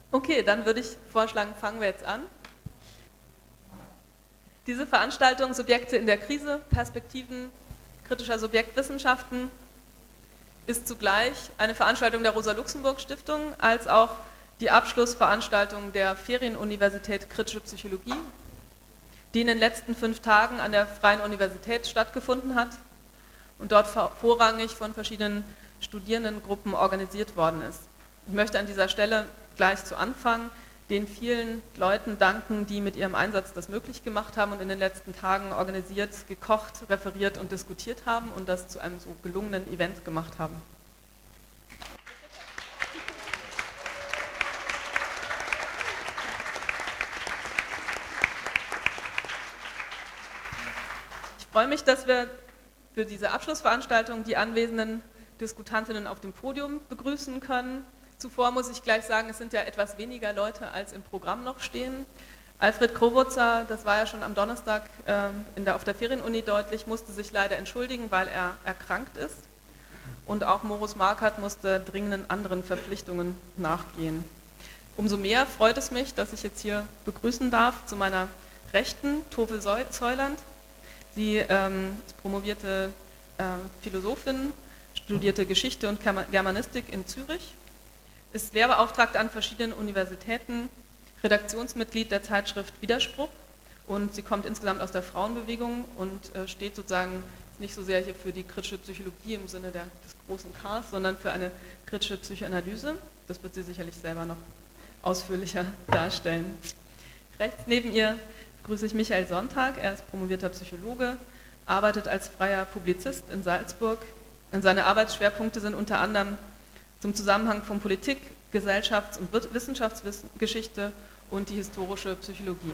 Okay, dann würde ich vorschlagen, fangen wir jetzt an. Diese Veranstaltung Subjekte in der Krise, Perspektiven kritischer Subjektwissenschaften ist zugleich eine Veranstaltung der Rosa-Luxemburg-Stiftung als auch die Abschlussveranstaltung der Ferienuniversität Kritische Psychologie, die in den letzten 5 Tagen an der Freien Universität stattgefunden hat und dort vorrangig von verschiedenen Studierendengruppen organisiert worden ist. Ich möchte an dieser Stelle gleich zu Anfang den vielen Leuten danken, die mit ihrem Einsatz das möglich gemacht haben und in den letzten Tagen organisiert, gekocht, referiert und diskutiert haben und das zu einem so gelungenen Event gemacht haben. Ich freue mich, dass wir für diese Abschlussveranstaltung die anwesenden Diskutantinnen auf dem Podium begrüßen können. Zuvor muss ich gleich sagen, es sind ja etwas weniger Leute, als im Programm noch stehen. Alfred Krowutzer, das war ja schon am Donnerstag auf der Ferienuni deutlich, musste sich leider entschuldigen, weil er erkrankt ist. Und auch Morus Markert musste dringenden anderen Verpflichtungen nachgehen. Umso mehr freut es mich, dass ich jetzt hier begrüßen darf zu meiner Rechten Tove Zeuland. Sie ist promovierte Philosophin, studierte Geschichte und Germanistik in Zürich, ist Lehrbeauftragte an verschiedenen Universitäten, Redaktionsmitglied der Zeitschrift Widerspruch und sie kommt insgesamt aus der Frauenbewegung und steht sozusagen nicht so sehr hier für die kritische Psychologie im Sinne des großen Ks, sondern für eine kritische Psychoanalyse. Das wird sie sicherlich selber noch ausführlicher darstellen. Rechts neben ihr begrüße ich Michael Sonntag, er ist promovierter Psychologe, arbeitet als freier Publizist in Salzburg. Und seine Arbeitsschwerpunkte sind unter anderem zum Zusammenhang von Politik, Gesellschafts- und Wissenschaftsgeschichte und die historische Psychologie.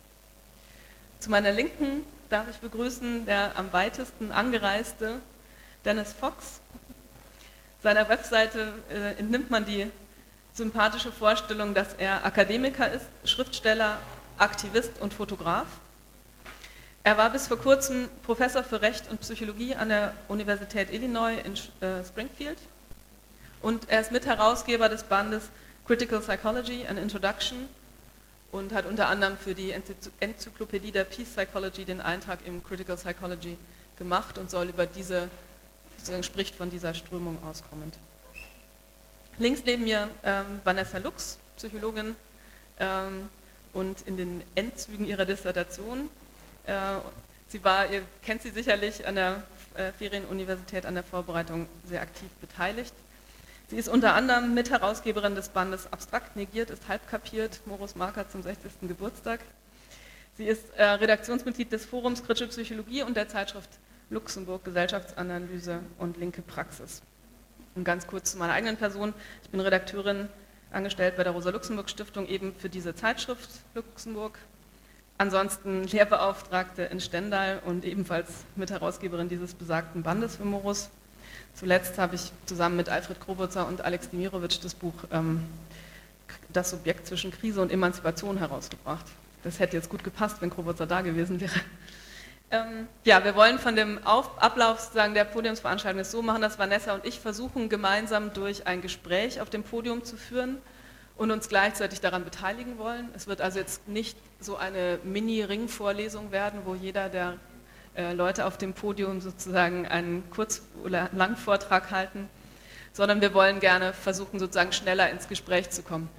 Zu meiner Linken darf ich begrüßen der am weitesten angereiste Dennis Fox. Seiner Webseite entnimmt man die sympathische Vorstellung, dass er Akademiker ist, Schriftsteller, Aktivist und Fotograf. Er war bis vor kurzem Professor für Recht und Psychologie an der Universität Illinois in Springfield. Und er ist Mitherausgeber des Bandes Critical Psychology, an Introduction und hat unter anderem für die Enzyklopädie der Peace Psychology den Eintrag im Critical Psychology gemacht und soll über diese, sozusagen spricht von dieser Strömung auskommend. Links neben mir Vanessa Lux, Psychologin und in den Endzügen ihrer Dissertation. Ihr kennt sie sicherlich an der Ferienuniversität an der Vorbereitung sehr aktiv beteiligt. Sie ist unter anderem Mitherausgeberin des Bandes Abstrakt negiert ist halb kapiert, Morus Markert zum 60. Geburtstag. Sie ist Redaktionsmitglied des Forums Kritische Psychologie und der Zeitschrift Luxemburg Gesellschaftsanalyse und linke Praxis. Und ganz kurz zu meiner eigenen Person. Ich bin Redakteurin, angestellt bei der Rosa-Luxemburg-Stiftung, eben für diese Zeitschrift Luxemburg. Ansonsten Lehrbeauftragte in Stendal und ebenfalls Mitherausgeberin dieses besagten Bandes für Morus. Zuletzt habe ich zusammen mit Alfred Krowutzer und Alex Dimirovic das Buch Das Subjekt zwischen Krise und Emanzipation herausgebracht. Das hätte jetzt gut gepasst, wenn Krowutzer da gewesen wäre. Wir wollen von dem Ablauf sozusagen der Podiumsveranstaltung es so machen, dass Vanessa und ich versuchen, gemeinsam durch ein Gespräch auf dem Podium zu führen und uns gleichzeitig daran beteiligen wollen. Es wird also jetzt nicht so eine Mini-Ring-Vorlesung werden, wo jeder der Leute auf dem Podium sozusagen einen Kurz- oder Langvortrag halten, sondern wir wollen gerne versuchen, sozusagen schneller ins Gespräch zu kommen.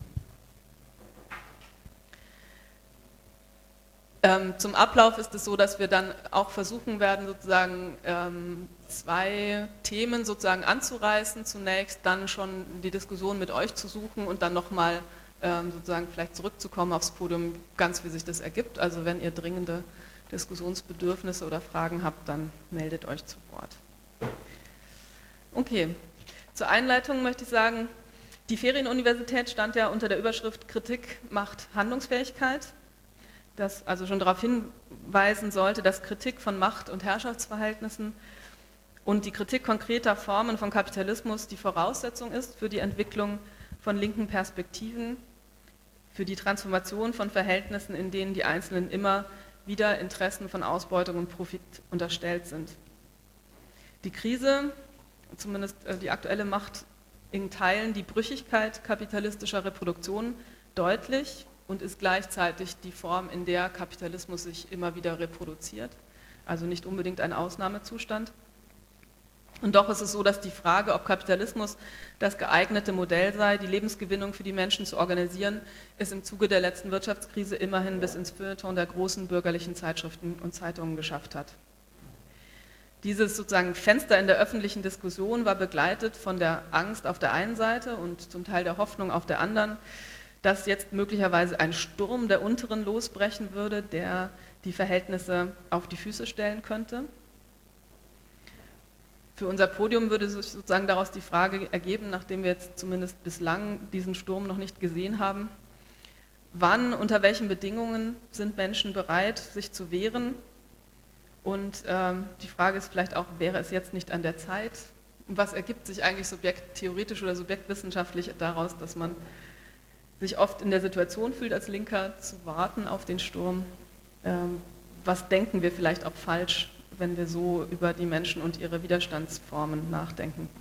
Zum Ablauf ist es so, dass wir dann auch versuchen werden, sozusagen 2 Themen sozusagen anzureißen, zunächst dann schon die Diskussion mit euch zu suchen und dann nochmal sozusagen vielleicht zurückzukommen aufs Podium, ganz wie sich das ergibt. Also wenn ihr dringende Diskussionsbedürfnisse oder Fragen habt, dann meldet euch zu Wort. Okay, zur Einleitung möchte ich sagen, die Ferienuniversität stand ja unter der Überschrift Kritik macht Handlungsfähigkeit, das also schon darauf hinweisen sollte, dass Kritik von Macht- und Herrschaftsverhältnissen und die Kritik konkreter Formen von Kapitalismus die Voraussetzung ist für die Entwicklung von linken Perspektiven, für die Transformation von Verhältnissen, in denen die Einzelnen immer wieder Interessen von Ausbeutung und Profit unterstellt sind. Die Krise, zumindest die aktuelle, macht in Teilen die Brüchigkeit kapitalistischer Reproduktion deutlich und ist gleichzeitig die Form, in der Kapitalismus sich immer wieder reproduziert, also nicht unbedingt ein Ausnahmezustand. Und doch ist es so, dass die Frage, ob Kapitalismus das geeignete Modell sei, die Lebensgewinnung für die Menschen zu organisieren, es im Zuge der letzten Wirtschaftskrise immerhin bis ins Feuilleton der großen bürgerlichen Zeitschriften und Zeitungen geschafft hat. Dieses sozusagen Fenster in der öffentlichen Diskussion war begleitet von der Angst auf der einen Seite und zum Teil der Hoffnung auf der anderen, dass jetzt möglicherweise ein Sturm der Unteren losbrechen würde, der die Verhältnisse auf die Füße stellen könnte. Für unser Podium würde sich sozusagen daraus die Frage ergeben, nachdem wir jetzt zumindest bislang diesen Sturm noch nicht gesehen haben, wann, unter welchen Bedingungen sind Menschen bereit, sich zu wehren? Und die Frage ist vielleicht auch, wäre es jetzt nicht an der Zeit? Und was ergibt sich eigentlich subjekttheoretisch oder subjektwissenschaftlich daraus, dass man sich oft in der Situation fühlt, als Linker zu warten auf den Sturm? Was denken wir vielleicht auch falsch, wenn wir so über die Menschen und ihre Widerstandsformen nachdenken?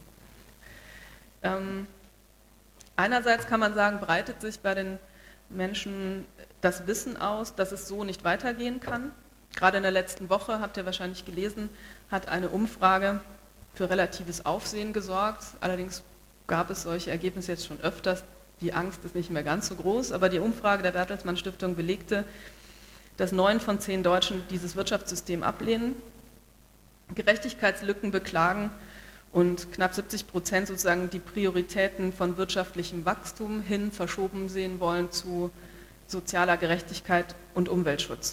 Einerseits kann man sagen, breitet sich bei den Menschen das Wissen aus, dass es so nicht weitergehen kann. Gerade in der letzten Woche, habt ihr wahrscheinlich gelesen, hat eine Umfrage für relatives Aufsehen gesorgt. Allerdings gab es solche Ergebnisse jetzt schon öfters. Die Angst ist nicht mehr ganz so groß, aber die Umfrage der Bertelsmann Stiftung belegte, dass 9 von 10 Deutschen dieses Wirtschaftssystem ablehnen, Gerechtigkeitslücken beklagen und knapp 70% sozusagen die Prioritäten von wirtschaftlichem Wachstum hin verschoben sehen wollen zu sozialer Gerechtigkeit und Umweltschutz.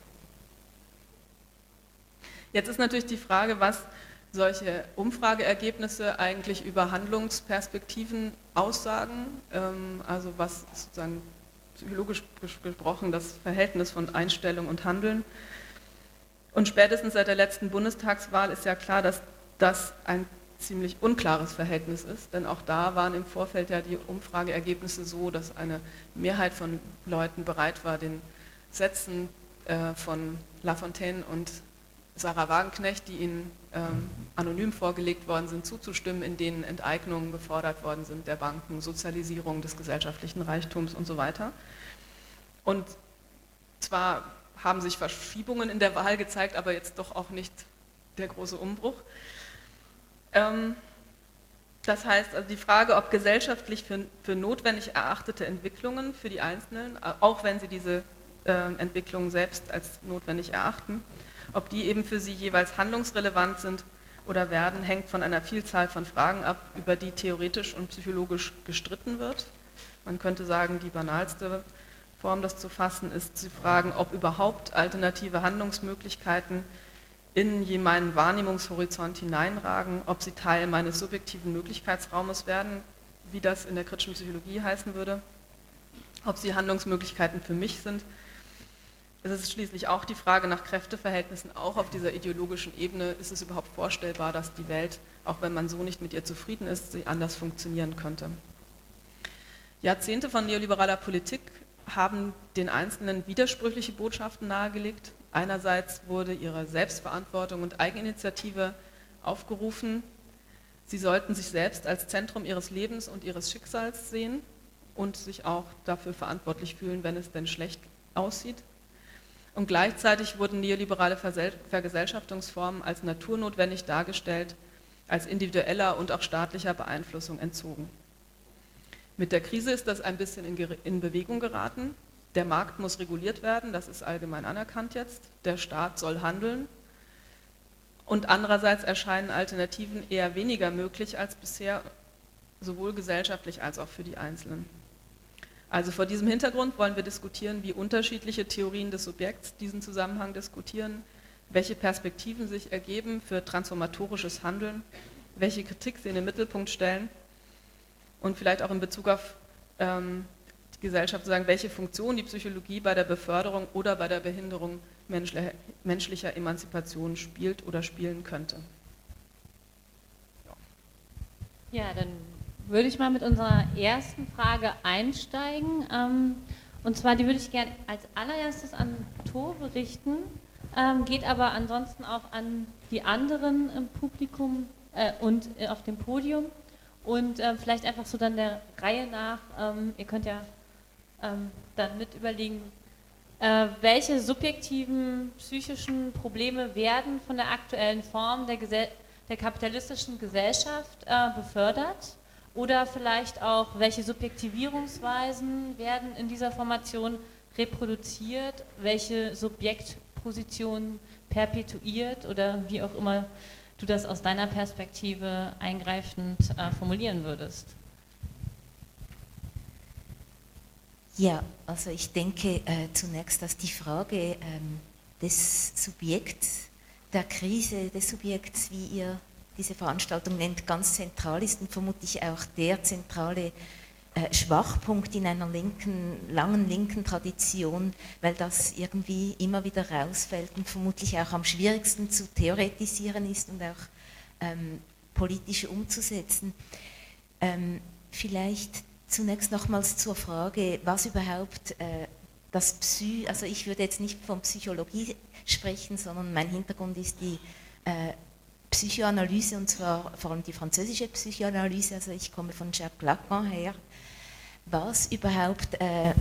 Jetzt ist natürlich die Frage, was solche Umfrageergebnisse eigentlich über Handlungsperspektiven aussagen, also was sozusagen psychologisch gesprochen das Verhältnis von Einstellung und Handeln. Und spätestens seit der letzten Bundestagswahl ist ja klar, dass das ein ziemlich unklares Verhältnis ist, denn auch da waren im Vorfeld ja die Umfrageergebnisse so, dass eine Mehrheit von Leuten bereit war, den Sätzen von Lafontaine und Sarah Wagenknecht, die ihnen anonym vorgelegt worden sind, zuzustimmen, in denen Enteignungen gefordert worden sind der Banken, Sozialisierung des gesellschaftlichen Reichtums und so weiter. Und zwar haben sich Verschiebungen in der Wahl gezeigt, aber jetzt doch auch nicht der große Umbruch. Das heißt, also die Frage, ob gesellschaftlich für notwendig erachtete Entwicklungen für die Einzelnen, auch wenn sie diese Entwicklungen selbst als notwendig erachten, ob die eben für sie jeweils handlungsrelevant sind oder werden, hängt von einer Vielzahl von Fragen ab, über die theoretisch und psychologisch gestritten wird. Man könnte sagen, die banalste Form, das zu fassen, ist zu fragen, ob überhaupt alternative Handlungsmöglichkeiten in meinen Wahrnehmungshorizont hineinragen, ob sie Teil meines subjektiven Möglichkeitsraumes werden, wie das in der kritischen Psychologie heißen würde, ob sie Handlungsmöglichkeiten für mich sind. Es ist schließlich auch die Frage nach Kräfteverhältnissen, auch auf dieser ideologischen Ebene. Ist es überhaupt vorstellbar, dass die Welt, auch wenn man so nicht mit ihr zufrieden ist, sie anders funktionieren könnte? Jahrzehnte von neoliberaler Politik haben den Einzelnen widersprüchliche Botschaften nahegelegt. Einerseits wurde ihre Selbstverantwortung und Eigeninitiative aufgerufen. Sie sollten sich selbst als Zentrum ihres Lebens und ihres Schicksals sehen und sich auch dafür verantwortlich fühlen, wenn es denn schlecht aussieht. Und gleichzeitig wurden neoliberale Vergesellschaftungsformen als naturnotwendig dargestellt, als individueller und auch staatlicher Beeinflussung entzogen. Mit der Krise ist das ein bisschen in Bewegung geraten. Der Markt muss reguliert werden, das ist allgemein anerkannt jetzt. Der Staat soll handeln. Und andererseits erscheinen Alternativen eher weniger möglich als bisher, sowohl gesellschaftlich als auch für die Einzelnen. Also vor diesem Hintergrund wollen wir diskutieren, wie unterschiedliche Theorien des Subjekts diesen Zusammenhang diskutieren, welche Perspektiven sich ergeben für transformatorisches Handeln, welche Kritik sie in den Mittelpunkt stellen und vielleicht auch in Bezug auf die Gesellschaft sagen, welche Funktion die Psychologie bei der Beförderung oder bei der Behinderung menschlicher Emanzipation spielt oder spielen könnte. Ja, dann würde ich mal mit unserer ersten Frage einsteigen. Und zwar, die würde ich gerne als allererstes an Tove richten, geht aber ansonsten auch an die anderen im Publikum und auf dem Podium. Und vielleicht einfach so dann der Reihe nach, ihr könnt ja dann mit überlegen, welche subjektiven psychischen Probleme werden von der aktuellen Form der kapitalistischen Gesellschaft befördert, oder vielleicht auch, welche Subjektivierungsweisen werden in dieser Formation reproduziert, welche Subjektpositionen perpetuiert oder wie auch immer du das aus deiner Perspektive eingreifend formulieren würdest. Ja, also ich denke zunächst, dass die Frage des Subjekts, der Krise des Subjekts, wie ihr diese Veranstaltung nennt, ganz zentral ist und vermutlich auch der zentrale Schwachpunkt in einer langen linken Tradition, weil das irgendwie immer wieder rausfällt und vermutlich auch am schwierigsten zu theoretisieren ist und auch politisch umzusetzen. Vielleicht zunächst nochmals zur Frage, was überhaupt also ich würde jetzt nicht von Psychologie sprechen, sondern mein Hintergrund ist die Psychoanalyse, und zwar vor allem die französische Psychoanalyse, also ich komme von Jacques Lacan her, was überhaupt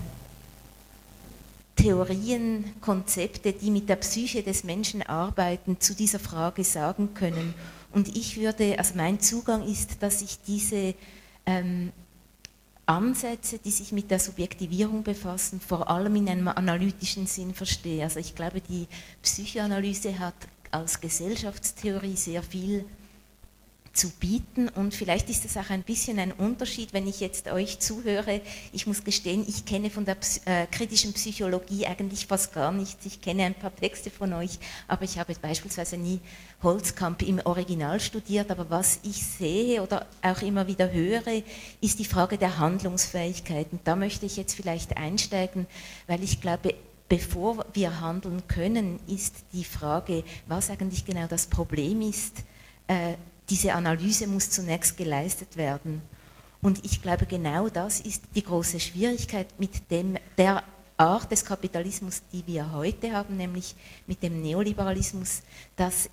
Theorien, Konzepte, die mit der Psyche des Menschen arbeiten, zu dieser Frage sagen können. Und also mein Zugang ist, dass ich diese Ansätze, die sich mit der Subjektivierung befassen, vor allem in einem analytischen Sinn verstehe. Also ich glaube, die Psychoanalyse hat als Gesellschaftstheorie sehr viel zu bieten, und vielleicht ist es auch ein bisschen ein Unterschied, wenn ich jetzt euch zuhöre. Ich muss gestehen, ich kenne von der kritischen Psychologie eigentlich fast gar nichts. Ich kenne ein paar Texte von euch, aber ich habe beispielsweise nie Holzkamp im Original studiert. Aber was ich sehe oder auch immer wieder höre, ist die Frage der Handlungsfähigkeit. Und da möchte ich jetzt vielleicht einsteigen, weil ich glaube, bevor wir handeln können, ist die Frage, was eigentlich genau das Problem ist. Diese Analyse muss zunächst geleistet werden. Und ich glaube, genau das ist die große Schwierigkeit mit der Art des Kapitalismus, die wir heute haben, nämlich mit dem Neoliberalismus, dass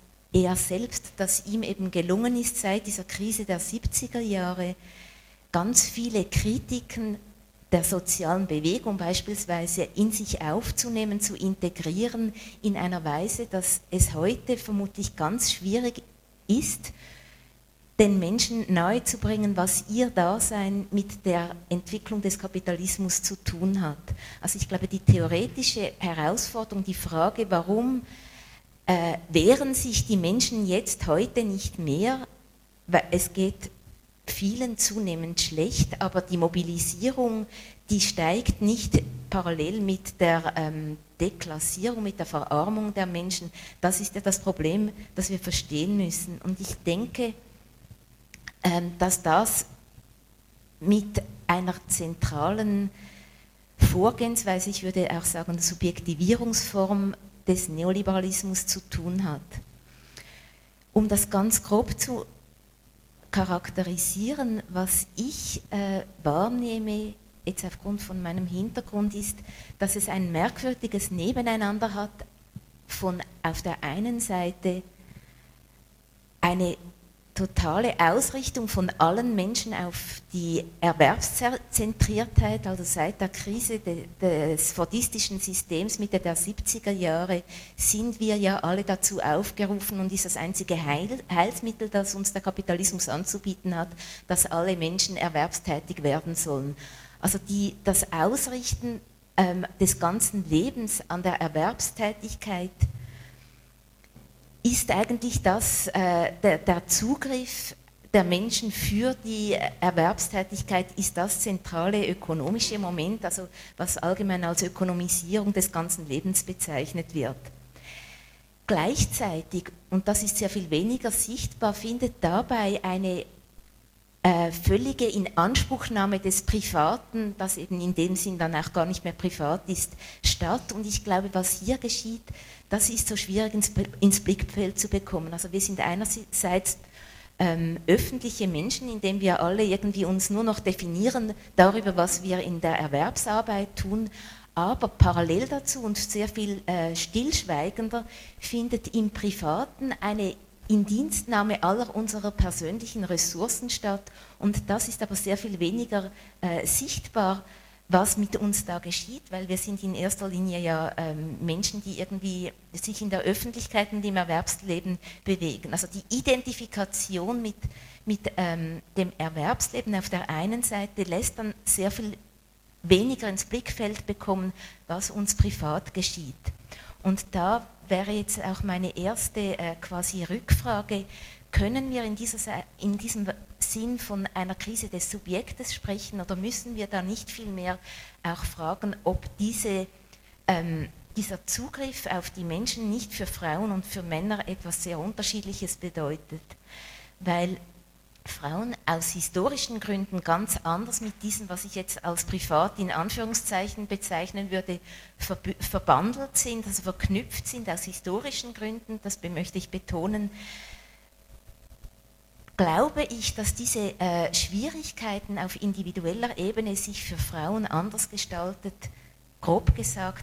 ihm eben gelungen ist, seit dieser Krise der 70er Jahre ganz viele Kritiken der sozialen Bewegung beispielsweise in sich aufzunehmen, zu integrieren, in einer Weise, dass es heute vermutlich ganz schwierig ist, den Menschen nahezubringen, was ihr Dasein mit der Entwicklung des Kapitalismus zu tun hat. Also ich glaube, die theoretische Herausforderung, die Frage, warum wehren sich die Menschen jetzt heute nicht mehr, weil es geht vielen zunehmend schlecht, aber die Mobilisierung, die steigt nicht parallel mit der Deklassierung, mit der Verarmung der Menschen. Das ist ja das Problem, das wir verstehen müssen. Und ich denke, dass das mit einer zentralen Vorgehensweise, ich würde auch sagen, Subjektivierungsform des Neoliberalismus zu tun hat. Um das ganz grob zu charakterisieren, was ich wahrnehme, jetzt aufgrund von meinem Hintergrund, ist, dass es ein merkwürdiges Nebeneinander hat, von auf der einen Seite eine totale Ausrichtung von allen Menschen auf die Erwerbszentriertheit, also seit der Krise des fordistischen Systems Mitte der 70er Jahre sind wir ja alle dazu aufgerufen, und ist das einzige Heilsmittel, das uns der Kapitalismus anzubieten hat, dass alle Menschen erwerbstätig werden sollen. Also das Ausrichten des ganzen Lebens an der Erwerbstätigkeit ist eigentlich der Zugriff der Menschen für die Erwerbstätigkeit ist das zentrale ökonomische Moment, also was allgemein als Ökonomisierung des ganzen Lebens bezeichnet wird. Gleichzeitig, und das ist sehr viel weniger sichtbar, findet dabei eine völlige Inanspruchnahme des Privaten, das eben in dem Sinn dann auch gar nicht mehr privat ist, statt. Und ich glaube, was hier geschieht, das ist so schwierig ins Blickfeld zu bekommen. Also wir sind einerseits öffentliche Menschen, indem wir alle irgendwie uns nur noch definieren darüber, was wir in der Erwerbsarbeit tun, aber parallel dazu und sehr viel stillschweigender findet im Privaten eine Indienstnahme aller unserer persönlichen Ressourcen statt, und das ist aber sehr viel weniger sichtbar, was mit uns da geschieht, weil wir sind in erster Linie ja Menschen, die irgendwie sich in der Öffentlichkeit und im Erwerbsleben bewegen. Also die Identifikation mit dem Erwerbsleben auf der einen Seite lässt dann sehr viel weniger ins Blickfeld bekommen, was uns privat geschieht. Und da wäre jetzt auch meine erste quasi Rückfrage: Können wir in diesem Sinn von einer Krise des Subjektes sprechen, oder müssen wir da nicht vielmehr auch fragen, ob dieser Zugriff auf die Menschen nicht für Frauen und für Männer etwas sehr Unterschiedliches bedeutet? Weil Frauen aus historischen Gründen ganz anders mit diesem, was ich jetzt als privat in Anführungszeichen bezeichnen würde, verbandelt sind, also verknüpft sind aus historischen Gründen, das möchte ich betonen. Glaube ich, dass diese Schwierigkeiten auf individueller Ebene sich für Frauen anders gestaltet, grob gesagt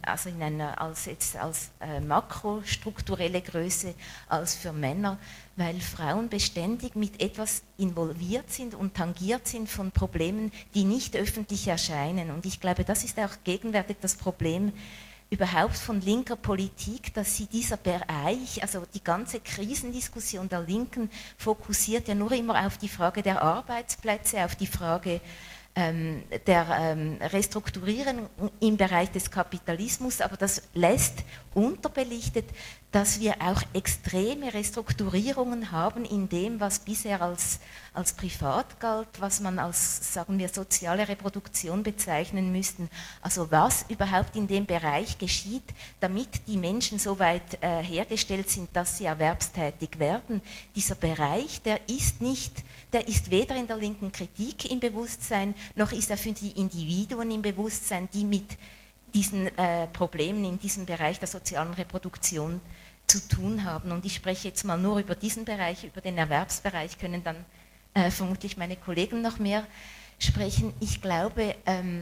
als makrostrukturelle Größe als für Männer, weil Frauen beständig mit etwas involviert sind und tangiert sind von Problemen, die nicht öffentlich erscheinen. Und ich glaube, das ist auch gegenwärtig das Problem überhaupt von linker Politik, dass sie dieser Bereich, also die ganze Krisendiskussion der Linken, fokussiert ja nur immer auf die Frage der Arbeitsplätze, auf die Frage der Restrukturierung im Bereich des Kapitalismus, aber das lässt unterbelichtet, dass wir auch extreme Restrukturierungen haben in dem, was bisher als privat galt, was man als, sagen wir, soziale Reproduktion bezeichnen müssten. Also was überhaupt in dem Bereich geschieht, damit die Menschen so weit hergestellt sind, dass sie erwerbstätig werden. Dieser Bereich, der ist weder in der linken Kritik im Bewusstsein, noch ist er für die Individuen im Bewusstsein, die mit diesen Problemen in diesem Bereich der sozialen Reproduktion zu tun haben. Und ich spreche jetzt mal nur über diesen Bereich, über den Erwerbsbereich, können dann vermutlich meine Kollegen noch mehr sprechen. Ich glaube,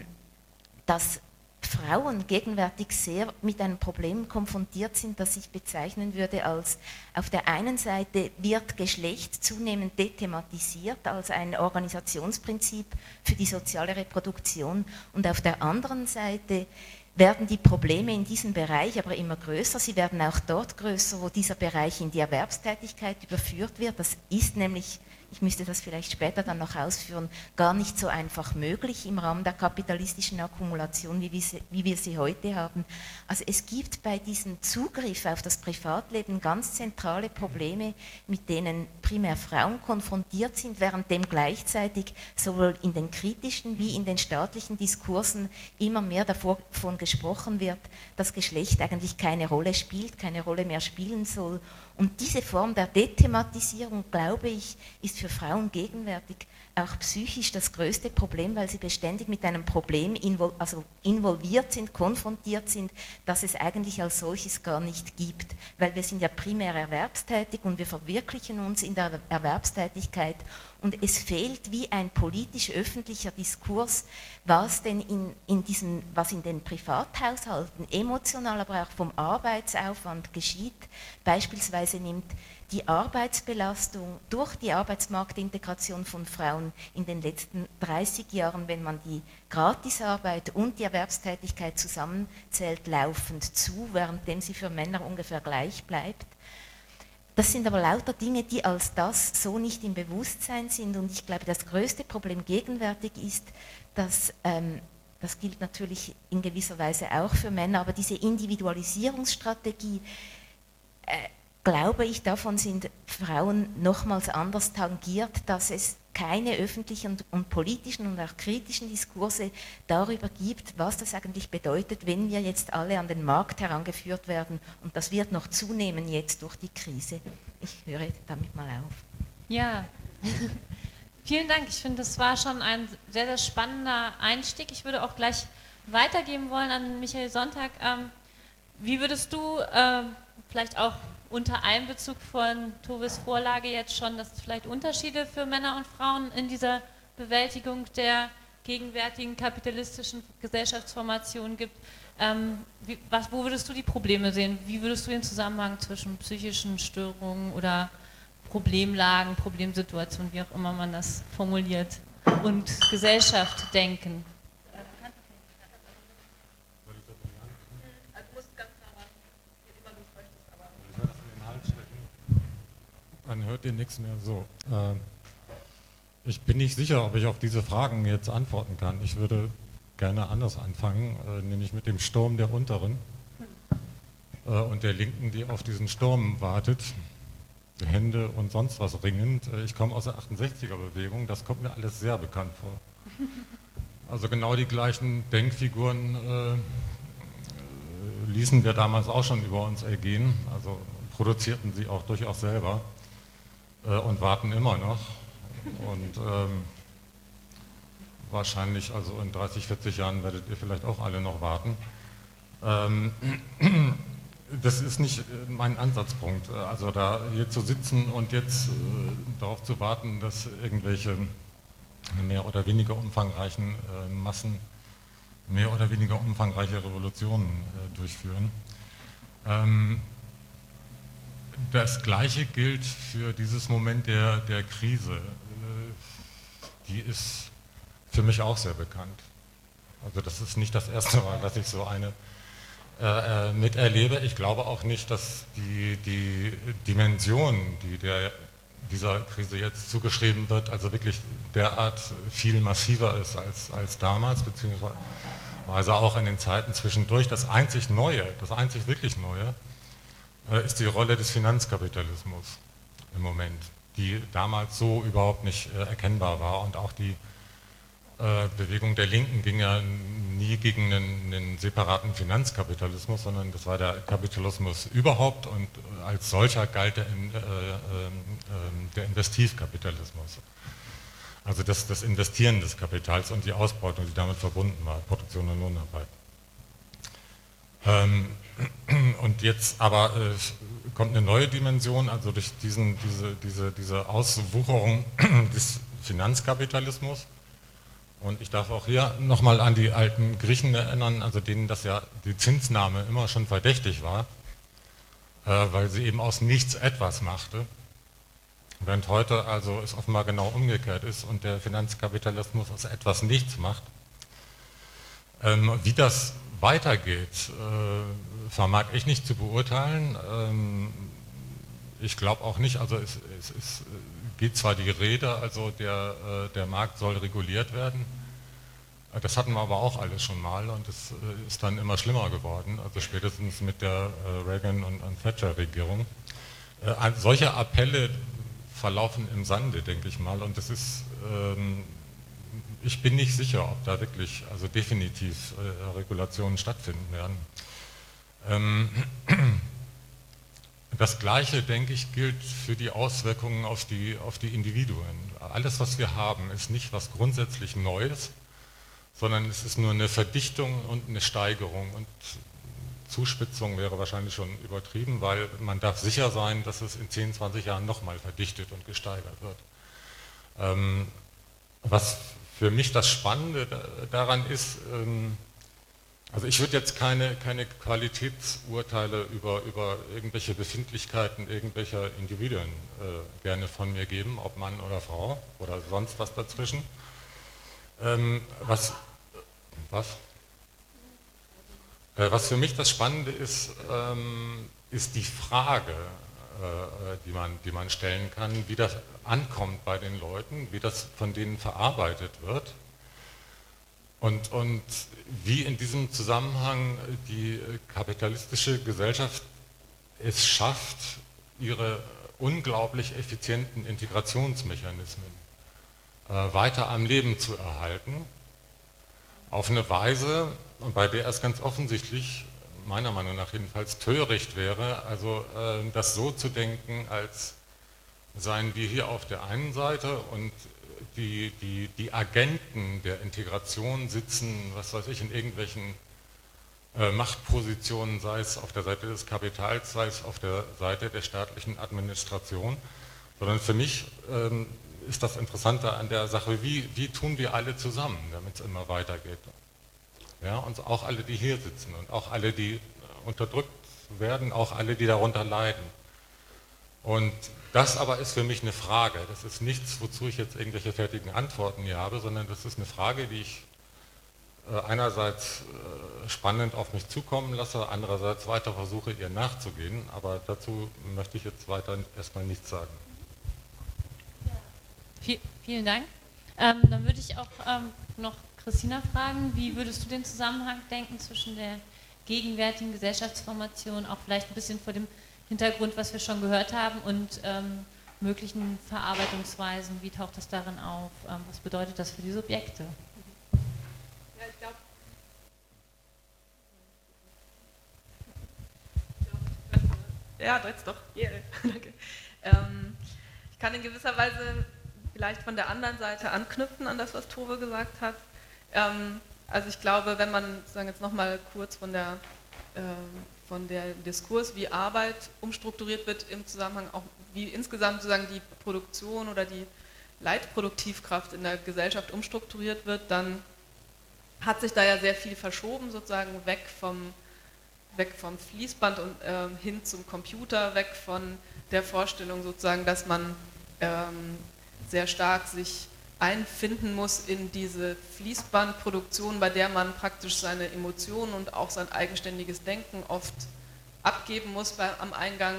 dass Frauen gegenwärtig sehr mit einem Problem konfrontiert sind, das ich bezeichnen würde als: Auf der einen Seite wird Geschlecht zunehmend dethematisiert als ein Organisationsprinzip für die soziale Reproduktion, und auf der anderen Seite werden die Probleme in diesem Bereich aber immer größer. Sie werden auch dort größer, wo dieser Bereich in die Erwerbstätigkeit überführt wird. Das ist nämlich, ich müsste das vielleicht später dann noch ausführen, gar nicht so einfach möglich im Rahmen der kapitalistischen Akkumulation, wie wir sie heute haben. Also es gibt bei diesem Zugriff auf das Privatleben ganz zentrale Probleme, mit denen primär Frauen konfrontiert sind, währenddem gleichzeitig sowohl in den kritischen wie in den staatlichen Diskursen immer mehr davon gesprochen wird, dass Geschlecht eigentlich keine Rolle spielt, keine Rolle mehr spielen soll. Und diese Form der Dethematisierung, glaube ich, ist für Frauen gegenwärtig auch psychisch das größte Problem, weil sie beständig mit einem Problem involviert sind, konfrontiert sind, das es eigentlich als solches gar nicht gibt. Weil wir sind ja primär erwerbstätig und wir verwirklichen uns in der Erwerbstätigkeit. Und es fehlt wie ein politisch-öffentlicher Diskurs, was denn was in den Privathaushalten emotional, aber auch vom Arbeitsaufwand geschieht. Beispielsweise nimmt die Arbeitsbelastung durch die Arbeitsmarktintegration von Frauen in den letzten 30 Jahren, wenn man die Gratisarbeit und die Erwerbstätigkeit zusammenzählt, laufend zu, währenddem sie für Männer ungefähr gleich bleibt. Das sind aber lauter Dinge, die als das so nicht im Bewusstsein sind, und ich glaube, das größte Problem gegenwärtig ist, dass, das gilt natürlich in gewisser Weise auch für Männer, aber diese Individualisierungsstrategie, glaube ich, davon sind Frauen nochmals anders tangiert, dass es keine öffentlichen und politischen und auch kritischen Diskurse darüber gibt, was das eigentlich bedeutet, wenn wir jetzt alle an den Markt herangeführt werden, und das wird noch zunehmen jetzt durch die Krise. Ich höre damit mal auf. Ja, vielen Dank. Ich finde, das war schon ein sehr, sehr spannender Einstieg. Ich würde auch gleich weitergeben wollen an Michael Sonntag. Wie würdest du vielleicht auch unter Einbezug von Toves Vorlage jetzt schon, dass es vielleicht Unterschiede für Männer und Frauen in dieser Bewältigung der gegenwärtigen kapitalistischen Gesellschaftsformation gibt. Wo würdest du die Probleme sehen? Wie würdest du den Zusammenhang zwischen psychischen Störungen oder Problemlagen, Problemsituationen, wie auch immer man das formuliert, und Gesellschaft denken? Man hört dir nichts mehr so. Ich bin nicht sicher, ob ich auf diese Fragen jetzt antworten kann. Ich würde gerne anders anfangen, nämlich mit dem Sturm der Unteren und der Linken, die auf diesen Sturm wartet, Hände und sonst was ringend. Ich komme aus der 68er-Bewegung, das kommt mir alles sehr bekannt vor. Also genau die gleichen Denkfiguren ließen wir damals auch schon über uns ergehen, also produzierten sie auch durchaus selber und warten immer noch. Und wahrscheinlich, also in 30, 40 Jahren werdet ihr vielleicht auch alle noch warten. Das ist nicht mein Ansatzpunkt, also da hier zu sitzen und jetzt darauf zu warten, dass irgendwelche mehr oder weniger umfangreichen Massen mehr oder weniger umfangreiche Revolutionen durchführen. Das Gleiche gilt für dieses Moment der Krise. Die ist für mich auch sehr bekannt. Also das ist nicht das erste Mal, dass ich so eine miterlebe. Ich glaube auch nicht, dass die Dimension, die dieser Krise jetzt zugeschrieben wird, also wirklich derart viel massiver ist als damals, beziehungsweise auch in den Zeiten zwischendurch. Das einzig wirklich Neue, ist die Rolle des Finanzkapitalismus im Moment, die damals so überhaupt nicht erkennbar war, und auch die Bewegung der Linken ging ja nie gegen einen separaten Finanzkapitalismus, sondern das war der Kapitalismus überhaupt, und als solcher galt der Investivkapitalismus. Also das Investieren des Kapitals und die Ausbeutung, die damit verbunden war, Produktion und Lohnarbeit. Und jetzt aber kommt eine neue Dimension, also durch diese Auswucherung des Finanzkapitalismus. Und ich darf auch hier nochmal an die alten Griechen erinnern, also denen das ja die Zinsnahme immer schon verdächtig war, weil sie eben aus nichts etwas machte. Während heute also es offenbar genau umgekehrt ist und der Finanzkapitalismus aus etwas nichts macht. Wie das weitergeht, vermag ich nicht zu beurteilen. Ich glaube auch nicht, also es geht zwar die Rede, also der Markt soll reguliert werden. Das hatten wir aber auch alles schon mal, und es ist dann immer schlimmer geworden, also spätestens mit der Reagan- und Thatcher-Regierung. Solche Appelle verlaufen im Sande, denke ich mal, und das ist, ich bin nicht sicher, ob da wirklich, also definitiv Regulationen stattfinden werden. Das Gleiche, denke ich, gilt für die Auswirkungen auf die Individuen. Alles, was wir haben, ist nicht was grundsätzlich Neues, sondern es ist nur eine Verdichtung und eine Steigerung. Und Zuspitzung wäre wahrscheinlich schon übertrieben, weil man darf sicher sein, dass es in 10, 20 Jahren nochmal verdichtet und gesteigert wird. Was für mich das Spannende daran ist, also ich würde jetzt keine Qualitätsurteile über irgendwelche Befindlichkeiten irgendwelcher Individuen gerne von mir geben, ob Mann oder Frau oder sonst was dazwischen. Was für mich das Spannende ist, ist die Frage, die man stellen kann, wie das ankommt bei den Leuten, wie das von denen verarbeitet wird. Und wie in diesem Zusammenhang die kapitalistische Gesellschaft es schafft, ihre unglaublich effizienten Integrationsmechanismen weiter am Leben zu erhalten, auf eine Weise, bei der es ganz offensichtlich, meiner Meinung nach jedenfalls, töricht wäre, also das so zu denken, als seien wir hier auf der einen Seite und die Agenten der Integration sitzen, was weiß ich, in irgendwelchen Machtpositionen, sei es auf der Seite des Kapitals, sei es auf der Seite der staatlichen Administration, sondern für mich ist das Interessante an der Sache, wie tun wir alle zusammen, damit es immer weitergeht. Ja, und auch alle, die hier sitzen und auch alle, die unterdrückt werden, auch alle, die darunter leiden. Und das aber ist für mich eine Frage. Das ist nichts, wozu ich jetzt irgendwelche fertigen Antworten hier habe, sondern das ist eine Frage, die ich einerseits spannend auf mich zukommen lasse, andererseits weiter versuche, ihr nachzugehen. Aber dazu möchte ich jetzt weiter erstmal nichts sagen. Vielen Dank. Dann würde ich auch noch Christina fragen, wie würdest du den Zusammenhang denken zwischen der gegenwärtigen Gesellschaftsformation, auch vielleicht ein bisschen vor dem Hintergrund, was wir schon gehört haben, und möglichen Verarbeitungsweisen, wie taucht das darin auf, was bedeutet das für die Subjekte? Ja, ich glaube, ja, jetzt doch. Yeah. Danke. Ich kann in gewisser Weise vielleicht von der anderen Seite anknüpfen an das, was Tove gesagt hat. Also ich glaube, wenn man sozusagen jetzt nochmal kurz von der Diskurs, wie Arbeit umstrukturiert wird im Zusammenhang auch, wie insgesamt sozusagen die Produktion oder die Leitproduktivkraft in der Gesellschaft umstrukturiert wird, dann hat sich da ja sehr viel verschoben, sozusagen weg vom Fließband und hin zum Computer, weg von der Vorstellung sozusagen, dass man sehr stark sich einfinden muss in diese Fließbandproduktion, bei der man praktisch seine Emotionen und auch sein eigenständiges Denken oft abgeben muss am Eingang,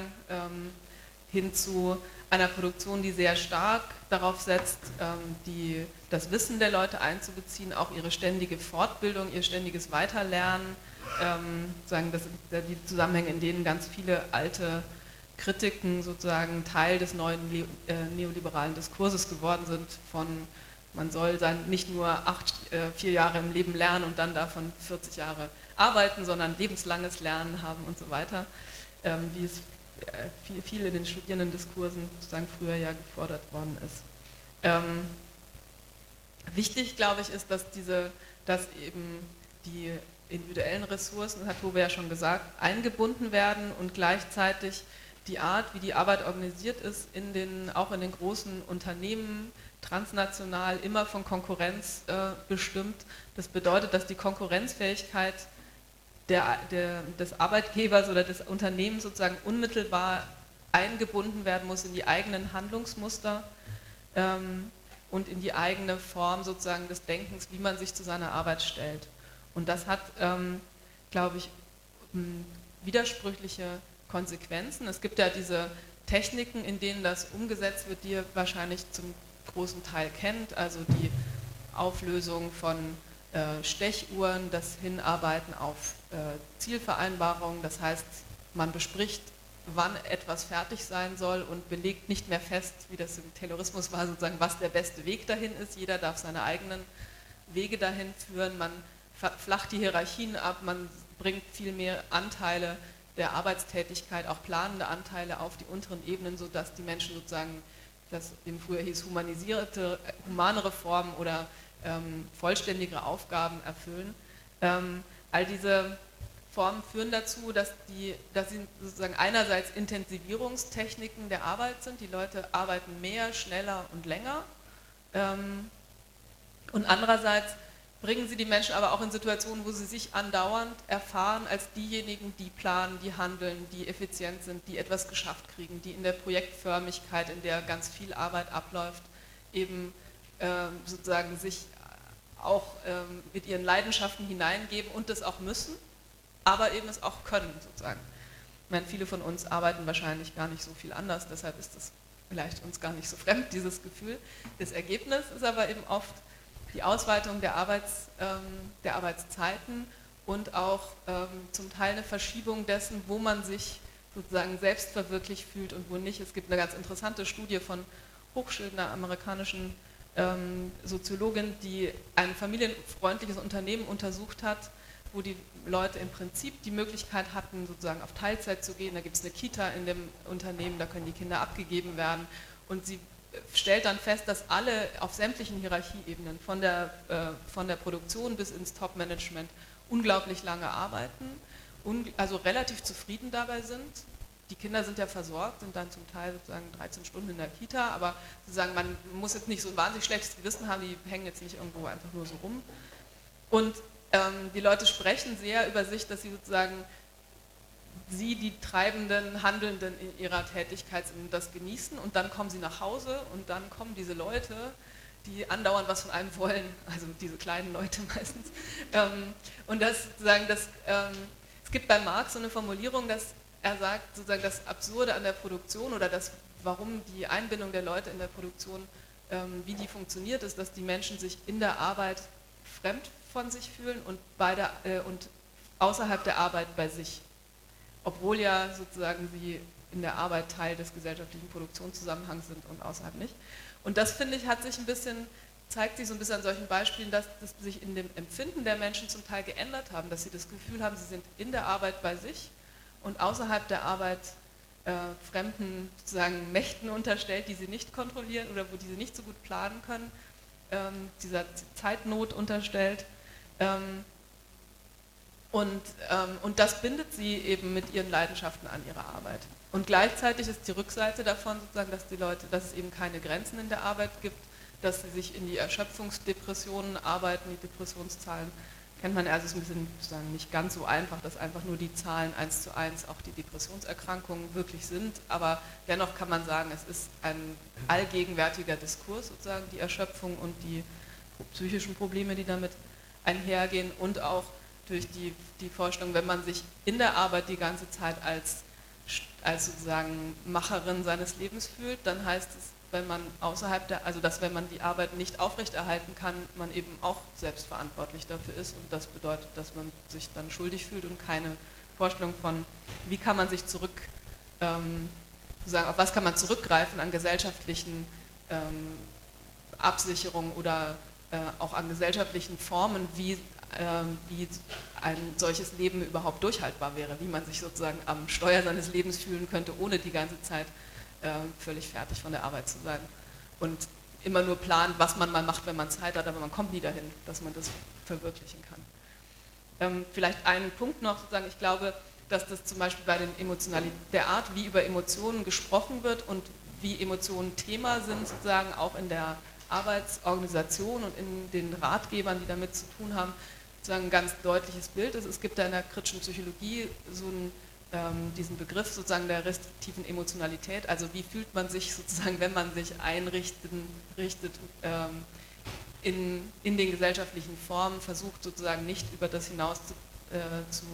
hin zu einer Produktion, die sehr stark darauf setzt, das Wissen der Leute einzubeziehen, auch ihre ständige Fortbildung, ihr ständiges Weiterlernen, sagen, das sind die Zusammenhänge, in denen ganz viele alte Kritiken sozusagen Teil des neuen neoliberalen Diskurses geworden sind, man soll nicht nur 4 Jahre im Leben lernen und dann davon 40 Jahre arbeiten, sondern lebenslanges Lernen haben und so weiter, wie es viel in den Studierendendiskursen sozusagen früher ja gefordert worden ist. Wichtig, glaube ich, ist, dass eben die individuellen Ressourcen, das hat Tove ja schon gesagt, eingebunden werden und gleichzeitig die Art, wie die Arbeit organisiert ist, auch in den großen Unternehmen, transnational, immer von Konkurrenz bestimmt. Das bedeutet, dass die Konkurrenzfähigkeit des Arbeitgebers oder des Unternehmens sozusagen unmittelbar eingebunden werden muss in die eigenen Handlungsmuster und in die eigene Form sozusagen des Denkens, wie man sich zu seiner Arbeit stellt. Und das hat, glaube ich, widersprüchliche Konsequenzen. Es gibt ja diese Techniken, in denen das umgesetzt wird, die ihr wahrscheinlich zum großen Teil kennt, also die Auflösung von Stechuhren, das Hinarbeiten auf Zielvereinbarungen, das heißt, man bespricht, wann etwas fertig sein soll und belegt nicht mehr fest, wie das im Taylorismus war, sozusagen, was der beste Weg dahin ist. Jeder darf seine eigenen Wege dahin führen, man flacht die Hierarchien ab, man bringt viel mehr Anteile der Arbeitstätigkeit, auch planende Anteile auf die unteren Ebenen, sodass die Menschen sozusagen, das eben früher hieß, humanere Formen oder vollständigere Aufgaben erfüllen. All diese Formen führen dazu, dass sie sozusagen einerseits Intensivierungstechniken der Arbeit sind, die Leute arbeiten mehr, schneller und länger, und andererseits bringen sie die Menschen aber auch in Situationen, wo sie sich andauernd erfahren als diejenigen, die planen, die handeln, die effizient sind, die etwas geschafft kriegen, die in der Projektförmigkeit, in der ganz viel Arbeit abläuft, eben sozusagen sich auch mit ihren Leidenschaften hineingeben und das auch müssen, aber eben es auch können sozusagen. Ich meine, viele von uns arbeiten wahrscheinlich gar nicht so viel anders, deshalb ist es vielleicht uns gar nicht so fremd, dieses Gefühl. Das Ergebnis ist aber eben oft die Ausweitung der Arbeitszeiten und auch zum Teil eine Verschiebung dessen, wo man sich sozusagen selbst verwirklicht fühlt und wo nicht. Es gibt eine ganz interessante Studie von Hochschild, einer amerikanischen Soziologin, die ein familienfreundliches Unternehmen untersucht hat, wo die Leute im Prinzip die Möglichkeit hatten, sozusagen auf Teilzeit zu gehen. Da gibt es eine Kita in dem Unternehmen, da können die Kinder abgegeben werden. Und sie stellt dann fest, dass alle auf sämtlichen Hierarchieebenen, von der Produktion bis ins Top-Management, unglaublich lange arbeiten, also relativ zufrieden dabei sind. die Kinder sind ja versorgt, sind dann zum Teil sozusagen 13 Stunden in der Kita, aber sozusagen man muss jetzt nicht so ein wahnsinnig schlechtes Gewissen haben, die hängen jetzt nicht irgendwo einfach nur so rum. Und die Leute sprechen sehr über sich, dass sie sozusagen die Treibenden, Handelnden in ihrer Tätigkeit sind und das genießen und dann kommen sie nach Hause und dann kommen diese Leute, die andauernd was von einem wollen, also diese kleinen Leute meistens. Und das sozusagen, es gibt bei Marx so eine Formulierung, dass er sagt, sozusagen das Absurde an der Produktion oder warum die Einbindung der Leute in der Produktion, wie die funktioniert, ist, dass die Menschen sich in der Arbeit fremd von sich fühlen und außerhalb der Arbeit bei sich. Obwohl ja sozusagen sie in der Arbeit Teil des gesellschaftlichen Produktionszusammenhangs sind und außerhalb nicht. Und das, finde ich, zeigt sich so ein bisschen an solchen Beispielen, dass das sich in dem Empfinden der Menschen zum Teil geändert haben, dass sie das Gefühl haben, sie sind in der Arbeit bei sich und außerhalb der Arbeit fremden sozusagen Mächten unterstellt, die sie nicht kontrollieren oder die sie nicht so gut planen können, dieser Zeitnot unterstellt. Und das bindet sie eben mit ihren Leidenschaften an ihre Arbeit. Und gleichzeitig ist die Rückseite davon sozusagen, dass es eben keine Grenzen in der Arbeit gibt, dass sie sich in die Erschöpfungsdepressionen arbeiten, die Depressionszahlen kennt man, also es ist ein bisschen sozusagen nicht ganz so einfach, dass einfach nur die Zahlen 1:1 auch die Depressionserkrankungen wirklich sind, aber dennoch kann man sagen, es ist ein allgegenwärtiger Diskurs sozusagen, die Erschöpfung und die psychischen Probleme, die damit einhergehen und auch durch die Vorstellung, wenn man sich in der Arbeit die ganze Zeit als sozusagen Macherin seines Lebens fühlt, dann heißt es, wenn man dass wenn man die Arbeit nicht aufrechterhalten kann, man eben auch selbstverantwortlich dafür ist und das bedeutet, dass man sich dann schuldig fühlt und keine Vorstellung von, wie kann man sich sozusagen, auf was kann man zurückgreifen an gesellschaftlichen Absicherungen oder auch an gesellschaftlichen Formen, wie ein solches Leben überhaupt durchhaltbar wäre, wie man sich sozusagen am Steuer seines Lebens fühlen könnte, ohne die ganze Zeit völlig fertig von der Arbeit zu sein und immer nur plant, was man mal macht, wenn man Zeit hat, aber man kommt nie dahin, dass man das verwirklichen kann. Vielleicht einen Punkt noch, sozusagen, ich glaube, dass das zum Beispiel bei der Art, wie über Emotionen gesprochen wird und wie Emotionen Thema sind, sozusagen auch in der Arbeitsorganisation und in den Ratgebern, die damit zu tun haben, sozusagen ein ganz deutliches Bild ist. Es gibt da in der kritischen Psychologie so diesen Begriff sozusagen der restriktiven Emotionalität, also wie fühlt man sich sozusagen, wenn man sich richtet in den gesellschaftlichen Formen, versucht sozusagen nicht über das hinaus zu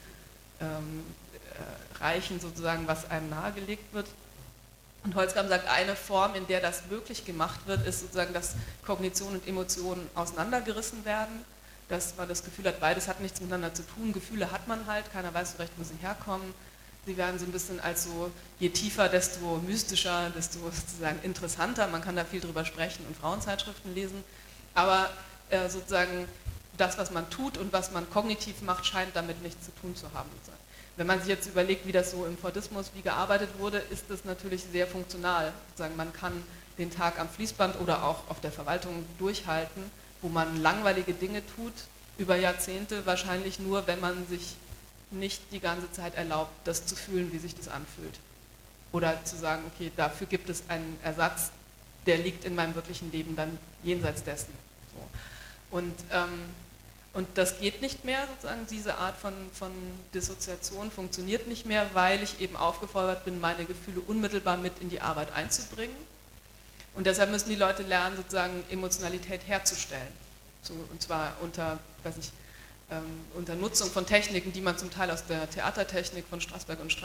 reichen, sozusagen, was einem nahegelegt wird. Und Holzkamp sagt, eine Form, in der das möglich gemacht wird, ist sozusagen, dass Kognition und Emotionen auseinandergerissen werden, dass man das Gefühl hat, beides hat nichts miteinander zu tun, Gefühle hat man halt, keiner weiß so recht, wo sie herkommen. Sie werden so ein bisschen als so, je tiefer, desto mystischer, desto sozusagen interessanter, man kann da viel drüber sprechen und Frauenzeitschriften lesen, aber sozusagen das, was man tut und was man kognitiv macht, scheint damit nichts zu tun zu haben. Sozusagen. Wenn man sich jetzt überlegt, wie das so im Fordismus, wie gearbeitet wurde, ist das natürlich sehr funktional. Sozusagen man kann den Tag am Fließband oder auch auf der Verwaltung durchhalten, wo man langweilige Dinge tut, über Jahrzehnte, wahrscheinlich nur, wenn man sich nicht die ganze Zeit erlaubt, das zu fühlen, wie sich das anfühlt. Oder zu sagen, okay, dafür gibt es einen Ersatz, der liegt in meinem wirklichen Leben dann jenseits dessen. So. Und das geht nicht mehr, sozusagen, diese Art von Dissoziation funktioniert nicht mehr, weil ich eben aufgefordert bin, meine Gefühle unmittelbar mit in die Arbeit einzubringen. Und deshalb müssen die Leute lernen, sozusagen Emotionalität herzustellen. So, und zwar unter Nutzung von Techniken, die man zum Teil aus der Theatertechnik von Strasberg und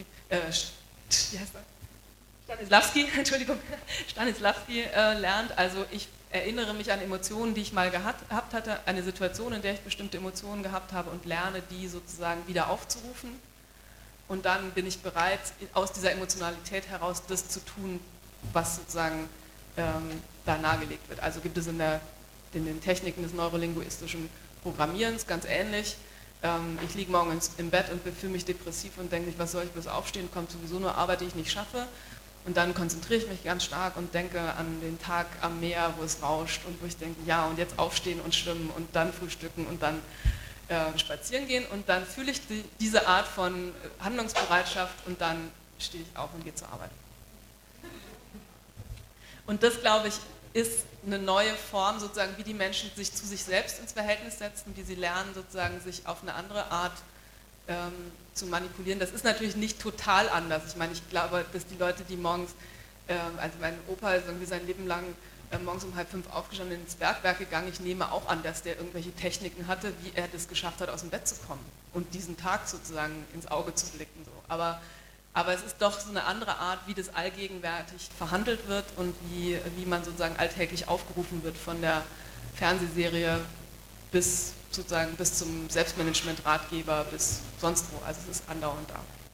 Stanislavski lernt. Also ich erinnere mich an Emotionen, die ich mal gehabt hatte, eine Situation, in der ich bestimmte Emotionen gehabt habe und lerne, die sozusagen wieder aufzurufen. Und dann bin ich bereit, aus dieser Emotionalität heraus das zu tun, was sozusagen da nahegelegt wird. Also gibt es in den Techniken des neurolinguistischen Programmierens ganz ähnlich. Ich liege morgens im Bett und fühle mich depressiv und denke, was soll ich bloß aufstehen, kommt sowieso nur Arbeit, die ich nicht schaffe. Und dann konzentriere ich mich ganz stark und denke an den Tag am Meer, wo es rauscht und wo ich denke, ja, und jetzt aufstehen und schwimmen und dann frühstücken und dann spazieren gehen. Und dann fühle ich diese Art von Handlungsbereitschaft und dann stehe ich auf und gehe zur Arbeit. Und das, glaube ich, ist eine neue Form, sozusagen, wie die Menschen sich zu sich selbst ins Verhältnis setzen, wie sie lernen, sozusagen, sich auf eine andere Art zu manipulieren. Das ist natürlich nicht total anders. Ich meine, ich glaube, dass die Leute, die morgens, also mein Opa ist irgendwie sein Leben lang morgens um 4:30 aufgestanden und ins Bergwerk gegangen. Ich nehme auch an, dass der irgendwelche Techniken hatte, wie er das geschafft hat, aus dem Bett zu kommen und diesen Tag sozusagen ins Auge zu blicken. So. Aber es ist doch so eine andere Art, wie das allgegenwärtig verhandelt wird und wie man sozusagen alltäglich aufgerufen wird von der Fernsehserie bis zum Selbstmanagement-Ratgeber, bis sonst wo. Also es ist andauernd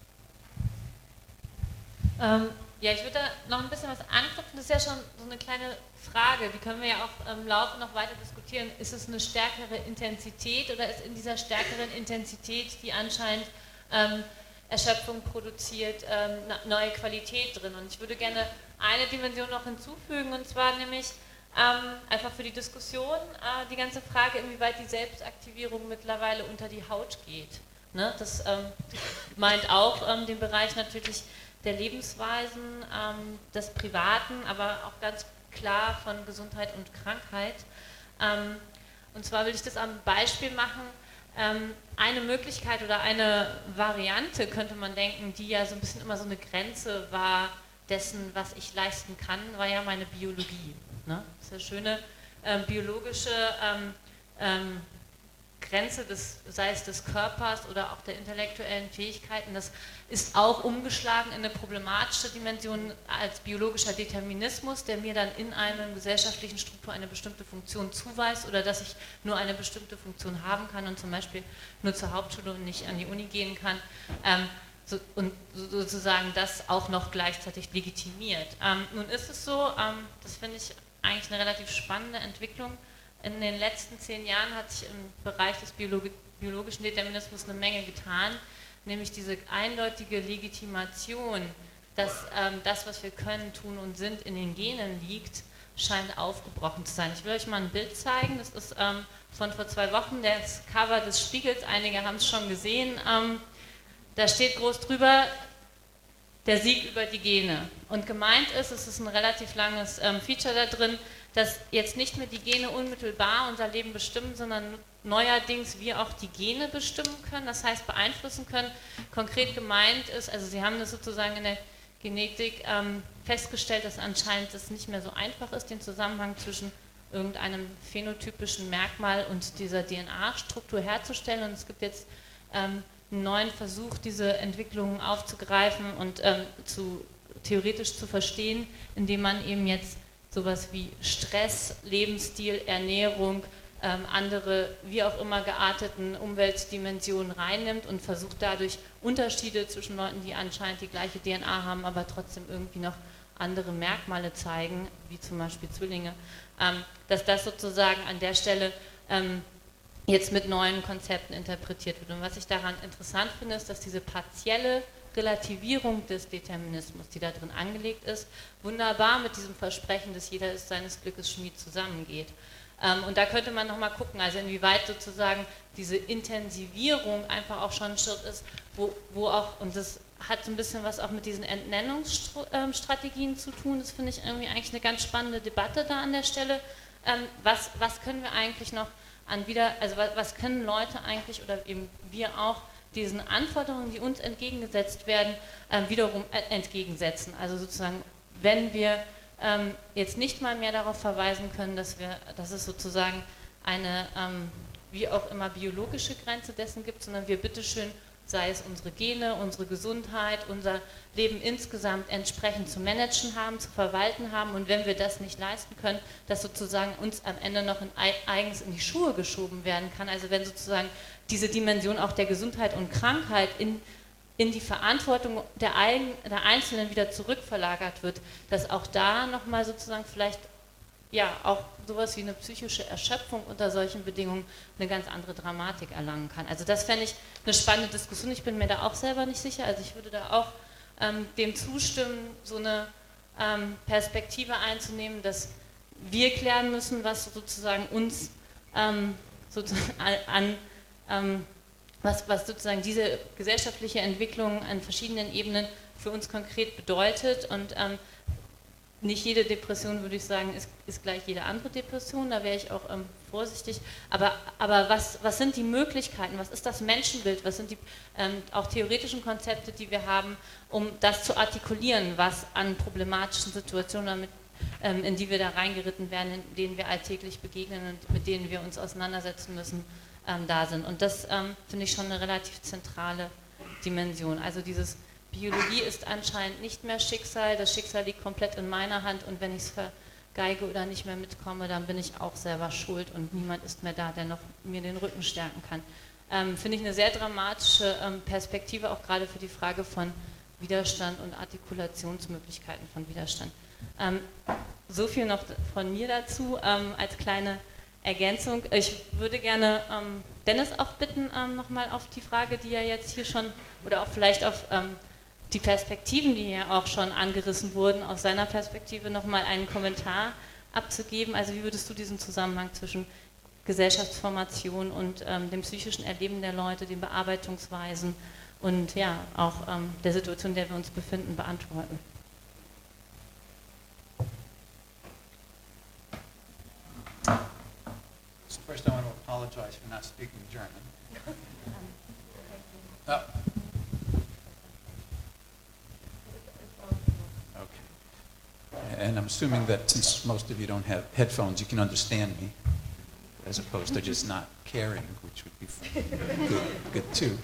da. Ja, ich würde da noch ein bisschen was anknüpfen. Das ist ja schon so eine kleine Frage, die können wir ja auch im Laufe noch weiter diskutieren. Ist es eine stärkere Intensität oder ist in dieser stärkeren Intensität, die anscheinend Erschöpfung produziert, neue Qualität drin? Und ich würde gerne eine Dimension noch hinzufügen, und zwar nämlich einfach für die Diskussion die ganze Frage, inwieweit die Selbstaktivierung mittlerweile unter die Haut geht. Ne? Das meint auch den Bereich natürlich der Lebensweisen, des Privaten, aber auch ganz klar von Gesundheit und Krankheit. Und zwar will ich das am Beispiel machen. Eine Möglichkeit oder eine Variante, könnte man denken, die ja so ein bisschen immer so eine Grenze war dessen, was ich leisten kann, war ja meine Biologie. Ne? Das ist eine schöne biologische Grenze, sei es des Körpers oder auch der intellektuellen Fähigkeiten. Das ist auch umgeschlagen in eine problematische Dimension als biologischer Determinismus, der mir dann in einer gesellschaftlichen Struktur eine bestimmte Funktion zuweist oder dass ich nur eine bestimmte Funktion haben kann und zum Beispiel nur zur Hauptschule und nicht an die Uni gehen kann. Und sozusagen das auch noch gleichzeitig legitimiert. Nun ist es so, das finde ich eigentlich eine relativ spannende Entwicklung. In den letzten 10 Jahren hat sich im Bereich des biologischen Determinismus eine Menge getan, nämlich diese eindeutige Legitimation, dass das, was wir können, tun und sind, in den Genen liegt, scheint aufgebrochen zu sein. Ich will euch mal ein Bild zeigen, das ist von vor 2 Wochen, das Cover des Spiegels, einige haben es schon gesehen, da steht groß drüber, der Sieg über die Gene. Und gemeint ist, es ist ein relativ langes Feature da drin, dass jetzt nicht mehr die Gene unmittelbar unser Leben bestimmen, sondern neuerdings wir auch die Gene bestimmen können, das heißt beeinflussen können. Konkret gemeint ist, also sie haben das sozusagen in der Genetik festgestellt, dass anscheinend es nicht mehr so einfach ist, den Zusammenhang zwischen irgendeinem phänotypischen Merkmal und dieser DNA-Struktur herzustellen. Und es gibt jetzt einen neuen Versuch, diese Entwicklungen aufzugreifen und theoretisch zu verstehen, indem man eben jetzt sowas wie Stress, Lebensstil, Ernährung, andere wie auch immer gearteten Umweltdimensionen reinnimmt und versucht dadurch Unterschiede zwischen Leuten, die anscheinend die gleiche DNA haben, aber trotzdem irgendwie noch andere Merkmale zeigen, wie zum Beispiel Zwillinge, dass das sozusagen an der Stelle jetzt mit neuen Konzepten interpretiert wird. Und was ich daran interessant finde, ist, dass diese partielle Relativierung des Determinismus, die da drin angelegt ist, wunderbar mit diesem Versprechen, dass jeder ist seines Glückes Schmied zusammengeht. Und da könnte man nochmal gucken, also inwieweit sozusagen diese Intensivierung einfach auch schon ein Schritt ist, wo auch, und das hat so ein bisschen was auch mit diesen Entnennungsstrategien zu tun, das finde ich irgendwie eigentlich eine ganz spannende Debatte da an der Stelle. Was können wir eigentlich noch was können Leute eigentlich oder eben wir auch diesen Anforderungen, die uns entgegengesetzt werden, wiederum entgegensetzen. Also sozusagen, wenn wir jetzt nicht mal mehr darauf verweisen können, dass es sozusagen eine, wie auch immer, biologische Grenze dessen gibt, sondern wir bitteschön, sei es unsere Gene, unsere Gesundheit, unser Leben insgesamt entsprechend zu managen haben, zu verwalten haben, und wenn wir das nicht leisten können, dass sozusagen uns am Ende noch eigens in die Schuhe geschoben werden kann, also wenn sozusagen diese Dimension auch der Gesundheit und Krankheit in die Verantwortung der Einzelnen wieder zurückverlagert wird, dass auch da nochmal sozusagen vielleicht ja auch sowas wie eine psychische Erschöpfung unter solchen Bedingungen eine ganz andere Dramatik erlangen kann. Also das fände ich eine spannende Diskussion. Ich bin mir da auch selber nicht sicher. Also ich würde da auch dem zustimmen, so eine Perspektive einzunehmen, dass wir klären müssen, was sozusagen uns was sozusagen diese gesellschaftliche Entwicklung an verschiedenen Ebenen für uns konkret bedeutet. Und nicht jede Depression, würde ich sagen, ist gleich jede andere Depression, da wäre ich auch vorsichtig. Aber was sind die Möglichkeiten, was ist das Menschenbild, was sind die auch theoretischen Konzepte, die wir haben, um das zu artikulieren, was an problematischen Situationen, in die wir da reingeritten werden, in denen wir alltäglich begegnen und mit denen wir uns auseinandersetzen müssen, da sind. Und das finde ich schon eine relativ zentrale Dimension. Also dieses Biologie ist anscheinend nicht mehr Schicksal, das Schicksal liegt komplett in meiner Hand und wenn ich es vergeige oder nicht mehr mitkomme, dann bin ich auch selber schuld und niemand ist mehr da, der noch mir den Rücken stärken kann. Finde ich eine sehr dramatische Perspektive, auch gerade für die Frage von Widerstand und Artikulationsmöglichkeiten von Widerstand. So viel noch von mir dazu als kleine Ergänzung. Ich würde gerne Dennis auch bitten, nochmal auf die Frage, die er jetzt hier schon, oder auch vielleicht auf die Perspektiven, die ja auch schon angerissen wurden, aus seiner Perspektive nochmal einen Kommentar abzugeben. Also wie würdest du diesen Zusammenhang zwischen Gesellschaftsformation und dem psychischen Erleben der Leute, den Bearbeitungsweisen und ja auch der Situation, in der wir uns befinden, beantworten? First, I want to apologize for not speaking German. Okay. And I'm assuming that since most of you don't have headphones, you can understand me, as opposed to just not caring, which would be good too.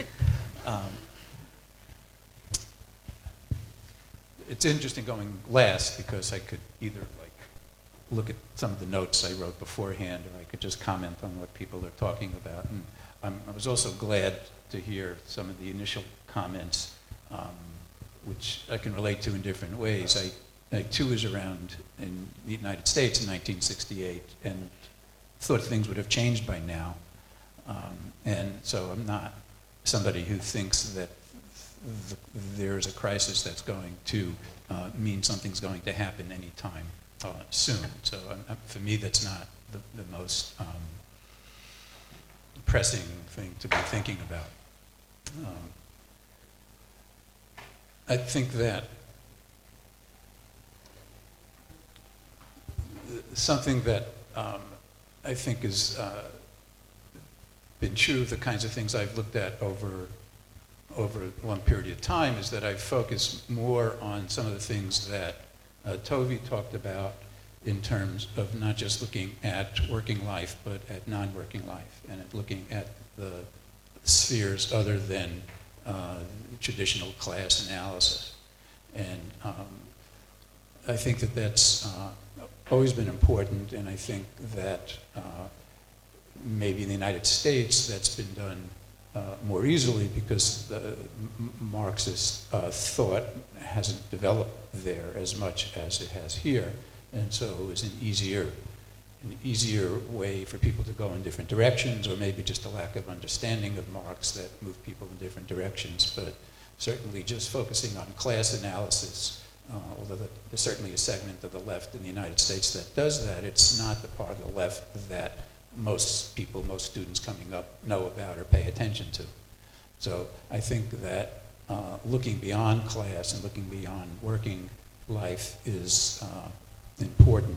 It's interesting going last because I could either look at some of the notes I wrote beforehand, or I could just comment on what people are talking about. And I was also glad to hear some of the initial comments, which I can relate to in different ways. I too was around in the United States in 1968 and thought things would have changed by now. And so I'm not somebody who thinks that there's a crisis that's going to mean something's going to happen anytime soon. So for me, that's not the most pressing thing to be thinking about. I think that something that I think has been true of the kinds of things I've looked at over a long period of time is that I focus more on some of the things that Tovi talked about in terms of not just looking at working life, but at non-working life, and at looking at the spheres other than traditional class analysis. And I think that that's always been important, and I think that maybe in the United States that's been done more easily because the Marxist thought hasn't developed there as much as it has here, and so it was an easier way for people to go in different directions, or maybe just a lack of understanding of Marx that moved people in different directions. But certainly just focusing on class analysis, although there's certainly a segment of the left in the United States that does that, it's not the part of the left that most people, most students coming up know about or pay attention to. So I think that looking beyond class and looking beyond working life is important.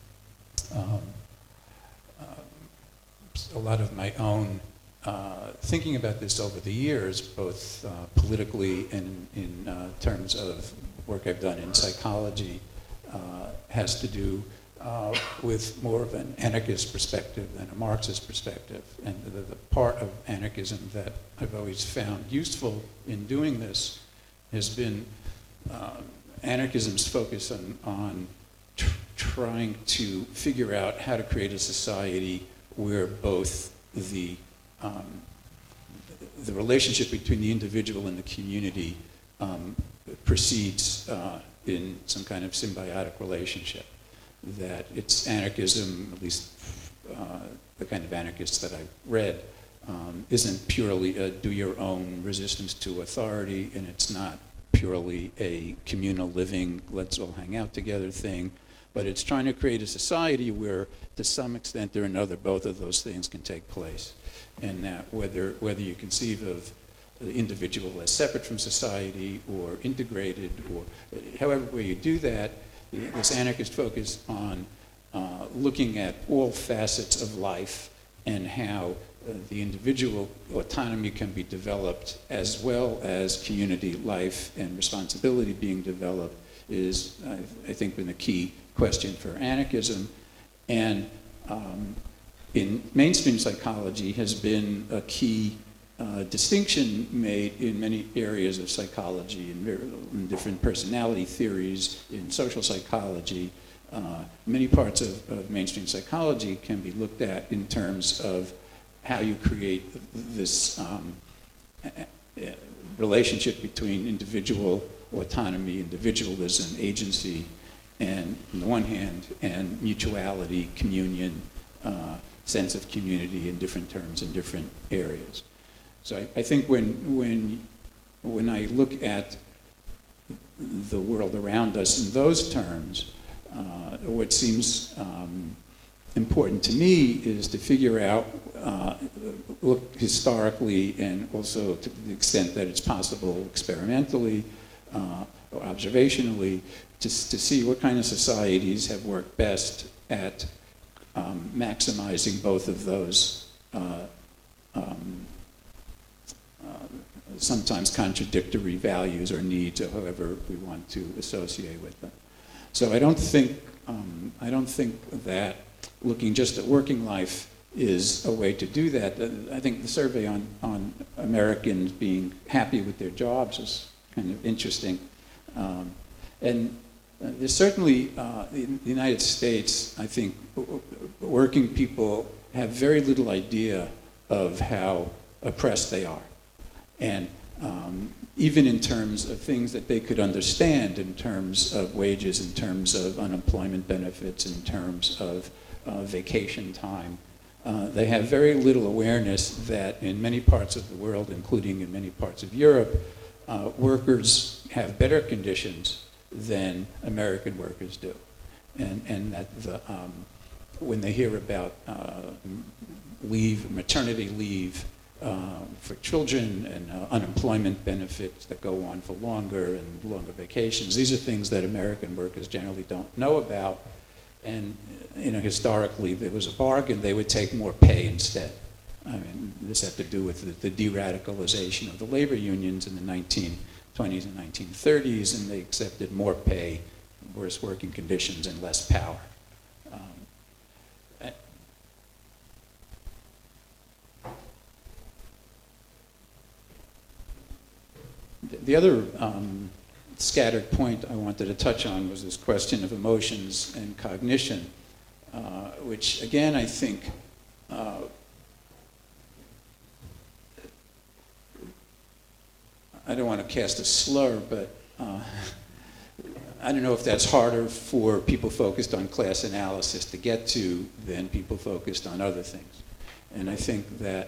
A lot of my own thinking about this over the years, both politically and in terms of work I've done in psychology, has to do with more of an anarchist perspective than a Marxist perspective. And the part of anarchism that I've always found useful in doing this has been anarchism's focus on trying to figure out how to create a society where both the relationship between the individual and the community proceeds in some kind of symbiotic relationship. That it's anarchism, at least the kind of anarchists that I've read, isn't purely a do-your-own resistance to authority, and it's not purely a communal living, let's all hang out together thing, but it's trying to create a society where, to some extent or another, both of those things can take place. And that whether you conceive of the individual as separate from society or integrated, or however way you do that. This anarchist focus on looking at all facets of life and how the individual autonomy can be developed as well as community life and responsibility being developed is, I think, been a key question for anarchism. And in mainstream psychology has been a key distinction made in many areas of psychology, in different personality theories, in social psychology. Many parts of mainstream psychology can be looked at in terms of how you create this relationship between individual autonomy, individualism, agency, and on the one hand, and mutuality, communion, sense of community in different terms in different areas. So I think when I look at the world around us in those terms, what seems important to me is to figure out, look historically and also to the extent that it's possible experimentally or observationally, to see what kind of societies have worked best at maximizing both of those sometimes contradictory values or needs, or however we want to associate with them. So I don't think that looking just at working life is a way to do that. I think the survey on Americans being happy with their jobs is kind of interesting. And there's certainly, in the United States, I think working people have very little idea of how oppressed they are. And even in terms of things that they could understand, in terms of wages, in terms of unemployment benefits, in terms of vacation time, they have very little awareness that in many parts of the world, including in many parts of Europe, workers have better conditions than American workers do. And that when they hear about leave, maternity leave for children and unemployment benefits that go on for longer and longer vacations, these are things that American workers generally don't know about. And historically, there was a bargain, they would take more pay instead. I mean, this had to do with the de-radicalization of the labor unions in the 1920s and 1930s, and they accepted more pay, worse working conditions, and less power. The other scattered point I wanted to touch on was this question of emotions and cognition, which again I think I don't want to cast a slur, but I don't know if that's harder for people focused on class analysis to get to than people focused on other things. And I think that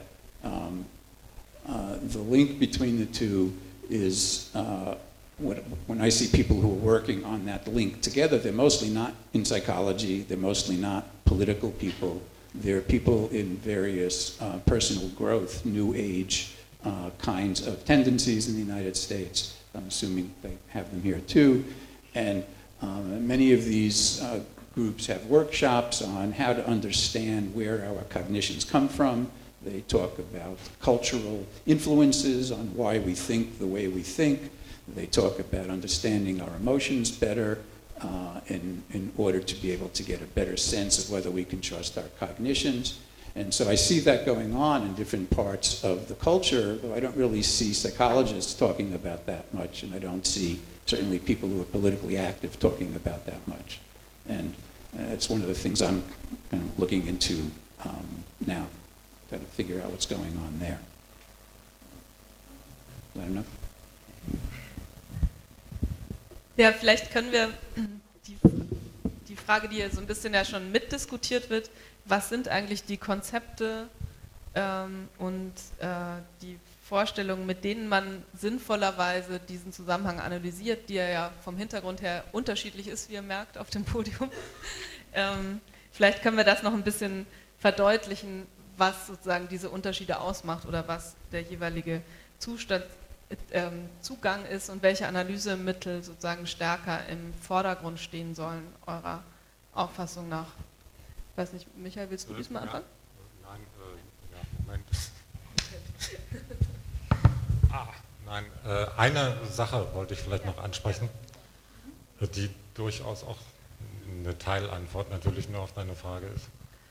the link between the two is when I see people who are working on that link together, they're mostly not in psychology, they're mostly not political people, they're people in various personal growth, new age kinds of tendencies in the United States. I'm assuming they have them here too. And many of these groups have workshops on how to understand where our cognitions come from. They talk about cultural influences on why we think the way we think. They talk about understanding our emotions better in order to be able to get a better sense of whether we can trust our cognitions. And so I see that going on in different parts of the culture, though I don't really see psychologists talking about that much, and I don't see certainly people who are politically active talking about that much. And it's one of the things I'm kind of looking into now, trying to figure out what's going on there. Is that enough? Ja, vielleicht können wir die Frage, die ja so ein bisschen ja schon mitdiskutiert wird, was sind eigentlich die Konzepte und die Vorstellungen, mit denen man sinnvollerweise diesen Zusammenhang analysiert, die ja vom Hintergrund her unterschiedlich ist, wie ihr merkt auf dem Podium. Vielleicht können wir das noch ein bisschen verdeutlichen, was sozusagen diese Unterschiede ausmacht oder was der jeweilige Zustand, Zugang ist und welche Analysemittel sozusagen stärker im Vordergrund stehen sollen, eurer Auffassung nach. Ich weiß nicht, Michael, willst du diesmal anfangen? Nein, Moment. Nein, eine Sache wollte ich vielleicht noch ansprechen, die durchaus auch eine Teilantwort natürlich nur auf deine Frage ist.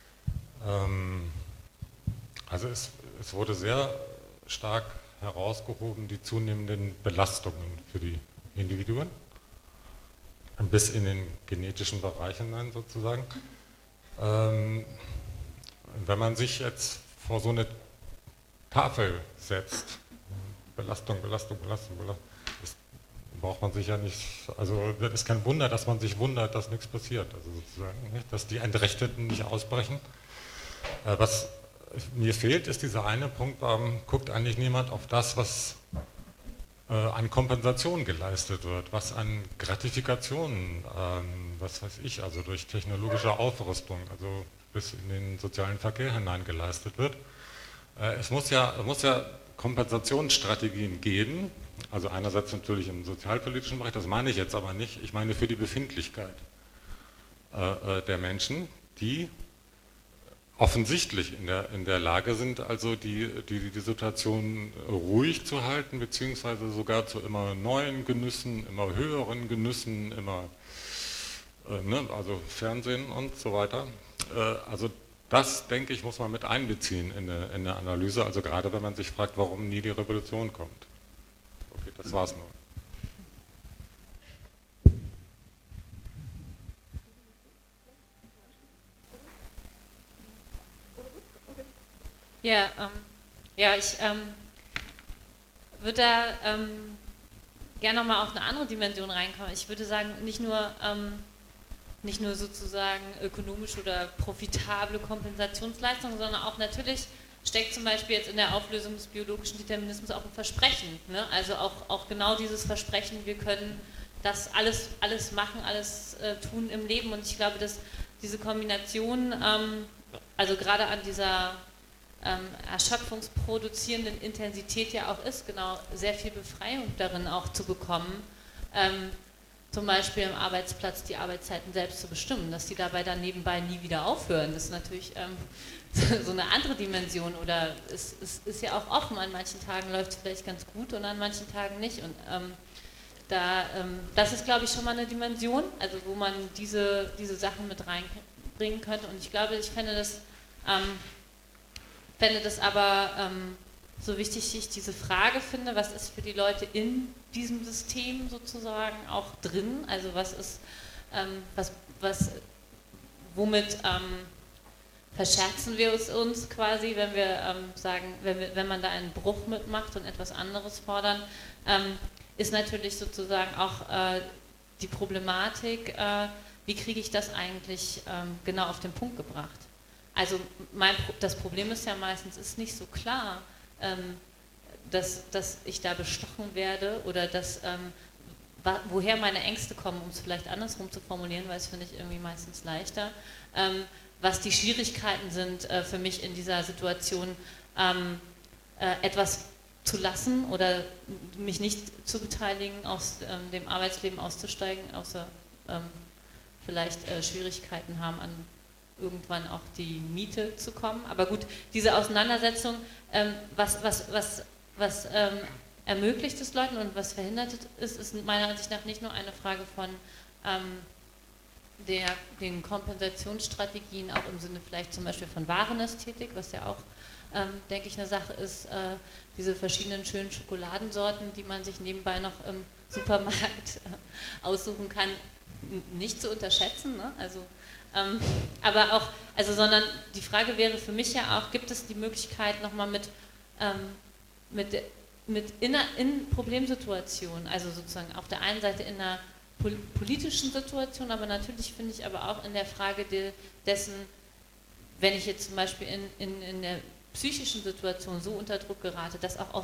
Also es wurde sehr stark herausgehoben, die zunehmenden Belastungen für die Individuen, bis in den genetischen Bereich hinein sozusagen. Wenn man sich jetzt vor so eine Tafel setzt, Belastung, Belastung, Belastung, Belastung, das braucht man sich ja nicht, also das ist kein Wunder, dass man sich wundert, dass nichts passiert, also sozusagen, nicht, dass die Entrechteten nicht ausbrechen. Was mir fehlt, ist dieser eine Punkt, warum guckt eigentlich niemand auf das, was an Kompensation geleistet wird, was an Gratifikationen, was weiß ich, also durch technologische Aufrüstung, also bis in den sozialen Verkehr hinein geleistet wird. Es muss ja Kompensationsstrategien geben, also einerseits natürlich im sozialpolitischen Bereich, das meine ich jetzt aber nicht, ich meine für die Befindlichkeit der Menschen, die offensichtlich in der Lage sind, also die Situation ruhig zu halten, beziehungsweise sogar zu immer neuen Genüssen, immer höheren Genüssen, immer, also Fernsehen und so weiter. Also das, denke ich, muss man mit einbeziehen in der Analyse, also gerade wenn man sich fragt, warum nie die Revolution kommt. Okay, das war's nur. Ja, ich würde da gerne nochmal auf eine andere Dimension reinkommen. Ich würde sagen, nicht nur sozusagen ökonomische oder profitable Kompensationsleistungen, sondern auch natürlich steckt zum Beispiel jetzt in der Auflösung des biologischen Determinismus auch ein Versprechen. Ne? Also auch genau dieses Versprechen, wir können das alles machen, alles tun im Leben, und ich glaube, dass diese Kombination, also gerade an dieser erschöpfungsproduzierenden Intensität ja auch ist, genau, sehr viel Befreiung darin auch zu bekommen, zum Beispiel am Arbeitsplatz die Arbeitszeiten selbst zu bestimmen, dass die dabei dann nebenbei nie wieder aufhören, das ist natürlich so eine andere Dimension, oder es ist ja auch offen, an manchen Tagen läuft es vielleicht ganz gut und an manchen Tagen nicht, und das ist, glaube ich, schon mal eine Dimension, also wo man diese Sachen mit reinbringen könnte, und ich glaube, ich fände das aber so wichtig, ich diese Frage finde, was ist für die Leute in diesem System sozusagen auch drin, also was ist, womit verscherzen wir uns quasi, wenn wir sagen, wenn man da einen Bruch mitmacht und etwas anderes fordern, ist natürlich sozusagen auch die Problematik, wie kriege ich das eigentlich genau auf den Punkt gebracht. Also das Problem ist ja meistens, ist nicht so klar, dass ich da bestochen werde oder woher meine Ängste kommen, um es vielleicht andersrum zu formulieren, weil es finde ich irgendwie meistens leichter, was die Schwierigkeiten sind für mich in dieser Situation, etwas zu lassen oder mich nicht zu beteiligen, aus dem Arbeitsleben auszusteigen, außer vielleicht Schwierigkeiten haben, an irgendwann auch die Miete zu kommen. Aber gut, diese Auseinandersetzung, was ermöglicht es Leuten und was verhindert es, ist meiner Ansicht nach nicht nur eine Frage von den Kompensationsstrategien, auch im Sinne vielleicht zum Beispiel von Warenästhetik, was ja auch, denke ich, eine Sache ist, diese verschiedenen schönen Schokoladensorten, die man sich nebenbei noch im Supermarkt aussuchen kann, nicht zu unterschätzen, ne? Also aber auch, sondern die Frage wäre für mich ja auch, gibt es die Möglichkeit nochmal in Problemsituationen, also sozusagen auf der einen Seite in einer politischen Situation, aber natürlich finde ich aber auch in der Frage dessen, wenn ich jetzt zum Beispiel in der psychischen Situation so unter Druck gerate, das auch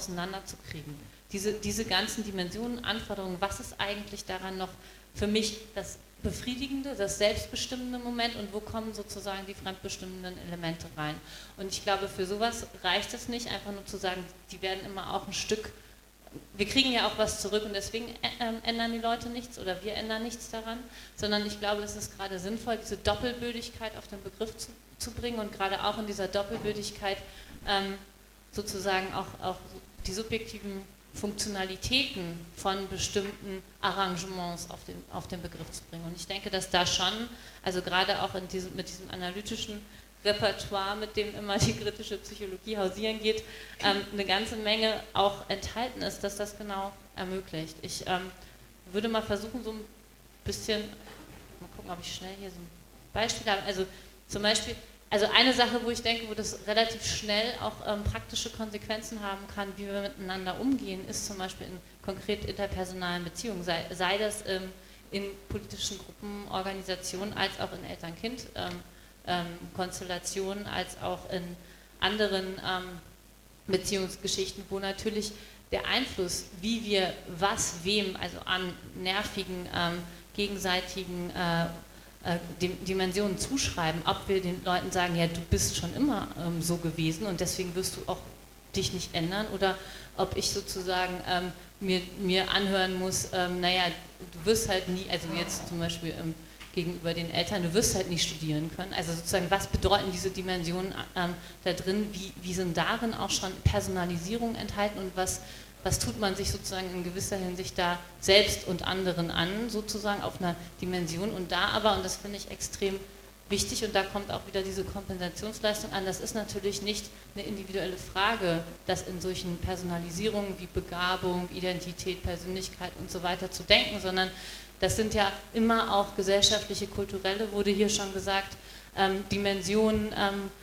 auseinanderzukriegen. Diese ganzen Dimensionen, Anforderungen, was ist eigentlich daran noch für mich das befriedigende, das selbstbestimmende Moment und wo kommen sozusagen die fremdbestimmenden Elemente rein. Und ich glaube, für sowas reicht es nicht, einfach nur zu sagen, die werden immer auch ein Stück, wir kriegen ja auch was zurück und deswegen ändern die Leute nichts oder wir ändern nichts daran, sondern ich glaube, es ist gerade sinnvoll, diese Doppelbödigkeit auf den Begriff zu bringen und gerade auch in dieser Doppelbödigkeit sozusagen auch die subjektiven Funktionalitäten von bestimmten Arrangements auf den Begriff zu bringen. Und ich denke, dass da schon, also gerade auch mit diesem analytischen Repertoire, mit dem immer die kritische Psychologie hausieren geht, eine ganze Menge auch enthalten ist, dass das genau ermöglicht. Ich würde mal versuchen, so ein bisschen, mal gucken, ob ich schnell hier so ein Beispiel habe, also zum Beispiel, also eine Sache, wo ich denke, wo das relativ schnell auch praktische Konsequenzen haben kann, wie wir miteinander umgehen, ist zum Beispiel in konkret interpersonalen Beziehungen, sei das in politischen Gruppen, Organisationen, als auch in Eltern-Kind-Konstellationen, als auch in anderen Beziehungsgeschichten, wo natürlich der Einfluss, wie wir was wem, also an nervigen, gegenseitigen Dimensionen zuschreiben, ob wir den Leuten sagen, ja, du bist schon immer so gewesen und deswegen wirst du auch dich nicht ändern, oder ob ich sozusagen mir anhören muss, naja, du wirst halt nie, also jetzt zum Beispiel gegenüber den Eltern, du wirst halt nicht studieren können, also sozusagen, was bedeuten diese Dimensionen da drin, wie sind darin auch schon Personalisierung enthalten und was tut man sich sozusagen in gewisser Hinsicht da selbst und anderen an, sozusagen auf einer Dimension, und da aber, und das finde ich extrem wichtig, und da kommt auch wieder diese Kompensationsleistung an, das ist natürlich nicht eine individuelle Frage, das in solchen Personalisierungen wie Begabung, Identität, Persönlichkeit und so weiter zu denken, sondern das sind ja immer auch gesellschaftliche, kulturelle, wurde hier schon gesagt, Dimensionen,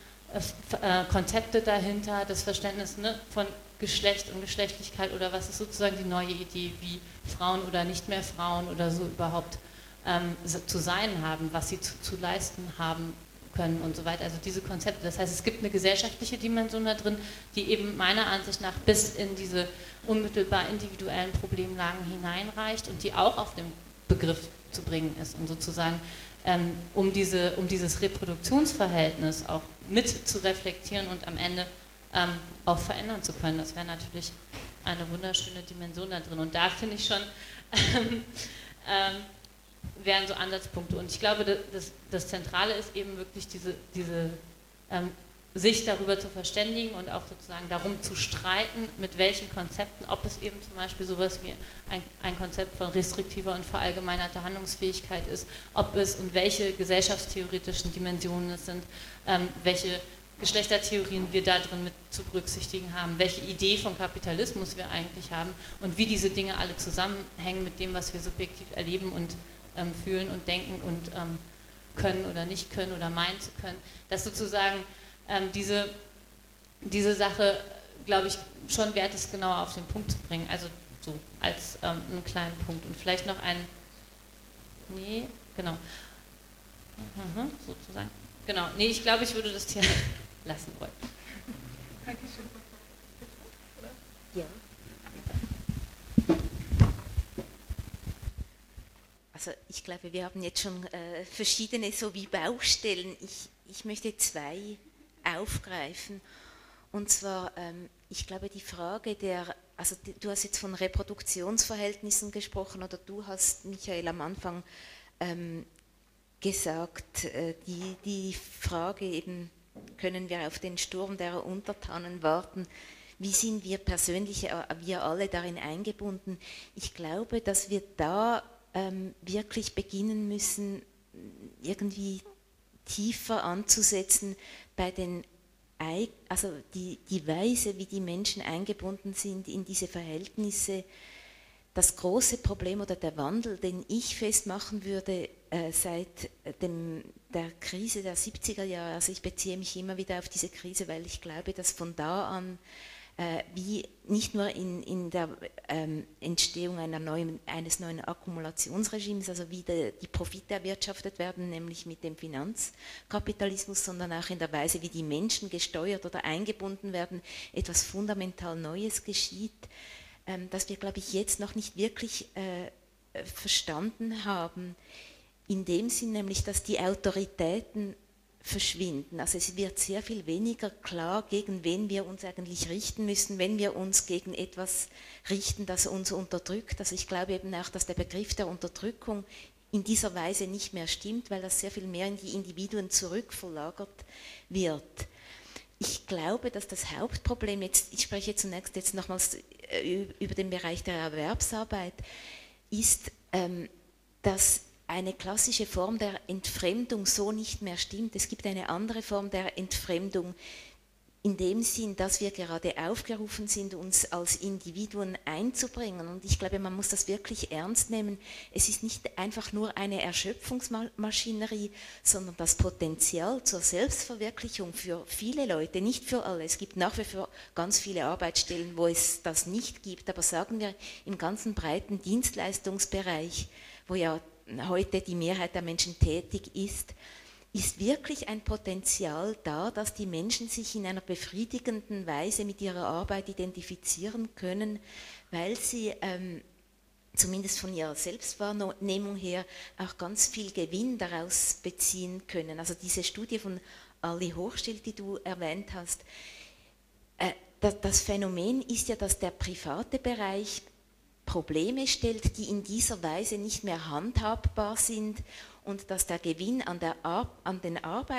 Konzepte dahinter, das Verständnis von Geschlecht und Geschlechtlichkeit, oder was ist sozusagen die neue Idee, wie Frauen oder nicht mehr Frauen oder so überhaupt zu sein haben, was sie zu leisten haben können und so weiter. Also diese Konzepte, das heißt, es gibt eine gesellschaftliche Dimension da drin, die eben meiner Ansicht nach bis in diese unmittelbar individuellen Problemlagen hineinreicht und die auch auf den Begriff zu bringen ist und sozusagen um dieses Reproduktionsverhältnis auch mit zu reflektieren und am Ende auch verändern zu können. Das wäre natürlich eine wunderschöne Dimension da drin. Und da finde ich schon, wären so Ansatzpunkte. Und ich glaube, das Zentrale ist eben wirklich diese sich darüber zu verständigen und auch sozusagen darum zu streiten, mit welchen Konzepten, ob es eben zum Beispiel sowas wie ein Konzept von restriktiver und verallgemeinerter Handlungsfähigkeit ist, ob es und welche gesellschaftstheoretischen Dimensionen es sind, welche Geschlechtertheorien wir da drin mit zu berücksichtigen haben, welche Idee von Kapitalismus wir eigentlich haben und wie diese Dinge alle zusammenhängen mit dem, was wir subjektiv erleben und fühlen und denken und können oder nicht können oder meinen zu können. Dass sozusagen diese Sache, glaube ich, schon wert ist, genauer auf den Punkt zu bringen. Also so als einen kleinen Punkt. Und vielleicht noch sozusagen. Genau, nee, ich glaube, ich würde das hier lassen wollen. Dankeschön. Ja. Also ich glaube, wir haben jetzt schon verschiedene so wie Baustellen. Ich möchte zwei aufgreifen. Und zwar, ich glaube, die Frage du hast jetzt von Reproduktionsverhältnissen gesprochen, oder du hast, Michael, am Anfang gesagt, die Frage eben, können wir auf den Sturm der Untertanen warten? Wie sind wir persönlich, wir alle darin eingebunden? Ich glaube, dass wir da wirklich beginnen müssen, irgendwie tiefer anzusetzen bei die Weise, wie die Menschen eingebunden sind in diese Verhältnisse. Das große Problem oder der Wandel, den ich festmachen würde seit der Krise der 70er Jahre, also ich beziehe mich immer wieder auf diese Krise, weil ich glaube, dass von da an, wie nicht nur in der Entstehung eines neuen Akkumulationsregimes, also wie die Profite erwirtschaftet werden, nämlich mit dem Finanzkapitalismus, sondern auch in der Weise, wie die Menschen gesteuert oder eingebunden werden, etwas fundamental Neues geschieht, dass wir, glaube ich, jetzt noch nicht wirklich verstanden haben, in dem Sinn nämlich, dass die Autoritäten verschwinden. Also es wird sehr viel weniger klar, gegen wen wir uns eigentlich richten müssen, wenn wir uns gegen etwas richten, das uns unterdrückt. Also ich glaube eben auch, dass der Begriff der Unterdrückung in dieser Weise nicht mehr stimmt, weil das sehr viel mehr in die Individuen zurückverlagert wird. Ich glaube, dass das Hauptproblem, ich spreche zunächst jetzt nochmals über den Bereich der Erwerbsarbeit, ist, dass eine klassische Form der Entfremdung so nicht mehr stimmt. Es gibt eine andere Form der Entfremdung in dem Sinn, dass wir gerade aufgerufen sind, uns als Individuen einzubringen. Und ich glaube, man muss das wirklich ernst nehmen. Es ist nicht einfach nur eine Erschöpfungsmaschinerie, sondern das Potenzial zur Selbstverwirklichung für viele Leute, nicht für alle. Es gibt nach wie vor ganz viele Arbeitsstellen, wo es das nicht gibt. Aber sagen wir, im ganzen breiten Dienstleistungsbereich, wo ja heute die Mehrheit der Menschen tätig ist wirklich ein Potenzial da, dass die Menschen sich in einer befriedigenden Weise mit ihrer Arbeit identifizieren können, weil sie zumindest von ihrer Selbstwahrnehmung her auch ganz viel Gewinn daraus beziehen können. Also diese Studie von Ali Hochschild, die du erwähnt hast, das Phänomen ist ja, dass der private Bereich Probleme stellt, die in dieser Weise nicht mehr handhabbar sind und dass der Gewinn an den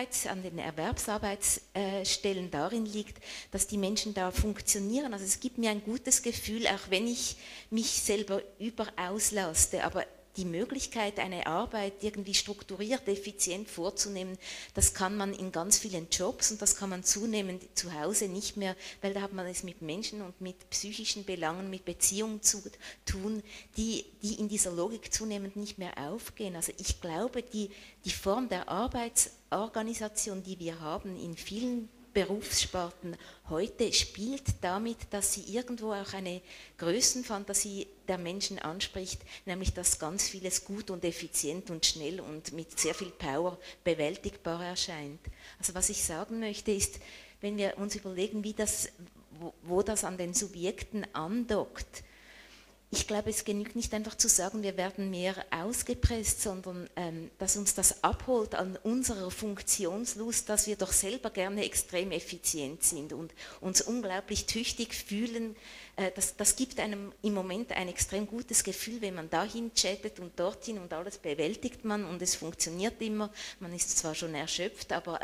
Erwerbsarbeitsstellen darin liegt, dass die Menschen da funktionieren. Also es gibt mir ein gutes Gefühl, auch wenn ich mich selber überauslaste, aber die Möglichkeit, eine Arbeit irgendwie strukturiert, effizient vorzunehmen, das kann man in ganz vielen Jobs und das kann man zunehmend zu Hause nicht mehr, weil da hat man es mit Menschen und mit psychischen Belangen, mit Beziehungen zu tun, die in dieser Logik zunehmend nicht mehr aufgehen. Also ich glaube, die Form der Arbeitsorganisation, die wir haben in vielen Berufssparten heute, spielt damit, dass sie irgendwo auch eine Größenfantasie der Menschen anspricht, nämlich dass ganz vieles gut und effizient und schnell und mit sehr viel Power bewältigbar erscheint. Also was ich sagen möchte ist, wenn wir uns überlegen, wo das an den Subjekten andockt, ich glaube, es genügt nicht einfach zu sagen, wir werden mehr ausgepresst, sondern dass uns das abholt an unserer Funktionslust, dass wir doch selber gerne extrem effizient sind und uns unglaublich tüchtig fühlen. Das gibt einem im Moment ein extrem gutes Gefühl, wenn man dahin chattet und dorthin und alles bewältigt man und es funktioniert immer. Man ist zwar schon erschöpft, aber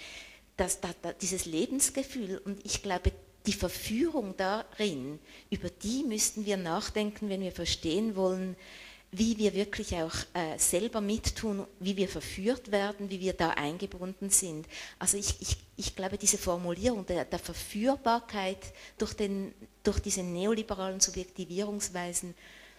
dieses Lebensgefühl, und ich glaube, die Verführung darin, über die müssten wir nachdenken, wenn wir verstehen wollen, wie wir wirklich auch selber mittun, wie wir verführt werden, wie wir da eingebunden sind. Also ich glaube, diese Formulierung der Verführbarkeit durch diese neoliberalen Subjektivierungsweisen,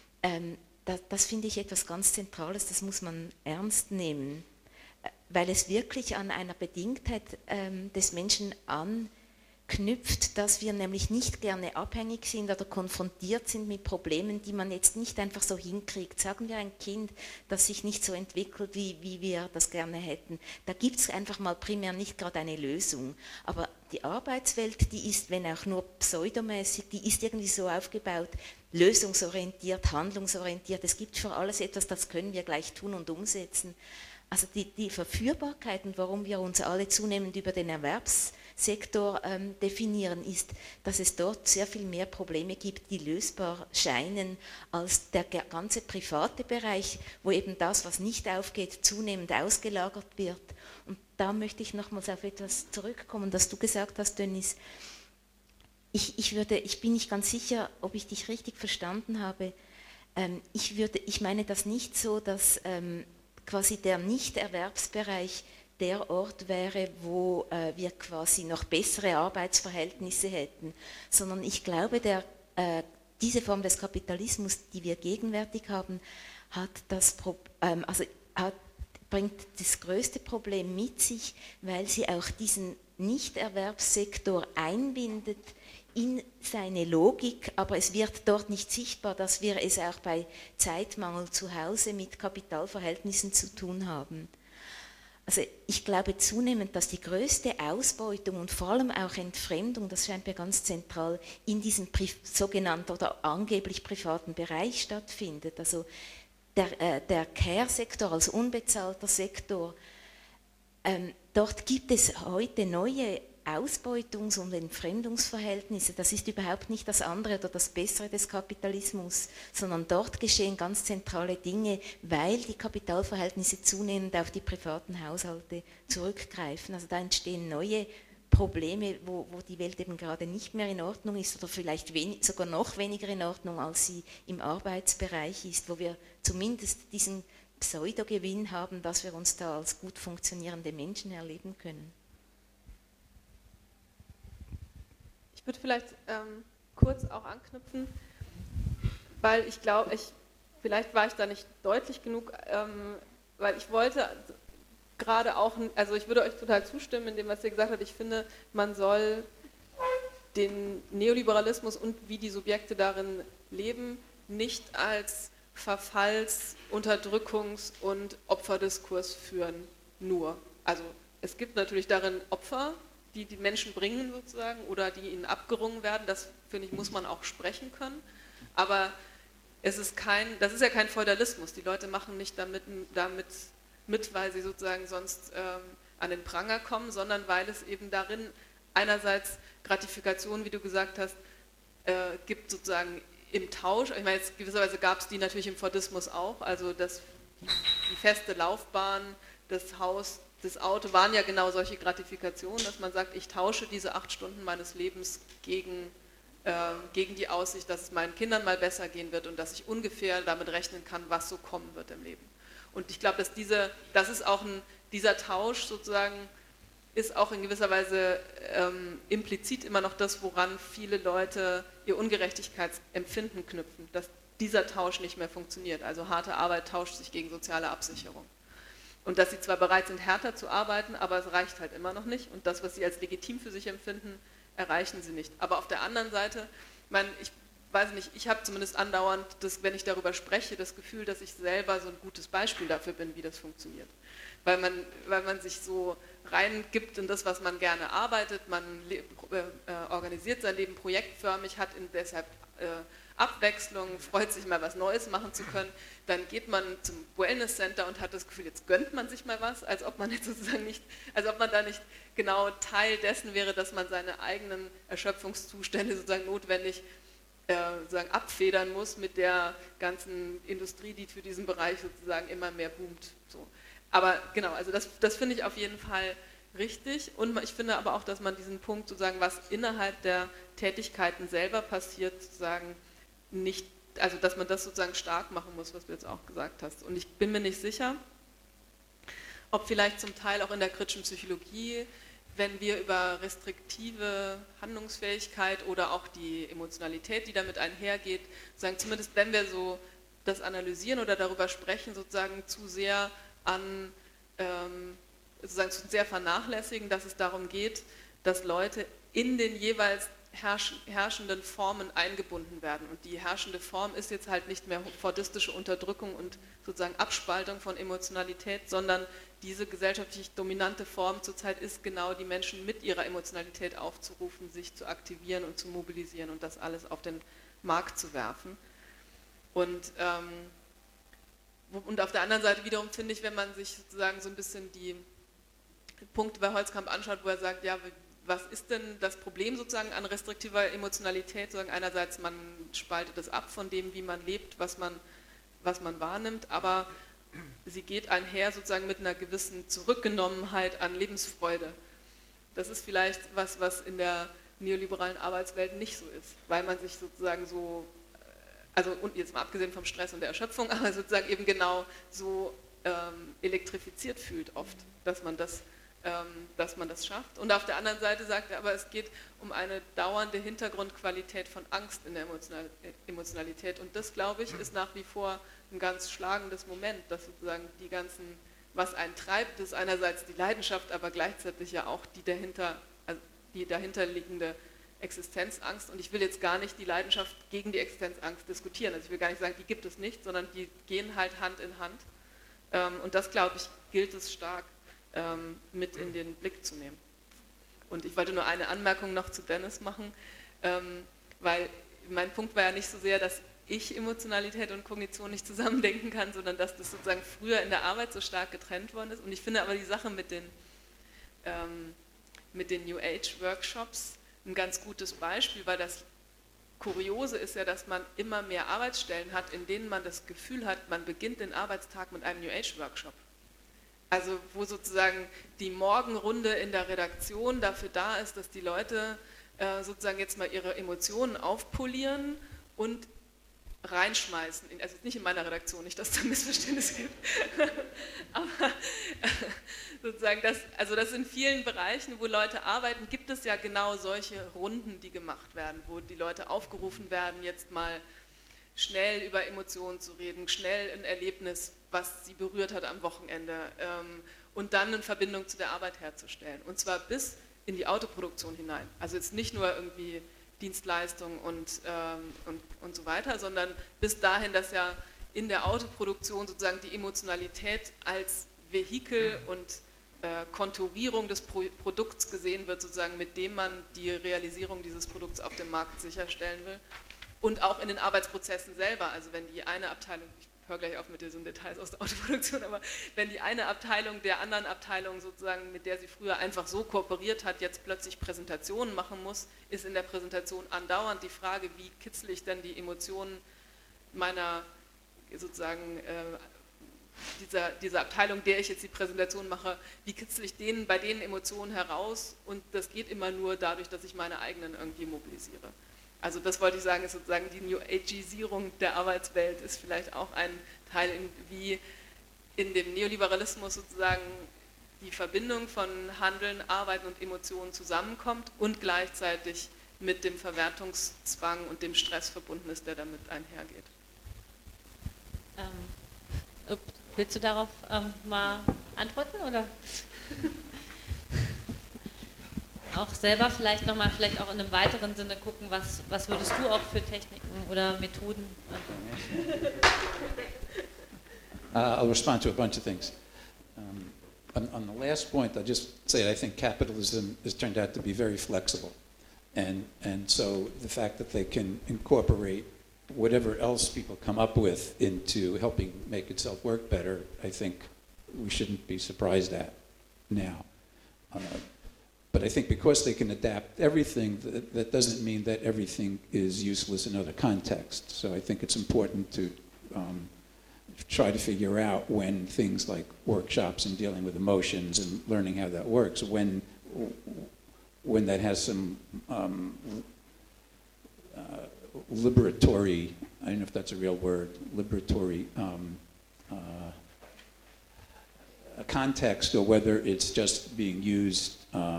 das finde ich etwas ganz Zentrales, das muss man ernst nehmen, weil es wirklich an einer Bedingtheit des Menschen anknüpft, dass wir nämlich nicht gerne abhängig sind oder konfrontiert sind mit Problemen, die man jetzt nicht einfach so hinkriegt. Sagen wir ein Kind, das sich nicht so entwickelt, wie wir das gerne hätten. Da gibt es einfach mal primär nicht gerade eine Lösung. Aber die Arbeitswelt, die ist, wenn auch nur pseudomäßig, die ist irgendwie so aufgebaut, lösungsorientiert, handlungsorientiert. Es gibt für alles etwas, das können wir gleich tun und umsetzen. Also die Verführbarkeit und warum wir uns alle zunehmend über den Erwerbssektor definieren, ist, dass es dort sehr viel mehr Probleme gibt, die lösbar scheinen, als der ganze private Bereich, wo eben das, was nicht aufgeht, zunehmend ausgelagert wird. Und da möchte ich nochmals auf etwas zurückkommen, das du gesagt hast, Dennis. Ich bin nicht ganz sicher, ob ich dich richtig verstanden habe. Ich meine das nicht so, dass quasi der Nicht-Erwerbsbereich der Ort wäre, wo wir quasi noch bessere Arbeitsverhältnisse hätten, sondern ich glaube, diese Form des Kapitalismus, die wir gegenwärtig haben, bringt das größte Problem mit sich, weil sie auch diesen Nicht-Erwerbssektor einbindet in seine Logik, aber es wird dort nicht sichtbar, dass wir es auch bei Zeitmangel zu Hause mit Kapitalverhältnissen zu tun haben. Also ich glaube zunehmend, dass die größte Ausbeutung und vor allem auch Entfremdung, das scheint mir ganz zentral, in diesem sogenannten oder angeblich privaten Bereich stattfindet. Also der Care-Sektor als unbezahlter Sektor, dort gibt es heute neue Ausbeutungs- und Entfremdungsverhältnisse. Das ist überhaupt nicht das andere oder das Bessere des Kapitalismus, sondern dort geschehen ganz zentrale Dinge, weil die Kapitalverhältnisse zunehmend auf die privaten Haushalte zurückgreifen. Also da entstehen neue Probleme, wo die Welt eben gerade nicht mehr in Ordnung ist oder vielleicht sogar noch weniger in Ordnung, als sie im Arbeitsbereich ist, wo wir zumindest diesen Pseudogewinn haben, dass wir uns da als gut funktionierende Menschen erleben können. Ich würde vielleicht kurz auch anknüpfen, weil ich glaube, vielleicht war ich da nicht deutlich genug, weil ich wollte gerade auch, also ich würde euch total zustimmen in dem, was ihr gesagt habt. Ich finde, man soll den Neoliberalismus und wie die Subjekte darin leben, nicht als Verfalls-, Unterdrückungs- und Opferdiskurs führen, nur. Also es gibt natürlich darin Opfer, die die Menschen bringen sozusagen oder die ihnen abgerungen werden, das finde ich, muss man auch sprechen können, aber das ist ja kein Feudalismus, die Leute machen nicht damit mit, weil sie sozusagen sonst an den Pranger kommen, sondern weil es eben darin einerseits Gratifikation, wie du gesagt hast, gibt sozusagen im Tausch, ich meine, jetzt gewisserweise gab es die natürlich im Fordismus auch, also die feste Laufbahn, das Haus, das Auto waren ja genau solche Gratifikationen, dass man sagt, ich tausche diese 8 Stunden meines Lebens gegen die Aussicht, dass es meinen Kindern mal besser gehen wird und dass ich ungefähr damit rechnen kann, was so kommen wird im Leben. Und ich glaube, dass dieser Tausch sozusagen ist auch in gewisser Weise implizit immer noch das, woran viele Leute ihr Ungerechtigkeitsempfinden knüpfen, dass dieser Tausch nicht mehr funktioniert. Also harte Arbeit tauscht sich gegen soziale Absicherung. Und dass sie zwar bereit sind, härter zu arbeiten, aber es reicht halt immer noch nicht. Und das, was sie als legitim für sich empfinden, erreichen sie nicht. Aber auf der anderen Seite, ich weiß nicht, ich habe zumindest andauernd, wenn ich darüber spreche, das Gefühl, dass ich selber so ein gutes Beispiel dafür bin, wie das funktioniert. Weil man sich so reingibt in das, was man gerne arbeitet, man organisiert sein Leben projektförmig, hat deshalb Abwechslung, freut sich mal was Neues machen zu können, dann geht man zum Wellness Center und hat das Gefühl, jetzt gönnt man sich mal was, als ob man da nicht genau Teil dessen wäre, dass man seine eigenen Erschöpfungszustände sozusagen notwendig sozusagen abfedern muss mit der ganzen Industrie, die für diesen Bereich sozusagen immer mehr boomt. So. Aber genau, also das finde ich auf jeden Fall richtig und ich finde aber auch, dass man diesen Punkt sozusagen, was innerhalb der Tätigkeiten selber passiert, sozusagen nicht, also dass man das sozusagen stark machen muss, was du jetzt auch gesagt hast. Und ich bin mir nicht sicher, ob vielleicht zum Teil auch in der kritischen Psychologie, wenn wir über restriktive Handlungsfähigkeit oder auch die Emotionalität, die damit einhergeht, sagen, zumindest wenn wir so das analysieren oder darüber sprechen, sozusagen zu sehr sozusagen zu sehr vernachlässigen, dass es darum geht, dass Leute in den jeweils herrschenden Formen eingebunden werden. Und die herrschende Form ist jetzt halt nicht mehr fordistische Unterdrückung und sozusagen Abspaltung von Emotionalität, sondern diese gesellschaftlich dominante Form zurzeit ist genau die Menschen mit ihrer Emotionalität aufzurufen, sich zu aktivieren und zu mobilisieren und das alles auf den Markt zu werfen. Und auf der anderen Seite wiederum finde ich, wenn man sich sozusagen so ein bisschen die Punkte bei Holzkamp anschaut, wo er sagt, ja, was ist denn das Problem sozusagen an restriktiver Emotionalität? Sozusagen einerseits, man spaltet es ab von dem, wie man lebt, was man wahrnimmt, aber sie geht einher sozusagen mit einer gewissen Zurückgenommenheit an Lebensfreude. Das ist vielleicht was in der neoliberalen Arbeitswelt nicht so ist, weil man sich sozusagen so, also und jetzt mal abgesehen vom Stress und der Erschöpfung, aber sozusagen eben genau so elektrifiziert fühlt oft, dass man das schafft. Und auf der anderen Seite sagt er, aber es geht um eine dauernde Hintergrundqualität von Angst in der Emotionalität. Und das, glaube ich, ist nach wie vor ein ganz schlagendes Moment, dass sozusagen was einen treibt, ist einerseits die Leidenschaft, aber gleichzeitig ja auch die dahinterliegende Existenzangst. Und ich will jetzt gar nicht die Leidenschaft gegen die Existenzangst diskutieren. Also ich will gar nicht sagen, die gibt es nicht, sondern die gehen halt Hand in Hand. Und das, glaube ich, gilt es stark mit in den Blick zu nehmen. Und ich wollte nur eine Anmerkung noch zu Dennis machen, weil mein Punkt war ja nicht so sehr, dass ich Emotionalität und Kognition nicht zusammendenken kann, sondern dass das sozusagen früher in der Arbeit so stark getrennt worden ist. Und ich finde aber die Sache mit den New Age Workshops ein ganz gutes Beispiel, weil das Kuriose ist ja, dass man immer mehr Arbeitsstellen hat, in denen man das Gefühl hat, man beginnt den Arbeitstag mit einem New Age Workshop. Also wo sozusagen die Morgenrunde in der Redaktion dafür da ist, dass die Leute sozusagen jetzt mal ihre Emotionen aufpolieren und reinschmeißen. Also nicht in meiner Redaktion, nicht, dass es da Missverständnisse gibt. Aber sozusagen das in vielen Bereichen, wo Leute arbeiten, gibt es ja genau solche Runden, die gemacht werden, wo die Leute aufgerufen werden, jetzt mal schnell über Emotionen zu reden, schnell ein Erlebnis, was sie berührt hat am Wochenende und dann eine Verbindung zu der Arbeit herzustellen. Und zwar bis in die Autoproduktion hinein. Also jetzt nicht nur irgendwie Dienstleistung und so weiter, sondern bis dahin, dass ja in der Autoproduktion sozusagen die Emotionalität als Vehikel und Konturierung des Produkts gesehen wird, sozusagen mit dem man die Realisierung dieses Produkts auf dem Markt sicherstellen will. Und auch in den Arbeitsprozessen selber, also wenn die eine Abteilung, ich höre gleich auf mit diesen Details aus der Autoproduktion, aber wenn die eine Abteilung der anderen Abteilung sozusagen, mit der sie früher einfach so kooperiert hat, jetzt plötzlich Präsentationen machen muss, ist in der Präsentation andauernd die Frage, wie kitzle ich denn die Emotionen meiner sozusagen dieser Abteilung, der ich jetzt die Präsentation mache, wie kitzle ich bei denen Emotionen heraus, und das geht immer nur dadurch, dass ich meine eigenen irgendwie mobilisiere. Also das wollte ich sagen, ist sozusagen die New Ageisierung der Arbeitswelt ist vielleicht auch ein Teil, wie in dem Neoliberalismus sozusagen die Verbindung von Handeln, Arbeiten und Emotionen zusammenkommt und gleichzeitig mit dem Verwertungszwang und dem Stress verbunden ist, der damit einhergeht. Willst du darauf mal antworten, oder? Auch selber vielleicht nochmal, vielleicht auch in einem weiteren Sinne gucken, was würdest du auch für Techniken oder Methoden? I'll respond to a bunch of things. On the last point, I'll just say I think capitalism has turned out to be very flexible. And so the fact that they can incorporate whatever else people come up with into helping make itself work better, I think we shouldn't be surprised at now. But I think because they can adapt everything, that doesn't mean that everything is useless in other contexts. So I think it's important to try to figure out when things like workshops and dealing with emotions and learning how that works, when that has some liberatory, I don't know if that's a real word, liberatory a context, or whether it's just being used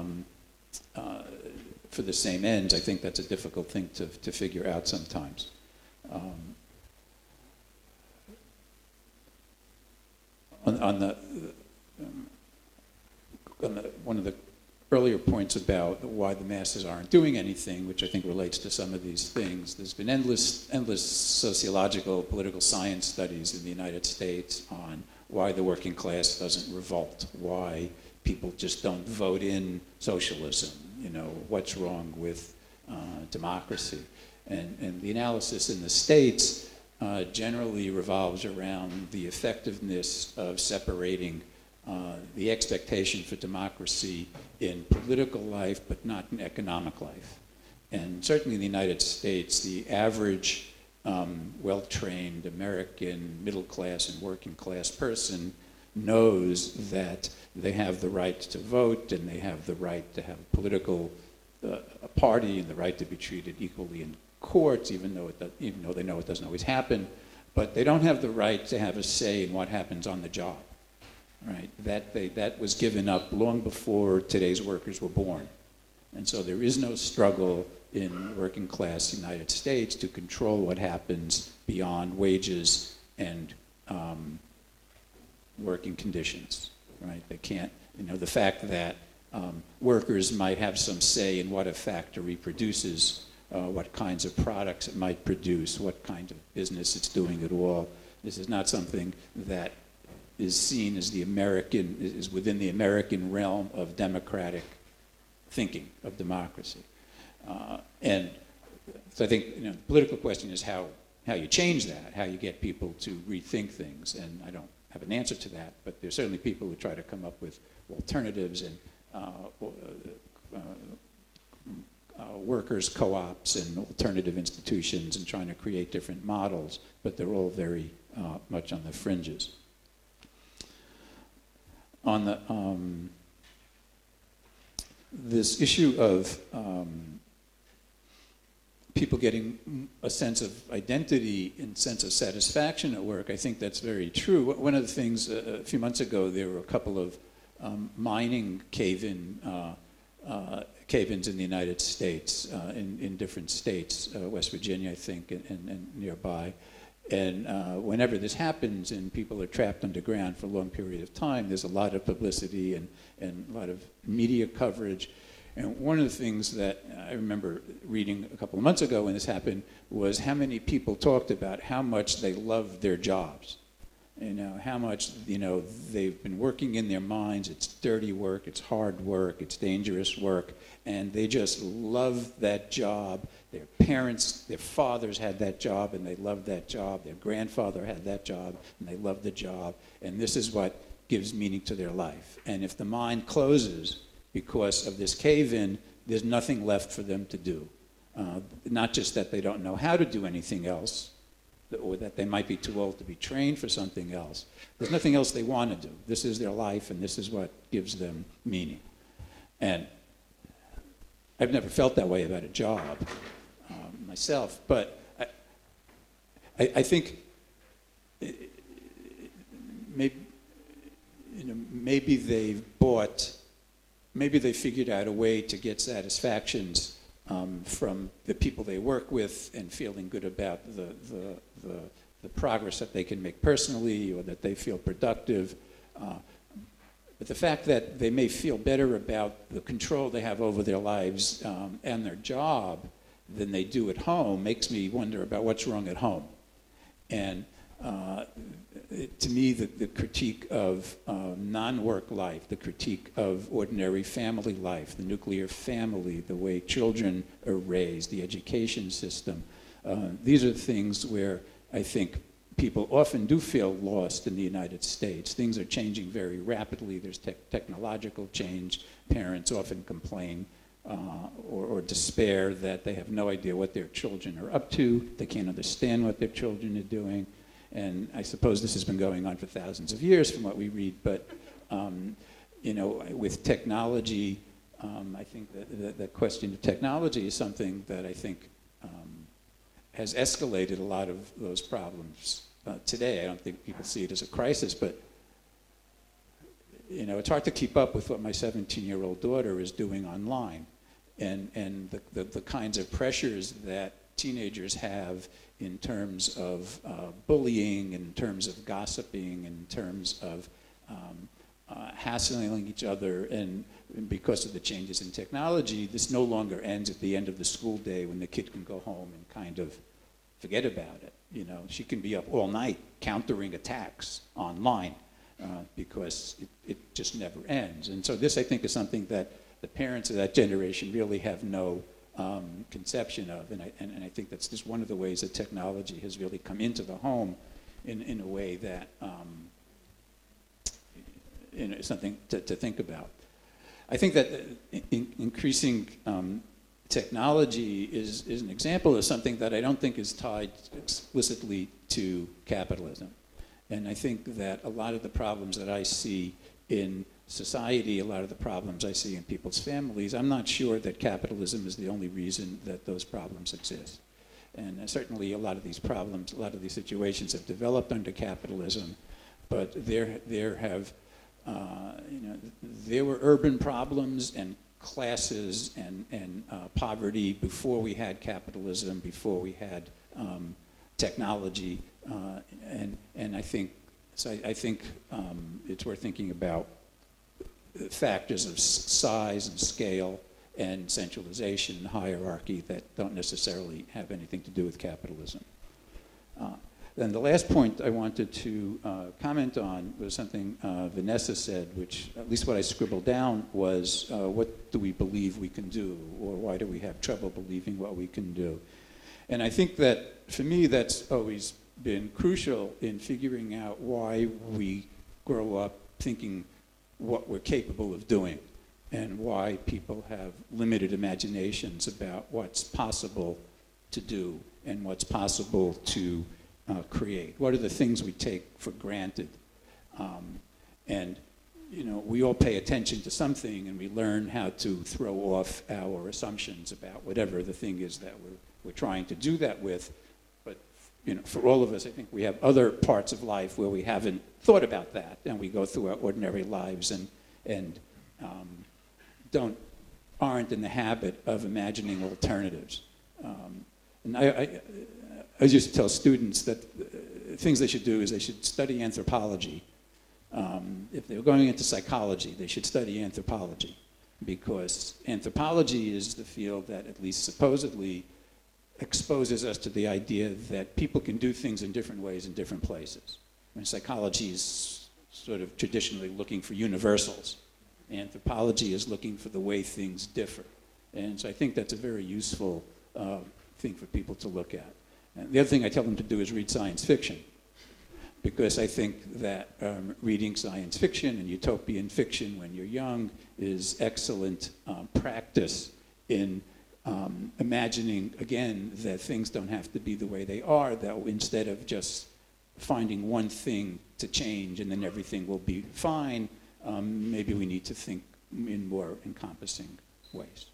for the same ends. I think that's a difficult thing to figure out sometimes. One of the earlier points about why the masses aren't doing anything, which I think relates to some of these things, there's been endless sociological, political science studies in the United States on why the working class doesn't revolt, why people just don't vote in socialism, what's wrong with democracy. And the analysis in the States generally revolves around the effectiveness of separating the expectation for democracy in political life, but not in economic life. And certainly in the United States, the average well-trained American middle-class and working-class person knows that they have the right to vote, and they have the right to have a political party, and the right to be treated equally in courts, even though they know it doesn't always happen. But they don't have the right to have a say in what happens on the job. Right? That was given up long before today's workers were born. And so there is no struggle in working class United States to control what happens beyond wages and working conditions. Right? They can't, the fact that workers might have some say in what a factory produces, what kinds of products it might produce, what kind of business it's doing at all. This is not something that is seen as is within the American realm of democratic thinking, of democracy. And so I think the political question is how you change that, how you get people to rethink things. And I don't have an answer to that, but there's certainly people who try to come up with alternatives and workers' co-ops and alternative institutions and trying to create different models, but they're all very much on the fringes. On the this issue of people getting a sense of identity and sense of satisfaction at work, I think that's very true. One of the things, a few months ago, there were a couple of mining cave-ins in the United States, in different states, West Virginia, I think, and nearby. And whenever this happens and people are trapped underground for a long period of time, there's a lot of publicity and a lot of media coverage. And one of the things that I remember reading a couple of months ago when this happened was how many people talked about how much they loved their jobs. You know, how much, you know, they've been working in their mines. It's dirty work, it's hard work, it's dangerous work, and they just love that job. Their parents, their fathers had that job and they loved that job. Their grandfather had that job and they loved the job. And this is what gives meaning to their life. And if the mine closes because of this cave-in, there's nothing left for them to do. Not just that they don't know how to do anything else, or that they might be too old to be trained for something else. There's nothing else they want to do. This is their life, and this is what gives them meaning. And I've never felt that way about a job myself, but I think maybe they figured out a way to get satisfactions from the people they work with and feeling good about the progress that they can make personally or that they feel productive. But the fact that they may feel better about the control they have over their lives and their job than they do at home makes me wonder about what's wrong at home. And to me, the critique of non-work life, the critique of ordinary family life, the nuclear family, the way children are raised, the education system, these are things where I think people often do feel lost in the United States. Things are changing very rapidly. There's technological change. Parents often complain or despair that they have no idea what their children are up to. They can't understand what their children are doing. And I suppose this has been going on for thousands of years from what we read, but you know, with technology, I think that the question of technology is something that I think has escalated a lot of those problems today. I don't think people see it as a crisis, but you know, it's hard to keep up with what my 17-year-old daughter is doing online, and the kinds of pressures that teenagers have in terms of bullying, in terms of gossiping, in terms of hassling each other, and because of the changes in technology, this no longer ends at the end of the school day when the kid can go home and kind of forget about it. You know, she can be up all night countering attacks online because it just never ends. And so this, I think, is something that the parents of that generation really have no conception of, and I think that's just one of the ways that technology has really come into the home in a way that you know, something to think about. I think that increasing technology is an example of something that I don't think is tied explicitly to capitalism, and I think that a lot of the problems that I see in society, a lot of the problems I see in people's families, I'm not sure that capitalism is the only reason that those problems exist. And certainly a lot of these problems, a lot of these situations have developed under capitalism, but there were urban problems and classes and poverty before we had capitalism, before we had technology, and I think it's worth thinking about factors of size and scale and centralization and hierarchy that don't necessarily have anything to do with capitalism. Then the last point I wanted to comment on was something Vanessa said, which, at least what I scribbled down, was what do we believe we can do, or why do we have trouble believing what we can do? And I think that, for me, that's always been crucial in figuring out why we grow up thinking what we're capable of doing, and why people have limited imaginations about what's possible to do and what's possible to create. What are the things we take for granted? And you know, we all pay attention to something and we learn how to throw off our assumptions about whatever the thing is that we're trying to do that with. But you know, for all of us, I think we have other parts of life where we haven't thought about that, and we go through our ordinary lives and aren't in the habit of imagining alternatives. And I used to tell students that things they should do is they should study anthropology. If they were going into psychology, they should study anthropology, because anthropology is the field that, at least supposedly, exposes us to the idea that people can do things in different ways in different places. And psychology is sort of traditionally looking for universals. Anthropology is looking for the way things differ. And so I think that's a very useful thing for people to look at. And the other thing I tell them to do is read science fiction, because I think that reading science fiction and utopian fiction when you're young is excellent practice in imagining, again, that things don't have to be the way they are, that instead of just finding one thing to change and then everything will be fine, maybe we need to think in more encompassing ways.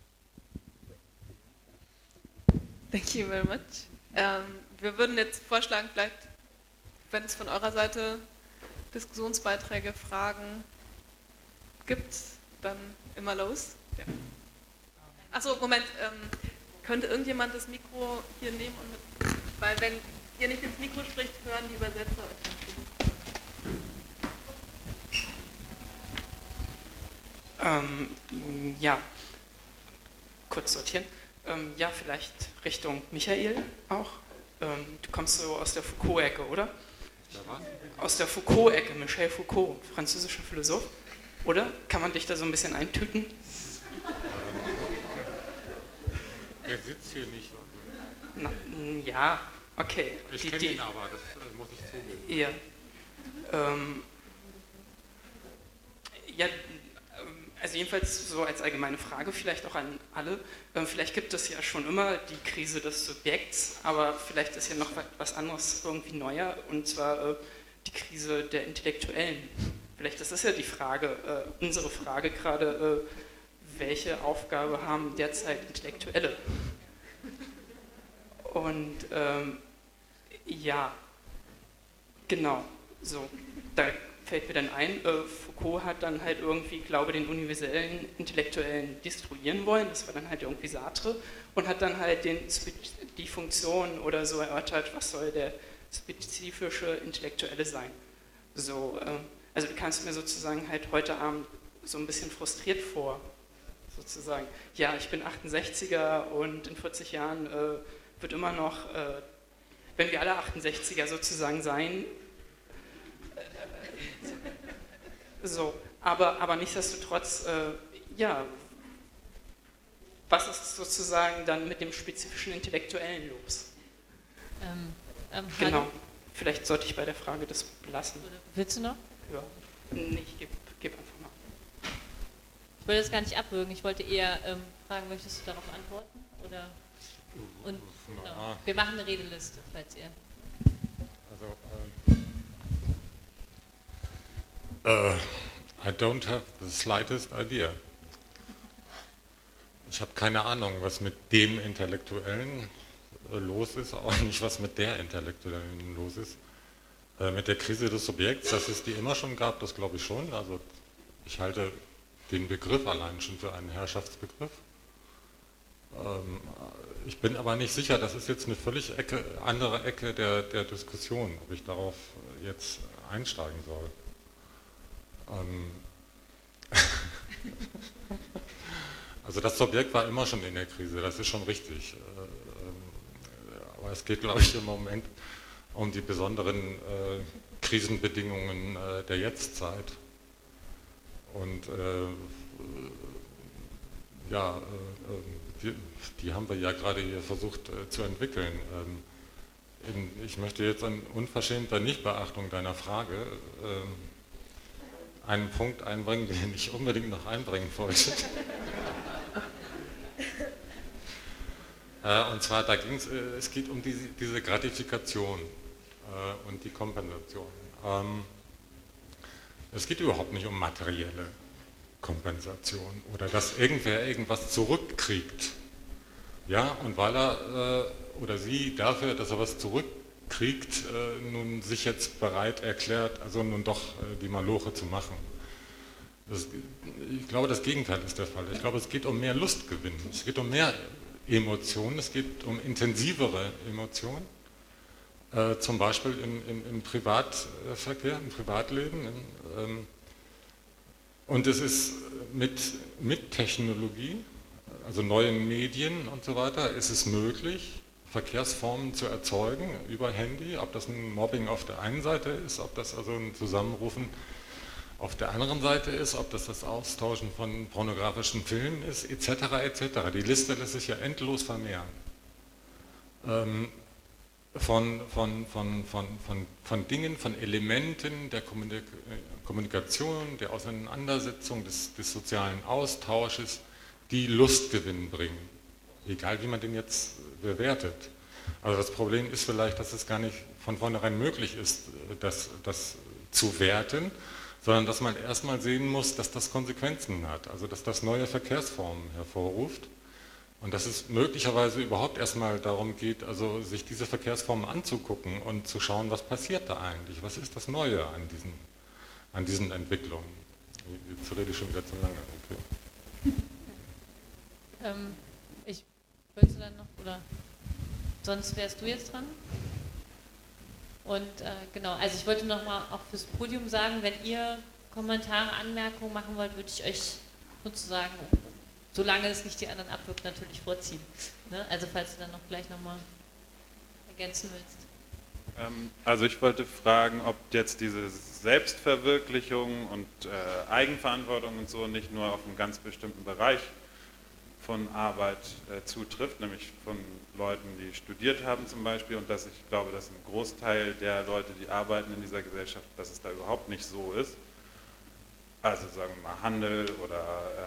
Thank you very much. Wir würden jetzt vorschlagen, vielleicht, wenn es von eurer Seite Diskussionsbeiträge, Fragen gibt, dann immer los. Ja. Achso, Moment. Könnte irgendjemand das Mikro hier nehmen? Weil wenn ihr nicht ins Mikro spricht, hören die Übersetzer euch nicht. Ja, kurz sortieren. Ja, vielleicht Richtung Michael auch. Du kommst so aus der Foucault-Ecke, oder? Aus der Foucault-Ecke, Michel Foucault, französischer Philosoph. Oder? Kann man dich da so ein bisschen eintüten? Er sitzt hier nicht. Na, ja, okay. Ich kenne ihn aber, das muss ich zugeben. Ja. Ja, also jedenfalls so als allgemeine Frage vielleicht auch an alle. Vielleicht gibt es ja schon immer die Krise des Subjekts, aber vielleicht ist ja noch was anderes irgendwie neuer, und zwar die Krise der Intellektuellen. Vielleicht ist das ja die Frage, unsere Frage gerade, welche Aufgabe haben derzeit Intellektuelle? Und ja, genau, so, da fällt mir dann ein, Foucault hat dann halt irgendwie, glaube ich, den universellen Intellektuellen destruieren wollen, das war dann halt irgendwie Sartre, und hat dann halt die Funktion oder so erörtert, was soll der spezifische Intellektuelle sein. So, also du kannst mir sozusagen halt heute Abend so ein bisschen frustriert vor, sozusagen. Ja, ich bin 68er und in 40 Jahren wird immer noch, wenn wir alle 68er sozusagen sein, so, aber nichtsdestotrotz, ja, was ist sozusagen dann mit dem spezifischen Intellektuellen los? Genau, vielleicht sollte ich bei der Frage das belassen. Willst du noch? Ja, nee, ich geb einfach mal. Ich wollte das gar nicht abwürgen, ich wollte eher fragen, möchtest du darauf antworten? Oder? Und genau. Wir machen eine Redeliste, falls ihr... I don't have the slightest idea. Ich habe keine Ahnung, was mit dem Intellektuellen los ist, auch nicht, was mit der Intellektuellen los ist. Mit der Krise des Subjekts, dass es die immer schon gab, das glaube ich schon. Also ich halte den Begriff allein schon für einen Herrschaftsbegriff. Ich bin aber nicht sicher, das ist jetzt eine völlig andere Ecke der Diskussion, ob ich darauf jetzt einsteigen soll. Also das Subjekt war immer schon in der Krise, das ist schon richtig. Aber es geht, glaube ich, im Moment um die besonderen Krisenbedingungen der Jetztzeit. Und ja, die haben wir ja gerade hier versucht zu entwickeln. Ich möchte jetzt an unverschämter Nichtbeachtung deiner Frage einen Punkt einbringen, den ich unbedingt noch einbringen wollte. Und zwar, es geht um diese Gratifikation und die Kompensation. Es geht überhaupt nicht um materielle Kompensation oder dass irgendwer irgendwas zurückkriegt. Ja, und weil er oder sie dafür, dass er was zurückkriegt, nun sich jetzt bereit erklärt, also nun doch die Maloche zu machen. Ich glaube, das Gegenteil ist der Fall. Ich glaube, es geht um mehr Lustgewinn, es geht um mehr Emotionen, es geht um intensivere Emotionen, zum Beispiel im Privatverkehr, im Privatleben. Und es ist mit Technologie, also neuen Medien und so weiter, ist es möglich, Verkehrsformen zu erzeugen über Handy, ob das ein Mobbing auf der einen Seite ist, ob das also ein Zusammenrufen auf der anderen Seite ist, ob das Austauschen von pornografischen Filmen ist, etc. etc. Die Liste lässt sich ja endlos vermehren. Von Dingen, von Elementen der Kommunikation, der Auseinandersetzung, des sozialen Austausches, die Lustgewinn bringen. Egal wie man den jetzt bewertet. Also das Problem ist vielleicht, dass es gar nicht von vornherein möglich ist, das zu werten, sondern dass man erstmal sehen muss, dass das Konsequenzen hat, also dass das neue Verkehrsformen hervorruft und dass es möglicherweise überhaupt erstmal darum geht, also sich diese Verkehrsformen anzugucken und zu schauen, was passiert da eigentlich, was ist das Neue an diesen Entwicklungen. Jetzt rede ich schon wieder zu lange. Okay. Willst du dann noch, oder sonst wärst du jetzt dran? Und genau, also ich wollte nochmal auch fürs Podium sagen, wenn ihr Kommentare, Anmerkungen machen wollt, würde ich euch sozusagen, solange es nicht die anderen abwirkt, natürlich vorziehen. Ne? Also falls du dann noch gleich nochmal ergänzen willst. Also ich wollte fragen, ob jetzt diese Selbstverwirklichung und Eigenverantwortung und so nicht nur auf einen ganz bestimmten Bereich von Arbeit zutrifft, nämlich von Leuten, die studiert haben zum Beispiel, und dass ich glaube, dass ein Großteil der Leute, die arbeiten in dieser Gesellschaft, dass es da überhaupt nicht so ist. Also sagen wir mal Handel oder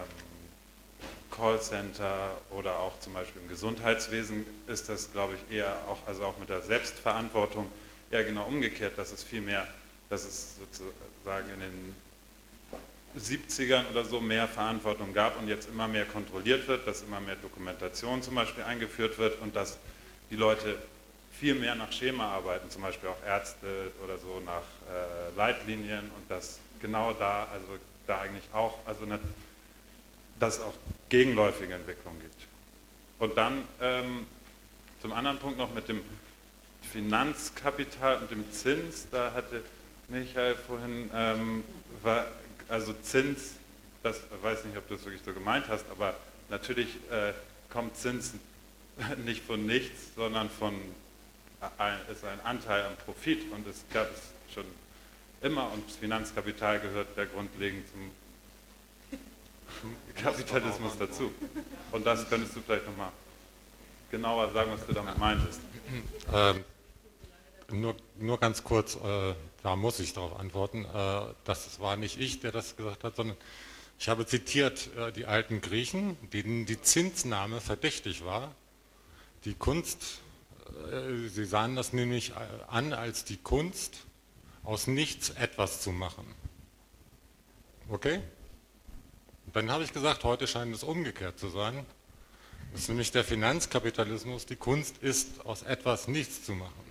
Callcenter oder auch zum Beispiel im Gesundheitswesen ist das, glaube ich, eher auch, also auch mit der Selbstverantwortung eher genau umgekehrt, dass es viel mehr, dass es sozusagen in den 70ern oder so mehr Verantwortung gab und jetzt immer mehr kontrolliert wird, dass immer mehr Dokumentation zum Beispiel eingeführt wird und dass die Leute viel mehr nach Schema arbeiten, zum Beispiel auch Ärzte oder so nach Leitlinien und dass genau da, also da eigentlich auch, also dass es auch gegenläufige Entwicklungen gibt. Und dann zum anderen Punkt noch mit dem Finanzkapital und dem Zins, da hatte Michael vorhin, also Zins, das weiß nicht, ob du es wirklich so gemeint hast, aber natürlich kommt Zins nicht von nichts, sondern ist ein Anteil am Profit und es gab es schon immer und das Finanzkapital gehört ja grundlegend zum Kapitalismus dazu. Und das könntest du vielleicht nochmal genauer sagen, was du damit meintest. Nur ganz kurz, da muss ich darauf antworten, das war nicht ich, der das gesagt hat, sondern ich habe zitiert die alten Griechen, denen die Zinsnahme verdächtig war. Die Kunst, sie sahen das nämlich an als die Kunst, aus nichts etwas zu machen. Okay? Dann habe ich gesagt, heute scheint es umgekehrt zu sein, dass nämlich der Finanzkapitalismus die Kunst ist, aus etwas nichts zu machen.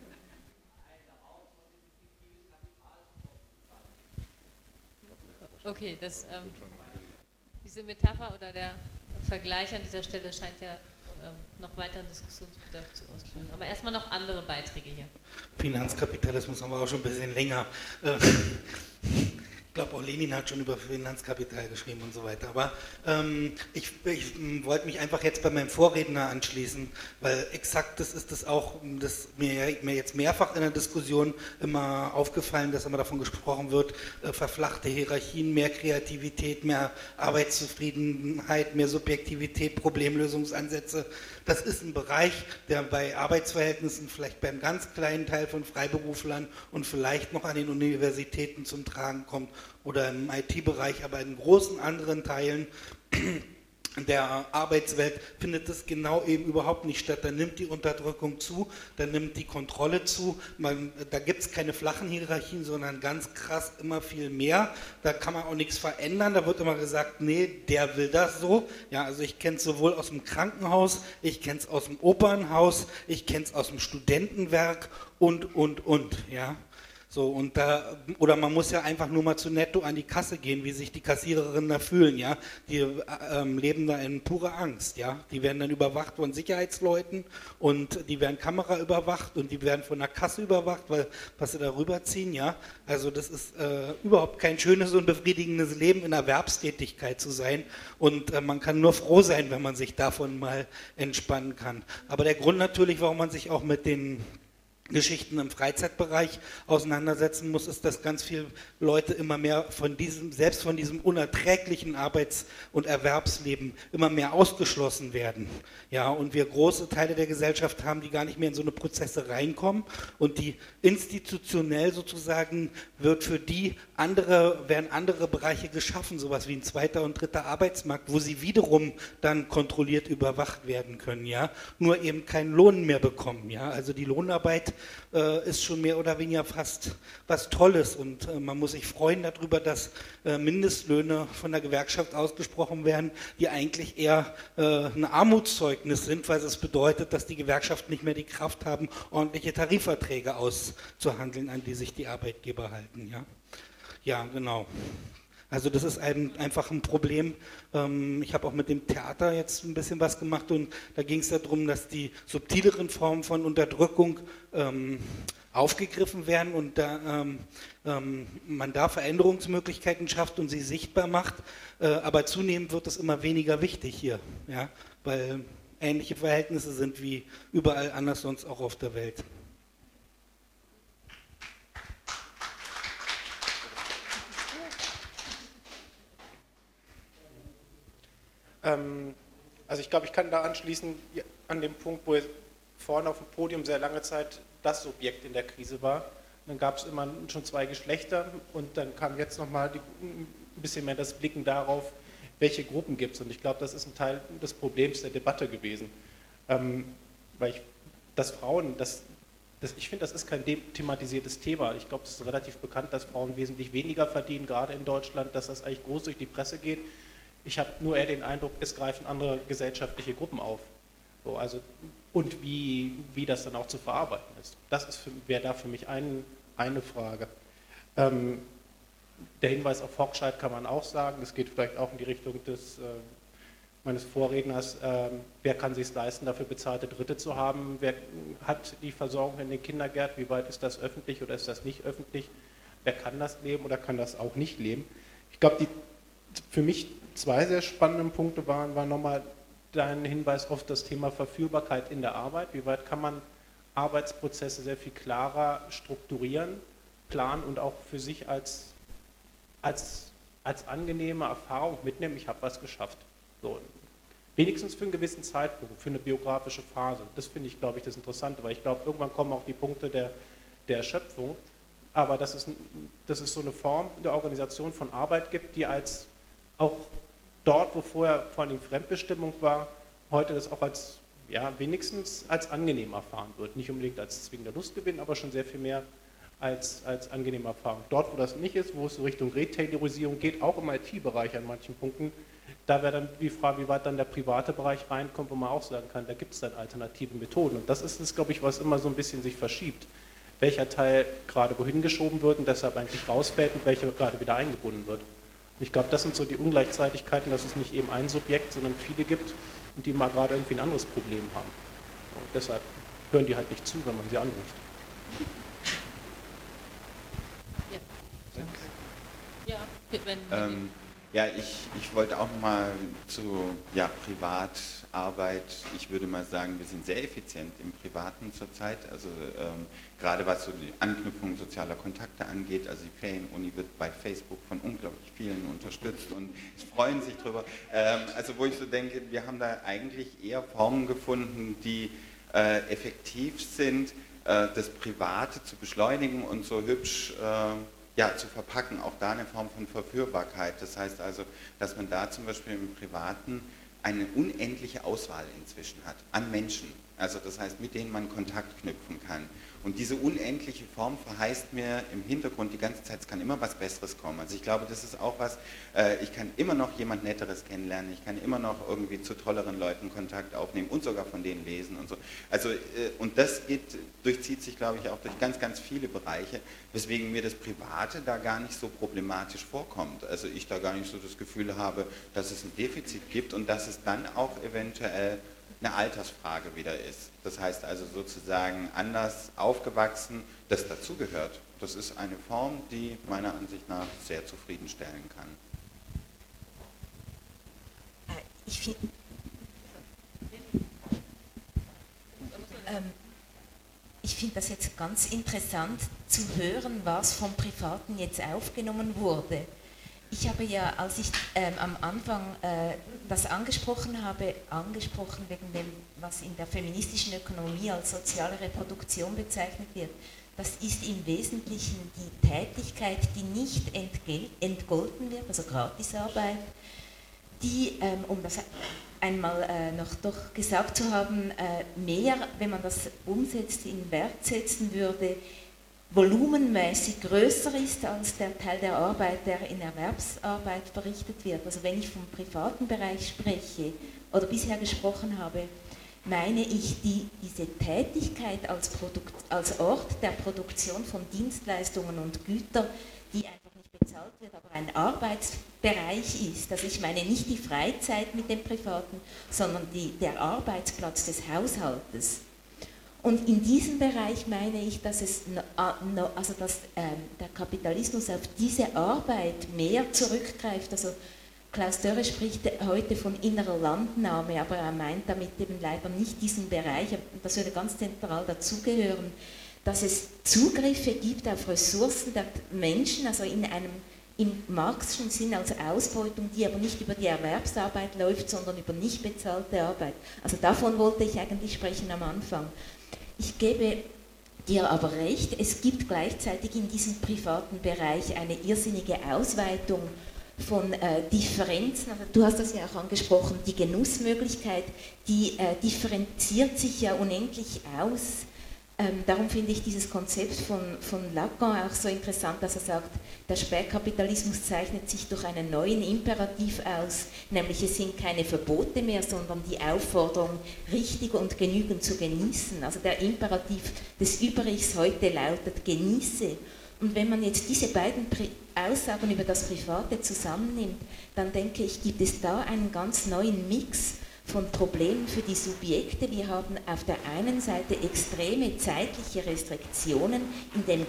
Okay, diese Metapher oder der Vergleich an dieser Stelle scheint ja noch weiteren Diskussionsbedarf zu ausführen. Aber erstmal noch andere Beiträge hier. Finanzkapitalismus haben wir auch schon ein bisschen länger. glaube, auch Lenin hat schon über Finanzkapital geschrieben und so weiter. Aber ich wollte mich einfach jetzt bei meinem Vorredner anschließen, weil exakt das ist das auch, das mir jetzt mehrfach in der Diskussion immer aufgefallen, dass immer davon gesprochen wird, verflachte Hierarchien, mehr Kreativität, mehr Arbeitszufriedenheit, mehr Subjektivität, Problemlösungsansätze. Das ist ein Bereich, der bei Arbeitsverhältnissen vielleicht beim ganz kleinen Teil von Freiberuflern und vielleicht noch an den Universitäten zum Tragen kommt oder im IT-Bereich, aber in großen anderen Teilen der Arbeitswelt findet das genau eben überhaupt nicht statt. Da nimmt die Unterdrückung zu, da nimmt die Kontrolle zu. Da gibt es keine flachen Hierarchien, sondern ganz krass immer viel mehr. Da kann man auch nichts verändern. Da wird immer gesagt, nee, der will das so. Ja, also ich kenne es sowohl aus dem Krankenhaus, ich kenne es aus dem Opernhaus, ich kenne es aus dem Studentenwerk und, ja. So, und oder man muss ja einfach nur mal zu Netto an die Kasse gehen, wie sich die Kassiererinnen da fühlen, ja. Die leben da in purer Angst, ja. Die werden dann überwacht von Sicherheitsleuten und die werden Kamera überwacht und die werden von der Kasse überwacht, weil was sie da rüberziehen, ja. Also das ist überhaupt kein schönes und befriedigendes Leben, in Erwerbstätigkeit zu sein und man kann nur froh sein, wenn man sich davon mal entspannen kann. Aber der Grund natürlich, warum man sich auch mit den Geschichten im Freizeitbereich auseinandersetzen muss, ist, dass ganz viele Leute immer mehr selbst von diesem unerträglichen Arbeits- und Erwerbsleben immer mehr ausgeschlossen werden. Ja, und wir große Teile der Gesellschaft haben, die gar nicht mehr in so eine Prozesse reinkommen und die institutionell sozusagen werden andere Bereiche geschaffen, sowas wie ein zweiter und dritter Arbeitsmarkt, wo sie wiederum dann kontrolliert überwacht werden können, ja, nur eben keinen Lohn mehr bekommen, ja, also die Lohnarbeit ist schon mehr oder weniger fast was Tolles und man muss sich freuen darüber, dass Mindestlöhne von der Gewerkschaft ausgesprochen werden, die eigentlich eher ein Armutszeugnis sind, weil es bedeutet, dass die Gewerkschaften nicht mehr die Kraft haben, ordentliche Tarifverträge auszuhandeln, an die sich die Arbeitgeber halten. Ja, ja, genau. Also das ist einfach ein Problem. Ich habe auch mit dem Theater jetzt ein bisschen was gemacht und da ging es darum, dass die subtileren Formen von Unterdrückung aufgegriffen werden und man da Veränderungsmöglichkeiten schafft und sie sichtbar macht, aber zunehmend wird es immer weniger wichtig hier, ja, weil ähnliche Verhältnisse sind wie überall anders sonst auch auf der Welt. Also ich glaube, ich kann da anschließen an dem Punkt, wo vorne auf dem Podium sehr lange Zeit das Subjekt in der Krise war. Dann gab es immer schon zwei Geschlechter und dann kam jetzt nochmal ein bisschen mehr das Blicken darauf, welche Gruppen gibt es. Und ich glaube, das ist ein Teil des Problems der Debatte gewesen. Weil ich finde, das ist kein thematisiertes Thema. Ich glaube, es ist relativ bekannt, dass Frauen wesentlich weniger verdienen, gerade in Deutschland, dass das eigentlich groß durch die Presse geht. Ich habe nur eher den Eindruck, es greifen andere gesellschaftliche Gruppen auf. So, also, und wie das dann auch zu verarbeiten ist. Das wäre da für mich eine Frage. Der Hinweis auf Hochscheid kann man auch sagen. Es geht vielleicht auch in die Richtung meines Vorredners. Wer kann sich es leisten, dafür bezahlte Dritte zu haben? Wer hat die Versorgung in den Kindergärten? Wie weit ist das öffentlich oder ist das nicht öffentlich? Wer kann das leben oder kann das auch nicht leben? Ich glaube, für mich zwei sehr spannende Punkte waren nochmal dein Hinweis auf das Thema Verführbarkeit in der Arbeit. Wie weit kann man Arbeitsprozesse sehr viel klarer strukturieren, planen und auch für sich als angenehme Erfahrung mitnehmen, ich habe was geschafft. So, wenigstens für einen gewissen Zeitpunkt, für eine biografische Phase. Das finde ich, glaube ich, das Interessante, weil ich glaube, irgendwann kommen auch die Punkte der Erschöpfung, aber dass es so eine Form der Organisation von Arbeit gibt, die als auch dort, wo vorher vor allem Fremdbestimmung war, heute das auch als, ja, wenigstens als angenehm erfahren wird. Nicht unbedingt als zwingender Lustgewinn, aber schon sehr viel mehr als angenehme Erfahrung. Dort, wo das nicht ist, wo es so Richtung Retailerisierung geht, auch im IT-Bereich an manchen Punkten, da wäre dann die Frage, wie weit dann der private Bereich reinkommt, wo man auch sagen kann, da gibt es dann alternative Methoden. Und das ist es, glaube ich, was immer so ein bisschen sich verschiebt. Welcher Teil gerade wohin geschoben wird und deshalb eigentlich rausfällt und welcher gerade wieder eingebunden wird. Ich glaube, das sind so die Ungleichzeitigkeiten, dass es nicht eben ein Subjekt, sondern viele gibt und die mal gerade irgendwie ein anderes Problem haben. Und deshalb hören die halt nicht zu, wenn man sie anruft. Ja. Ja. Ja, ich wollte auch mal zu Privatarbeit, ich würde mal sagen, wir sind sehr effizient im Privaten zurzeit, also gerade was so die Anknüpfung sozialer Kontakte angeht, also die Ferienuni wird bei Facebook von unglaublich vielen unterstützt und freuen sich drüber, also wo ich so denke, wir haben da eigentlich eher Formen gefunden, die effektiv sind, das Private zu beschleunigen und so hübsch zu verpacken, auch da eine Form von Verführbarkeit. Das heißt also, dass man da zum Beispiel im Privaten eine unendliche Auswahl inzwischen hat an Menschen. Also das heißt, mit denen man Kontakt knüpfen kann. Und diese unendliche Form verheißt mir im Hintergrund die ganze Zeit, es kann immer was Besseres kommen. Also ich glaube, das ist auch was, ich kann immer noch jemand Netteres kennenlernen, ich kann immer noch irgendwie zu tolleren Leuten Kontakt aufnehmen und sogar von denen lesen und so. Also, und das durchzieht sich, glaube ich, auch durch ganz, ganz viele Bereiche, weswegen mir das Private da gar nicht so problematisch vorkommt. Also ich da gar nicht so das Gefühl habe, dass es ein Defizit gibt und dass es dann auch eventuell eine Altersfrage wieder ist. Das heißt also sozusagen anders aufgewachsen, das dazugehört. Das ist eine Form, die meiner Ansicht nach sehr zufriedenstellen kann. Ich finde das jetzt ganz interessant zu hören, was vom Privaten jetzt aufgenommen wurde. Ich habe ja, als ich am Anfang das angesprochen habe, wegen dem, was in der feministischen Ökonomie als soziale Reproduktion bezeichnet wird, das ist im Wesentlichen die Tätigkeit, die nicht entgolten wird, also Gratisarbeit, die, um das einmal noch doch gesagt zu haben, mehr, wenn man das umsetzt, in Wert setzen würde, volumenmäßig größer ist als der Teil der Arbeit, der in Erwerbsarbeit verrichtet wird. Also wenn ich vom privaten Bereich spreche oder bisher gesprochen habe, meine ich diese Tätigkeit als Ort der Produktion von Dienstleistungen und Gütern, die einfach nicht bezahlt wird, aber ein Arbeitsbereich ist. Also ich meine nicht die Freizeit mit dem Privaten, sondern der Arbeitsplatz des Haushaltes. Und in diesem Bereich meine ich, dass der Kapitalismus auf diese Arbeit mehr zurückgreift. Also Klaus Dörre spricht heute von innerer Landnahme, aber er meint damit eben leider nicht diesen Bereich, das würde ganz zentral dazugehören, dass es Zugriffe gibt auf Ressourcen der Menschen, also im marxischen Sinn als Ausbeutung, die aber nicht über die Erwerbsarbeit läuft, sondern über nicht bezahlte Arbeit. Also davon wollte ich eigentlich sprechen am Anfang. Ich gebe dir aber recht, es gibt gleichzeitig in diesem privaten Bereich eine irrsinnige Ausweitung von Differenzen. Also du hast das ja auch angesprochen, die Genussmöglichkeit, die differenziert sich ja unendlich aus. Darum finde ich dieses Konzept von Lacan auch so interessant, dass er sagt, der Spätkapitalismus zeichnet sich durch einen neuen Imperativ aus, nämlich es sind keine Verbote mehr, sondern die Aufforderung, richtig und genügend zu genießen. Also der Imperativ des Überichs heute lautet, genieße. Und wenn man jetzt diese beiden Aussagen über das Private zusammennimmt, dann denke ich, gibt es da einen ganz neuen Mix von Problemen für die Subjekte. Wir haben auf der einen Seite extreme zeitliche Restriktionen in dem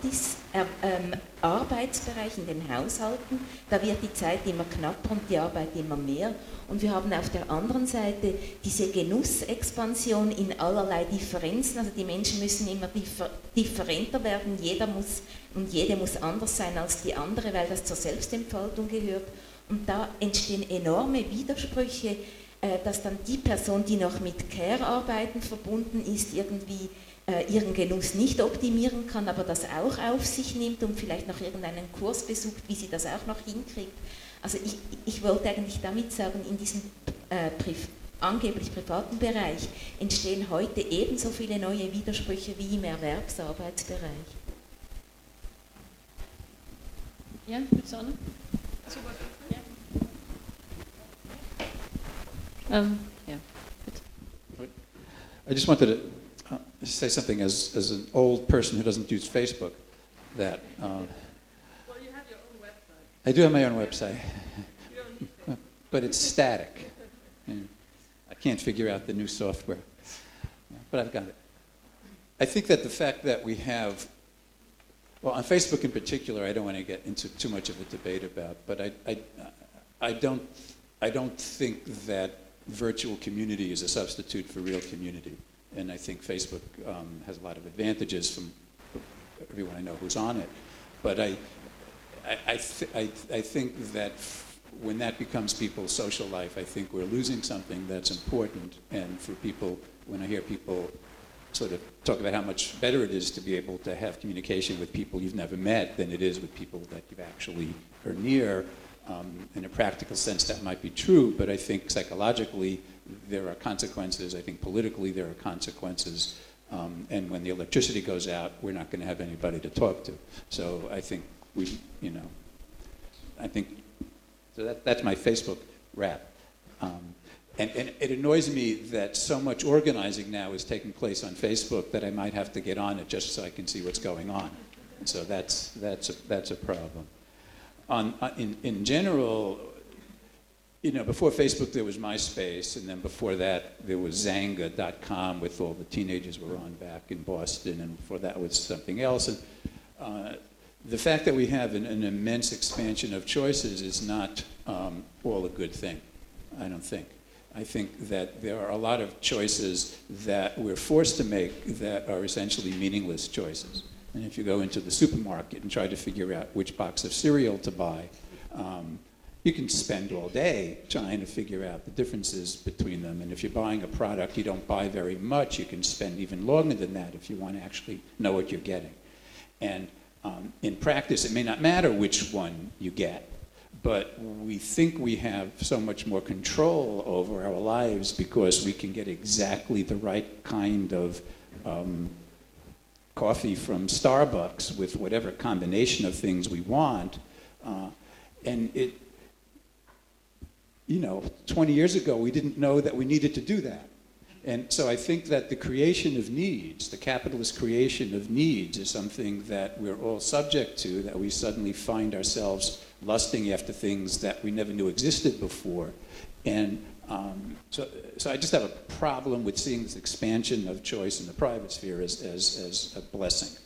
Gratis-Arbeitsbereich, in den Haushalten. Da wird die Zeit immer knapper und die Arbeit immer mehr. Und wir haben auf der anderen Seite diese Genussexpansion in allerlei Differenzen. Also die Menschen müssen immer differenter werden. Jeder muss und jede muss anders sein als die andere, weil das zur Selbstentfaltung gehört. Und da entstehen enorme Widersprüche, dass dann die Person, die noch mit Care-Arbeiten verbunden ist, irgendwie ihren Genuss nicht optimieren kann, aber das auch auf sich nimmt und vielleicht noch irgendeinen Kurs besucht, wie sie das auch noch hinkriegt. Also ich wollte eigentlich damit sagen, in diesem angeblich privaten Bereich entstehen heute ebenso viele neue Widersprüche wie im Erwerbsarbeitsbereich. Ja, bitte, Sonne? Super. Ja, bitte. I just wanted to say something as an old person who doesn't use Facebook, that well, you have your own website. I do have my own website, but it's static. And I can't figure out the new software, but I've got it. I think that the fact that we have Well, on Facebook in particular, I don't want to get into too much of a debate about, but I don't think that virtual community is a substitute for real community. And I think Facebook has a lot of advantages from everyone I know who's on it. But I think that when that becomes people's social life, I think we're losing something that's important. And for people, when I hear people sort of talk about how much better it is to be able to have communication with people you've never met than it is with people that you've actually are near, in a practical sense that might be true, but I think psychologically there are consequences. I think politically there are consequences. And when the electricity goes out, we're not going to have anybody to talk to. So I think that's my Facebook rap. And it annoys me that so much organizing now is taking place on Facebook that I might have to get on it just so I can see what's going on. And so that's a problem. In general, before Facebook there was MySpace, and then before that there was Zanga.com with all the teenagers were on back in Boston, and before that was something else. And the fact that we have an immense expansion of choices is not all a good thing, I don't think. I think that there are a lot of choices that we're forced to make that are essentially meaningless choices. And if you go into the supermarket and try to figure out which box of cereal to buy, you can spend all day trying to figure out the differences between them. And if you're buying a product you don't buy very much, you can spend even longer than that if you want to actually know what you're getting. And in practice, it may not matter which one you get, but we think we have so much more control over our lives because we can get exactly the right kind of coffee from Starbucks with whatever combination of things we want. And 20 years ago, we didn't know that we needed to do that. And so I think that the creation of needs, the capitalist creation of needs, is something that we're all subject to, that we suddenly find ourselves lusting after things that we never knew existed before. And so I just have a problem with seeing this expansion of choice in the private sphere as a blessing.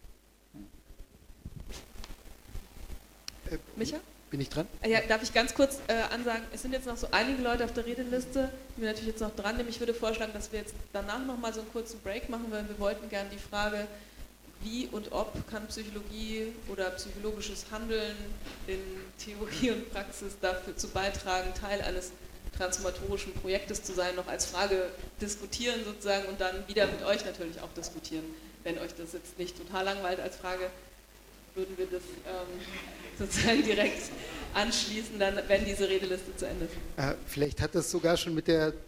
Micha? Bin ich dran? Ja, darf ich ganz kurz ansagen, es sind jetzt noch so einige Leute auf der Redeliste, die wir natürlich jetzt noch dran nehmen. Ich würde vorschlagen, dass wir jetzt danach nochmal so einen kurzen Break machen, weil wir wollten gerne die Frage, wie und ob kann Psychologie oder psychologisches Handeln in Theorie und Praxis dazu beitragen, Teil eines transformatorischen Projektes zu sein, noch als Frage diskutieren sozusagen und dann wieder mit euch natürlich auch diskutieren. Wenn euch das jetzt nicht total langweilt als Frage, würden wir das sozusagen direkt anschließen, dann, wenn diese Redeliste zu Ende ist. Vielleicht hat das sogar schon mit der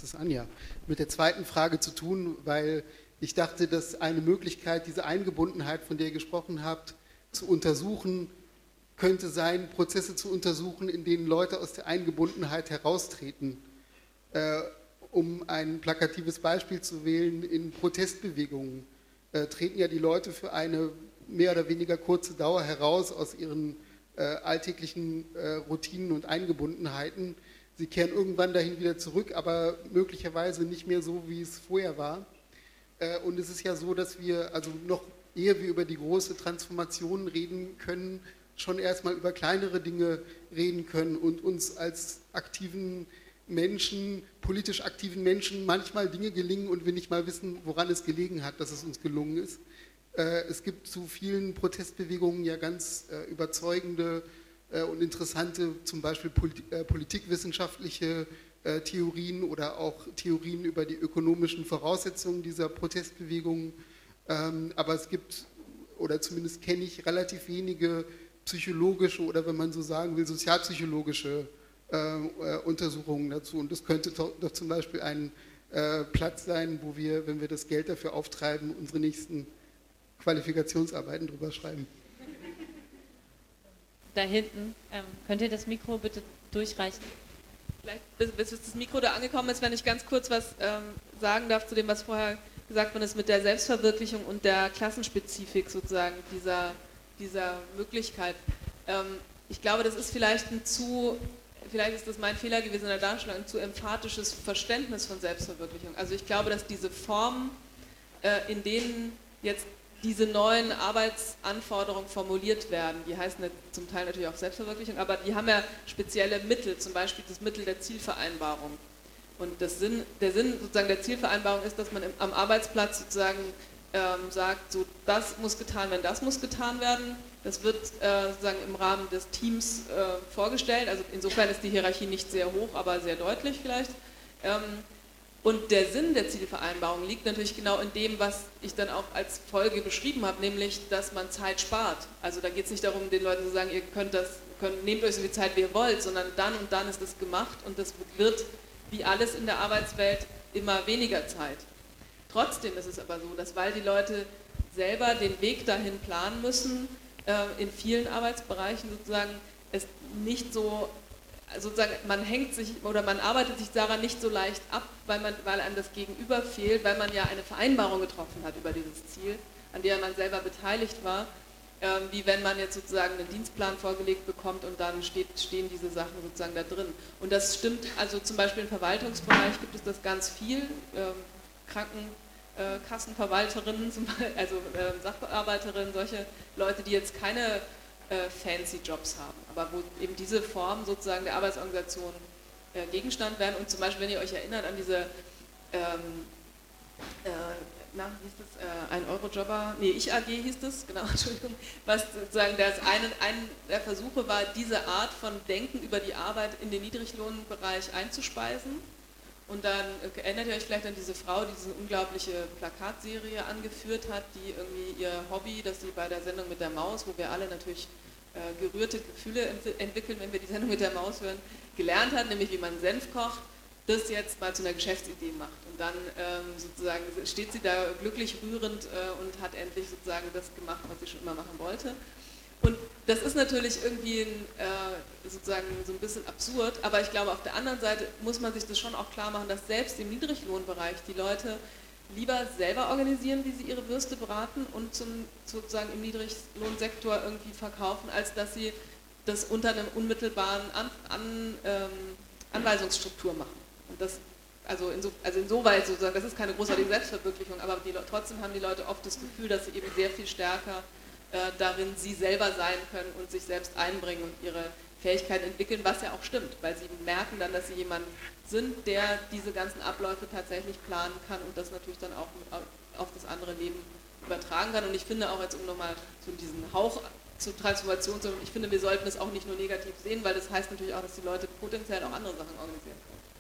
zweiten Frage zu tun, weil ich dachte, dass eine Möglichkeit, diese Eingebundenheit, von der ihr gesprochen habt, zu untersuchen, könnte sein, Prozesse zu untersuchen, in denen Leute aus der Eingebundenheit heraustreten. Um ein plakatives Beispiel zu wählen, in Protestbewegungen treten ja die Leute für eine mehr oder weniger kurze Dauer heraus aus ihren alltäglichen Routinen und Eingebundenheiten. Sie kehren irgendwann dahin wieder zurück, aber möglicherweise nicht mehr so, wie es vorher war. Und es ist ja so, dass wir, also noch ehe wir über die große Transformation reden können, schon erstmal über kleinere Dinge reden können und uns als aktiven Menschen, politisch aktiven Menschen manchmal Dinge gelingen und wir nicht mal wissen, woran es gelegen hat, dass es uns gelungen ist. Es gibt zu vielen Protestbewegungen ja ganz überzeugende und interessante, zum Beispiel politikwissenschaftliche Theorien oder auch Theorien über die ökonomischen Voraussetzungen dieser Protestbewegungen. Aber es gibt, oder zumindest kenne ich, relativ wenige psychologische oder, wenn man so sagen will, sozialpsychologische Untersuchungen dazu. Und das könnte doch zum Beispiel ein Platz sein, wo wir, wenn wir das Geld dafür auftreiben, unsere nächsten Qualifikationsarbeiten drüber schreiben. Da hinten, könnt ihr das Mikro bitte durchreichen? Vielleicht, bis das Mikro da angekommen ist, wenn ich ganz kurz was sagen darf zu dem, was vorher gesagt worden ist mit der Selbstverwirklichung und der Klassenspezifik sozusagen dieser Möglichkeit. Ich glaube, das ist vielleicht ist das mein Fehler gewesen in der Darstellung, ein zu emphatisches Verständnis von Selbstverwirklichung. Also ich glaube, dass diese Formen, in denen jetzt diese neuen Arbeitsanforderungen formuliert werden. Die heißen zum Teil natürlich auch Selbstverwirklichung, aber die haben ja spezielle Mittel, zum Beispiel das Mittel der Zielvereinbarung. Und der Sinn sozusagen der Zielvereinbarung ist, dass man am Arbeitsplatz sozusagen sagt, so das muss getan werden, das muss getan werden. Das wird sozusagen im Rahmen des Teams vorgestellt. Also insofern ist die Hierarchie nicht sehr hoch, aber sehr deutlich vielleicht. Und der Sinn der Zielvereinbarung liegt natürlich genau in dem, was ich dann auch als Folge beschrieben habe, nämlich, dass man Zeit spart. Also da geht es nicht darum, den Leuten zu sagen, ihr nehmt euch so viel Zeit, wie ihr wollt, sondern dann und dann ist es gemacht und das wird, wie alles in der Arbeitswelt, immer weniger Zeit. Trotzdem ist es aber so, dass weil die Leute selber den Weg dahin planen müssen, in vielen Arbeitsbereichen sozusagen es nicht so, sozusagen man hängt sich oder man arbeitet sich daran nicht so leicht ab, weil einem das Gegenüber fehlt, weil man ja eine Vereinbarung getroffen hat über dieses Ziel, an der man selber beteiligt war, wie wenn man jetzt sozusagen einen Dienstplan vorgelegt bekommt und dann stehen diese Sachen sozusagen da drin. Und das stimmt, also zum Beispiel im Verwaltungsbereich gibt es das ganz viel, Krankenkassenverwalterinnen, also Sachbearbeiterinnen, solche Leute, die jetzt keine fancy Jobs haben, aber wo eben diese Form sozusagen der Arbeitsorganisation Gegenstand werden. Und zum Beispiel, wenn ihr euch erinnert an diese, wie hieß das, 1-Euro-Jobber, nee, Ich AG hieß das, genau, Entschuldigung, was sozusagen ein der Versuche war, diese Art von Denken über die Arbeit in den Niedriglohnbereich einzuspeisen. Und dann erinnert ihr euch vielleicht an diese Frau, die diese unglaubliche Plakatserie angeführt hat, die irgendwie ihr Hobby, dass sie bei der Sendung mit der Maus, wo wir alle natürlich gerührte Gefühle entwickeln, wenn wir die Sendung mit der Maus hören, gelernt hat, nämlich wie man Senf kocht, das jetzt mal zu einer Geschäftsidee macht. Und dann sozusagen steht sie da glücklich rührend und hat endlich sozusagen das gemacht, was sie schon immer machen wollte. Und das ist natürlich irgendwie sozusagen so ein bisschen absurd, aber ich glaube, auf der anderen Seite muss man sich das schon auch klar machen, dass selbst im Niedriglohnbereich die Leute lieber selber organisieren, wie sie ihre Würste braten und sozusagen im Niedriglohnsektor irgendwie verkaufen, als dass sie das unter einem unmittelbaren Anweisungsstruktur machen. Und das, also insoweit sozusagen, das ist keine großartige Selbstverwirklichung, aber trotzdem haben die Leute oft das Gefühl, dass sie eben sehr viel stärker darin sie selber sein können und sich selbst einbringen und ihre Fähigkeiten entwickeln, was ja auch stimmt, weil sie merken dann, dass sie jemand sind, der diese ganzen Abläufe tatsächlich planen kann und das natürlich dann auch auf das andere Leben übertragen kann. Und ich finde auch jetzt, um nochmal so diesen Hauch zur Transformation zu, ich finde, wir sollten es auch nicht nur negativ sehen, weil das heißt natürlich auch, dass die Leute potenziell auch andere Sachen organisieren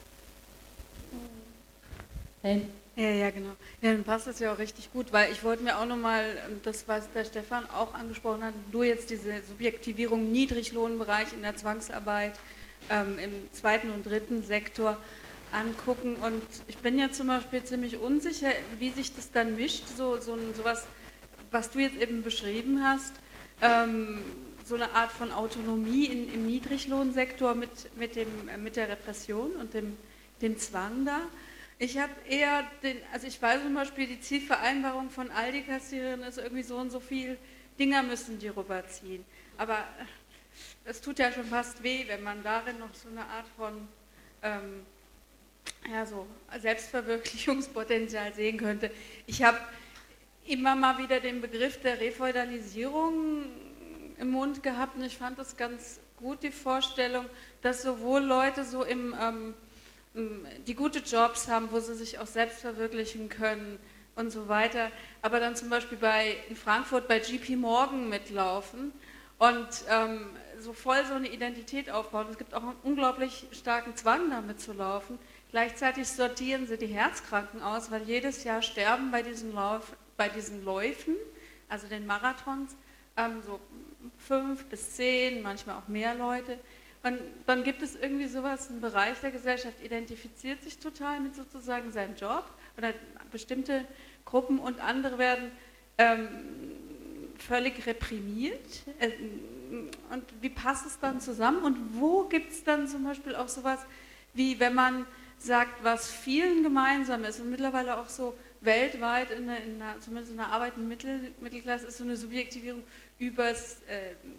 können. Ja, genau. Ja, dann passt das ja auch richtig gut, weil ich wollte mir auch nochmal, das was der Stefan auch angesprochen hat, nur jetzt diese Subjektivierung im Niedriglohnbereich in der Zwangsarbeit im 2. und 3. Sektor angucken und ich bin ja zum Beispiel ziemlich unsicher, wie sich das dann mischt, sowas, was du jetzt eben beschrieben hast, so eine Art von Autonomie im Niedriglohnsektor mit der Repression und dem Zwang da. Ich habe eher also ich weiß zum Beispiel, die Zielvereinbarung von Aldi-Kassiererinnen ist irgendwie so und so viel Dinger müssen die rüberziehen. Aber es tut ja schon fast weh, wenn man darin noch so eine Art von so Selbstverwirklichungspotenzial sehen könnte. Ich habe immer mal wieder den Begriff der Refeudalisierung im Mund gehabt und ich fand das ganz gut, die Vorstellung, dass sowohl Leute so die gute Jobs haben, wo sie sich auch selbst verwirklichen können und so weiter, aber dann zum Beispiel in Frankfurt bei JP Morgan mitlaufen und so voll so eine Identität aufbauen. Es gibt auch einen unglaublich starken Zwang, damit zu laufen. Gleichzeitig sortieren sie die Herzkranken aus, weil jedes Jahr sterben bei diesen Läufen, also den Marathons, so 5 bis 10, manchmal auch mehr Leute. Und dann gibt es irgendwie sowas, ein Bereich der Gesellschaft identifiziert sich total mit sozusagen seinem Job oder bestimmte Gruppen und andere werden völlig reprimiert. Und wie passt es dann zusammen? Und wo gibt es dann zum Beispiel auch sowas, wie wenn man sagt, was vielen gemeinsam ist und mittlerweile auch so weltweit, zumindest in der arbeitenden Mittelklasse, ist so eine Subjektivierung übers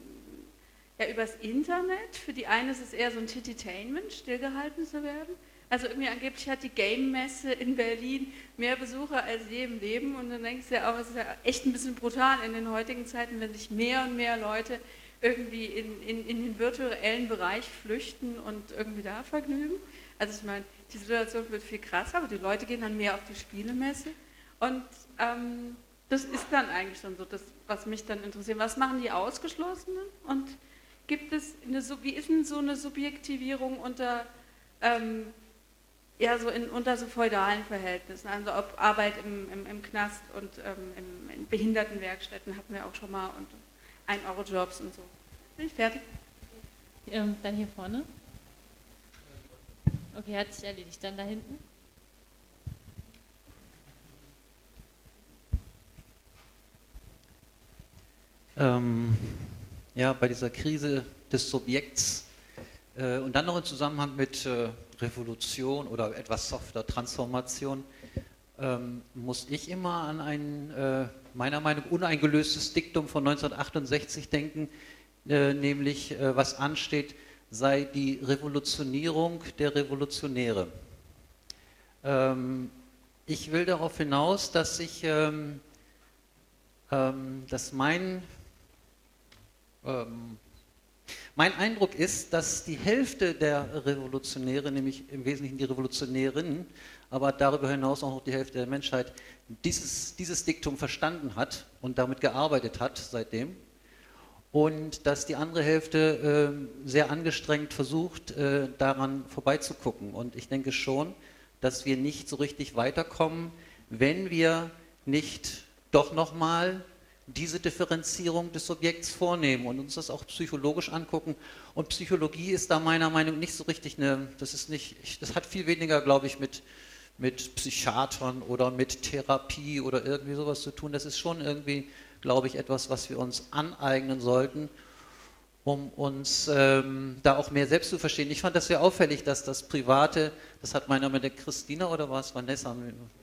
Internet. Für die einen ist es eher so ein Tititainment, stillgehalten zu werden. Also irgendwie angeblich hat die Game-Messe in Berlin mehr Besucher als je im Leben und dann denkst du ja auch, es ist ja echt ein bisschen brutal in den heutigen Zeiten, wenn sich mehr und mehr Leute irgendwie in den virtuellen Bereich flüchten und irgendwie da vergnügen. Also ich meine, die Situation wird viel krasser, aber die Leute gehen dann mehr auf die Spielemesse und das ist dann eigentlich schon so das, was mich dann interessiert. Was machen die Ausgeschlossenen und gibt es wie ist denn so eine Subjektivierung unter unter so feudalen Verhältnissen, also ob Arbeit im Knast und in Behindertenwerkstätten hatten wir auch schon mal und 1-Euro-Jobs und so. Bin ich fertig? Dann hier vorne. Okay, hat sich erledigt. Dann da hinten. Ja, bei dieser Krise des Subjekts und dann noch im Zusammenhang mit Revolution oder etwas softer Transformation muss ich immer an ein meiner Meinung nach uneingelöstes Diktum von 1968 denken, nämlich was ansteht, sei die Revolutionierung der Revolutionäre. Ich will darauf hinaus, dass mein Eindruck ist, dass die Hälfte der Revolutionäre, nämlich im Wesentlichen die Revolutionärinnen, aber darüber hinaus auch noch die Hälfte der Menschheit, dieses Diktum verstanden hat und damit gearbeitet hat seitdem. Und dass die andere Hälfte sehr angestrengt versucht, daran vorbeizugucken. Und ich denke schon, dass wir nicht so richtig weiterkommen, wenn wir nicht doch nochmal diese Differenzierung des Subjekts vornehmen und uns das auch psychologisch angucken. Und Psychologie ist da meiner Meinung nach nicht so richtig das hat viel weniger, glaube ich, mit Psychiatern oder mit Therapie oder irgendwie sowas zu tun. Das ist schon irgendwie, glaube ich, etwas, was wir uns aneignen sollten, um uns da auch mehr selbst zu verstehen. Ich fand das sehr auffällig, dass das Private, das hat meiner mit der Christina oder war es Vanessa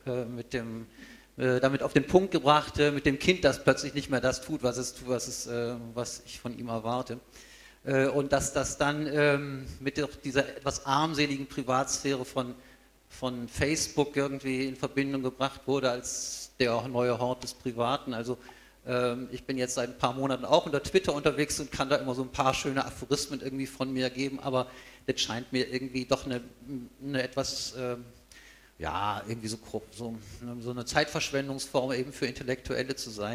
damit auf den Punkt gebracht, mit dem Kind, das plötzlich nicht mehr das tut, was ich von ihm erwarte. Und dass das dann mit dieser etwas armseligen Privatsphäre von Facebook irgendwie in Verbindung gebracht wurde als der neue Hort des Privaten. Also ich bin jetzt seit ein paar Monaten auch unter Twitter unterwegs und kann da immer so ein paar schöne Aphorismen irgendwie von mir geben, aber das scheint mir irgendwie doch eine etwas irgendwie so eine Zeitverschwendungsform eben für Intellektuelle zu sein.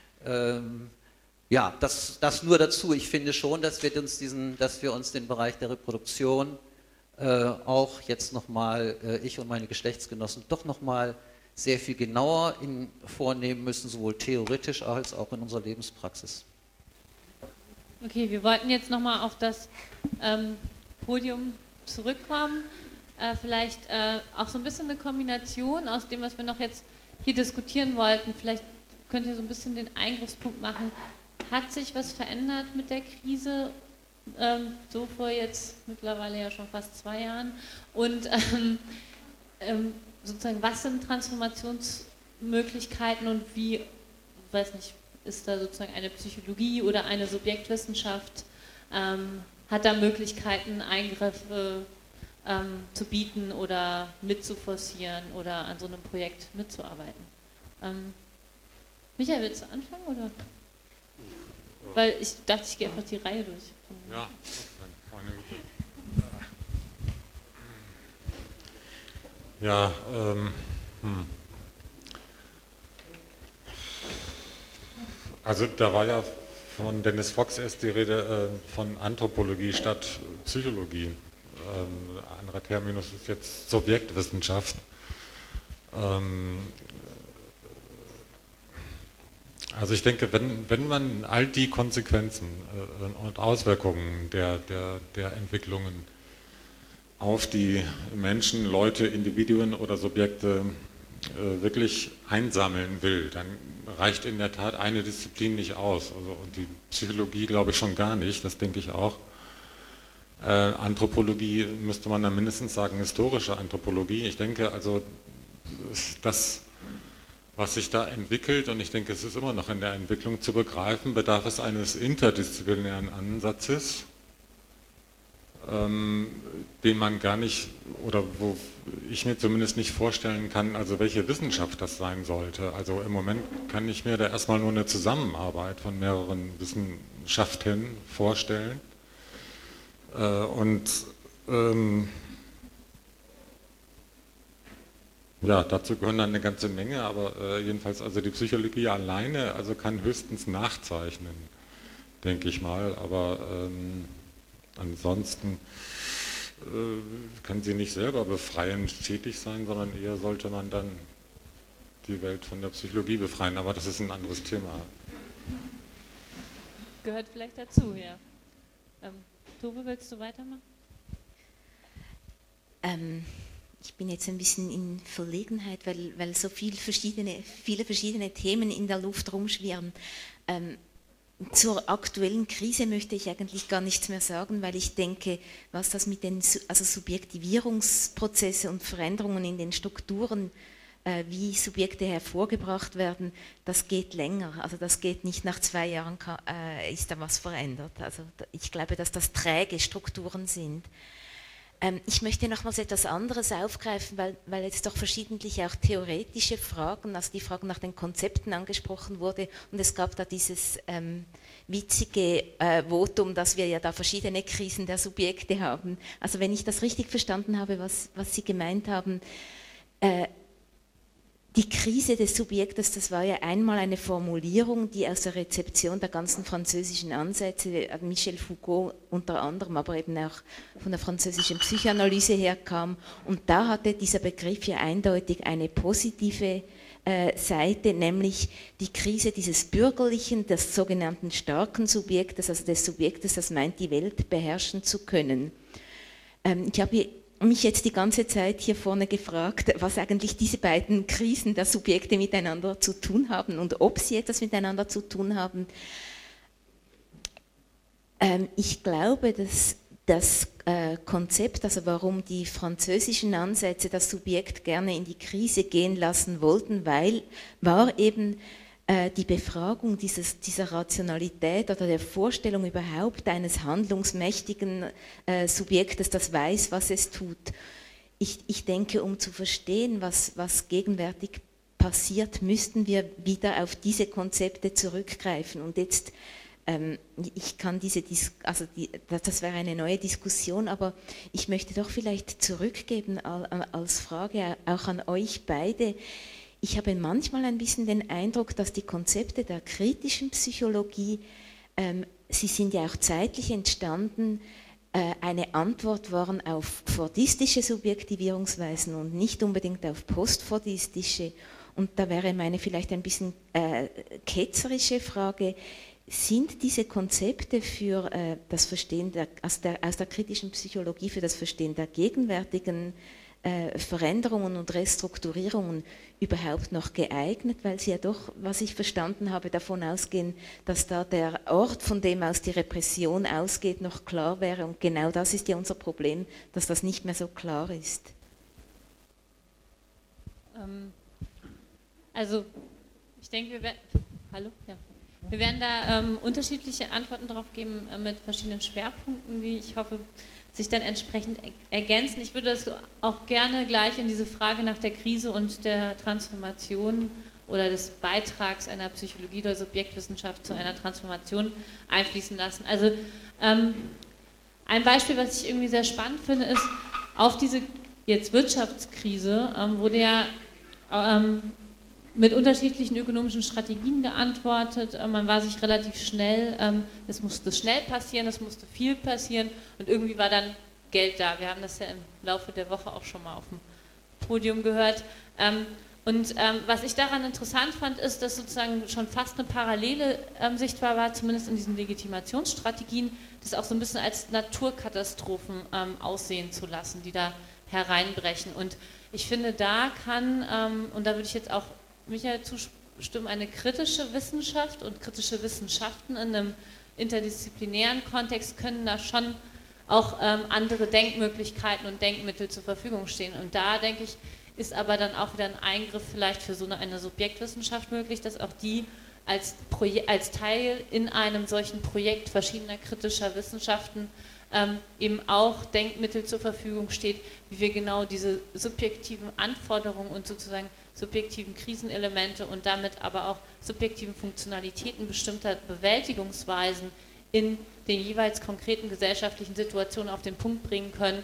Das nur dazu. Ich finde schon, dass wir uns den Bereich der Reproduktion auch jetzt nochmal, ich und meine Geschlechtsgenossen, doch nochmal sehr viel genauer vornehmen müssen, sowohl theoretisch als auch in unserer Lebenspraxis. Okay, wir wollten jetzt nochmal auf das Podium zurückkommen. Vielleicht auch so ein bisschen eine Kombination aus dem, was wir noch jetzt hier diskutieren wollten. Vielleicht könnt ihr so ein bisschen den Eingriffspunkt machen. Hat sich was verändert mit der Krise? So vor jetzt mittlerweile ja schon fast 2 Jahren. Und sozusagen, was sind Transformationsmöglichkeiten und wie, weiß nicht, ist da sozusagen eine Psychologie oder eine Subjektwissenschaft, hat da Möglichkeiten, Eingriffe zu bieten oder mitzuforcieren oder an so einem Projekt mitzuarbeiten. Michael, willst du anfangen? Oder? Weil ich dachte, ich gehe einfach die Reihe durch. Ja, ja, also da war ja von Dennis Fox erst die Rede von Anthropologie statt Psychologie. Anderer Terminus ist jetzt Subjektwissenschaft. Also ich denke, wenn man all die Konsequenzen und Auswirkungen der Entwicklungen auf die Menschen, Leute, Individuen oder Subjekte wirklich einsammeln will, dann reicht in der Tat eine Disziplin nicht aus. Und die Psychologie glaube ich schon gar nicht, das denke ich auch. Anthropologie müsste man dann mindestens sagen, historische Anthropologie. Ich denke also, das, was sich da entwickelt, und ich denke, es ist immer noch in der Entwicklung zu begreifen, bedarf es eines interdisziplinären Ansatzes, den man gar nicht, oder wo ich mir zumindest nicht vorstellen kann, also welche Wissenschaft das sein sollte. Also im Moment kann ich mir da erstmal nur eine Zusammenarbeit von mehreren Wissenschaften vorstellen. Ja, dazu gehören dann eine ganze Menge, aber jedenfalls also die Psychologie alleine also kann höchstens nachzeichnen, denke ich mal, aber ansonsten kann sie nicht selber befreiend tätig sein, sondern eher sollte man dann die Welt von der Psychologie befreien, aber das ist ein anderes Thema. Gehört vielleicht dazu, ja. Tobe, willst du weitermachen? Ich bin jetzt ein bisschen in Verlegenheit, weil so viele verschiedene Themen in der Luft rumschwirren. Zur aktuellen Krise möchte ich eigentlich gar nichts mehr sagen, weil ich denke, was das mit den Subjektivierungsprozesse und Veränderungen in den Strukturen, wie Subjekte hervorgebracht werden, das geht länger. Also das geht nicht nach 2 Jahren, ist da was verändert. Also ich glaube, dass das träge Strukturen sind. Ich möchte nochmals etwas anderes aufgreifen, weil jetzt doch verschiedentlich auch theoretische Fragen, also die Frage nach den Konzepten angesprochen wurde und es gab da dieses witzige Votum, dass wir ja da verschiedene Krisen der Subjekte haben. Also wenn ich das richtig verstanden habe, was Sie gemeint haben, die Krise des Subjektes, das war ja einmal eine Formulierung, die aus der Rezeption der ganzen französischen Ansätze, Michel Foucault unter anderem, aber eben auch von der französischen Psychoanalyse herkam. Und da hatte dieser Begriff ja eindeutig eine positive Seite, nämlich die Krise dieses bürgerlichen, des sogenannten starken Subjektes, also des Subjektes, das meint, die Welt beherrschen zu können. Ich habe mich jetzt die ganze Zeit hier vorne gefragt, was eigentlich diese beiden Krisen der Subjekte miteinander zu tun haben und ob sie etwas miteinander zu tun haben. Ich glaube, dass das Konzept, also warum die französischen Ansätze das Subjekt gerne in die Krise gehen lassen wollten, war eben die Befragung dieser Rationalität oder der Vorstellung überhaupt eines handlungsmächtigen Subjektes, das weiß, was es tut. Ich denke, um zu verstehen, was gegenwärtig passiert, müssten wir wieder auf diese Konzepte zurückgreifen. Und jetzt, ich kann das wäre eine neue Diskussion, aber ich möchte doch vielleicht zurückgeben als Frage auch an euch beide. Ich habe manchmal ein bisschen den Eindruck, dass die Konzepte der kritischen Psychologie, sie sind ja auch zeitlich entstanden, eine Antwort waren auf fordistische Subjektivierungsweisen und nicht unbedingt auf postfordistische. Und da wäre meine vielleicht ein bisschen ketzerische Frage, sind diese Konzepte für das Verstehen aus der kritischen Psychologie für das Verstehen der gegenwärtigen Veränderungen und Restrukturierungen überhaupt noch geeignet, weil sie ja doch, was ich verstanden habe, davon ausgehen, dass da der Ort, von dem aus die Repression ausgeht, noch klar wäre. Und genau das ist ja unser Problem, dass das nicht mehr so klar ist. Also, ich denke, wir werden da unterschiedliche Antworten darauf geben mit verschiedenen Schwerpunkten, die ich hoffe, sich dann entsprechend ergänzen. Ich würde das auch gerne gleich in diese Frage nach der Krise und der Transformation oder des Beitrags einer Psychologie oder Subjektwissenschaft zu einer Transformation einfließen lassen. Also ein Beispiel, was ich irgendwie sehr spannend finde, ist, auf diese jetzt Wirtschaftskrise wurde ja mit unterschiedlichen ökonomischen Strategien geantwortet. Man war sich relativ schnell, es musste schnell passieren, es musste viel passieren und irgendwie war dann Geld da. Wir haben das ja im Laufe der Woche auch schon mal auf dem Podium gehört. Was ich daran interessant fand, ist, dass sozusagen schon fast eine parallele sichtbar war, zumindest in diesen Legitimationsstrategien, das auch so ein bisschen als Naturkatastrophen aussehen zu lassen, die da hereinbrechen. Und ich finde, da kann, und da würde ich jetzt auch Michael zustimmen, eine kritische Wissenschaft und kritische Wissenschaften in einem interdisziplinären Kontext können da schon auch andere Denkmöglichkeiten und Denkmittel zur Verfügung stehen. Und da, denke ich, ist aber dann auch wieder ein Eingriff vielleicht für so eine Subjektwissenschaft möglich, dass auch die als Teil in einem solchen Projekt verschiedener kritischer Wissenschaften eben auch Denkmittel zur Verfügung steht, wie wir genau diese subjektiven Anforderungen und sozusagen subjektiven Krisenelemente und damit aber auch subjektiven Funktionalitäten bestimmter Bewältigungsweisen in den jeweils konkreten gesellschaftlichen Situationen auf den Punkt bringen können.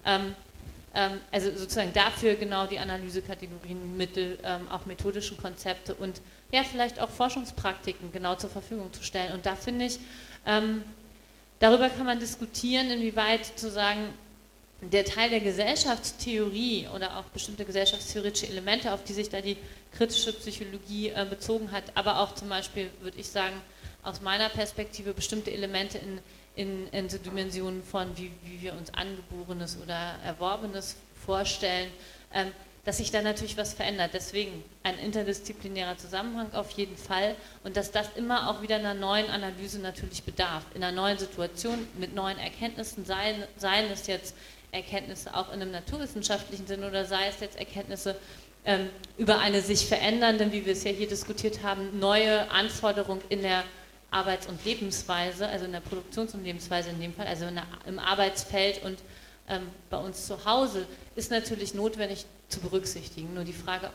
Also sozusagen dafür genau die Analysekategorien, Mittel, auch methodischen Konzepte und ja vielleicht auch Forschungspraktiken genau zur Verfügung zu stellen. Und da finde ich, darüber kann man diskutieren, inwieweit sozusagen der Teil der Gesellschaftstheorie oder auch bestimmte gesellschaftstheoretische Elemente, auf die sich da die kritische Psychologie bezogen hat, aber auch zum Beispiel, würde ich sagen, aus meiner Perspektive bestimmte Elemente in so Dimensionen von, wie wir uns Angeborenes oder Erworbenes vorstellen, dass sich da natürlich was verändert. Deswegen ein interdisziplinärer Zusammenhang auf jeden Fall und dass das immer auch wieder einer neuen Analyse natürlich bedarf. In einer neuen Situation mit neuen Erkenntnissen, seien es jetzt Erkenntnisse auch in einem naturwissenschaftlichen Sinn oder sei es jetzt Erkenntnisse über eine sich verändernde, wie wir es ja hier diskutiert haben, neue Anforderung in der Arbeits- und Lebensweise, also in der Produktions- und Lebensweise in dem Fall, also im Arbeitsfeld und bei uns zu Hause, ist natürlich notwendig zu berücksichtigen. Nur die Frage,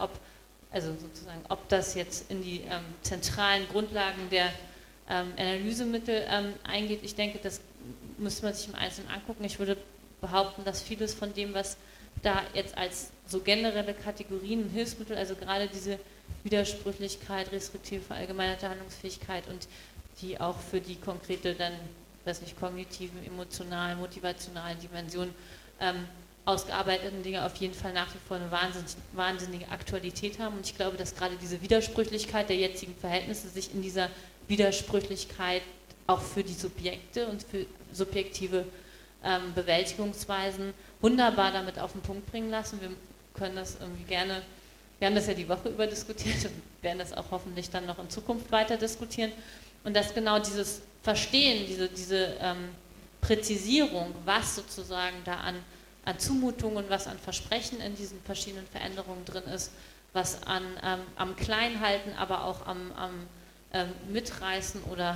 ob das jetzt in die zentralen Grundlagen der Analysemittel eingeht, ich denke, das müsste man sich im Einzelnen angucken. Ich würde behaupten, dass vieles von dem, was da jetzt als so generelle Kategorien und Hilfsmittel, also gerade diese Widersprüchlichkeit, restriktive verallgemeinerte Handlungsfähigkeit und die auch für die konkrete dann, weiß nicht, kognitiven, emotionalen, motivationalen Dimensionen ausgearbeiteten Dinge auf jeden Fall nach wie vor eine wahnsinnige Aktualität haben. Und ich glaube, dass gerade diese Widersprüchlichkeit der jetzigen Verhältnisse sich in dieser Widersprüchlichkeit auch für die Subjekte und für subjektive Bewältigungsweisen wunderbar damit auf den Punkt bringen lassen. Wir können das irgendwie gerne, wir haben das ja die Woche über diskutiert und werden das auch hoffentlich dann noch in Zukunft weiter diskutieren. Und dass genau dieses Verstehen, diese Präzisierung, was sozusagen da an Zumutungen, was an Versprechen in diesen verschiedenen Veränderungen drin ist, was am Kleinhalten, aber auch am Mitreißen oder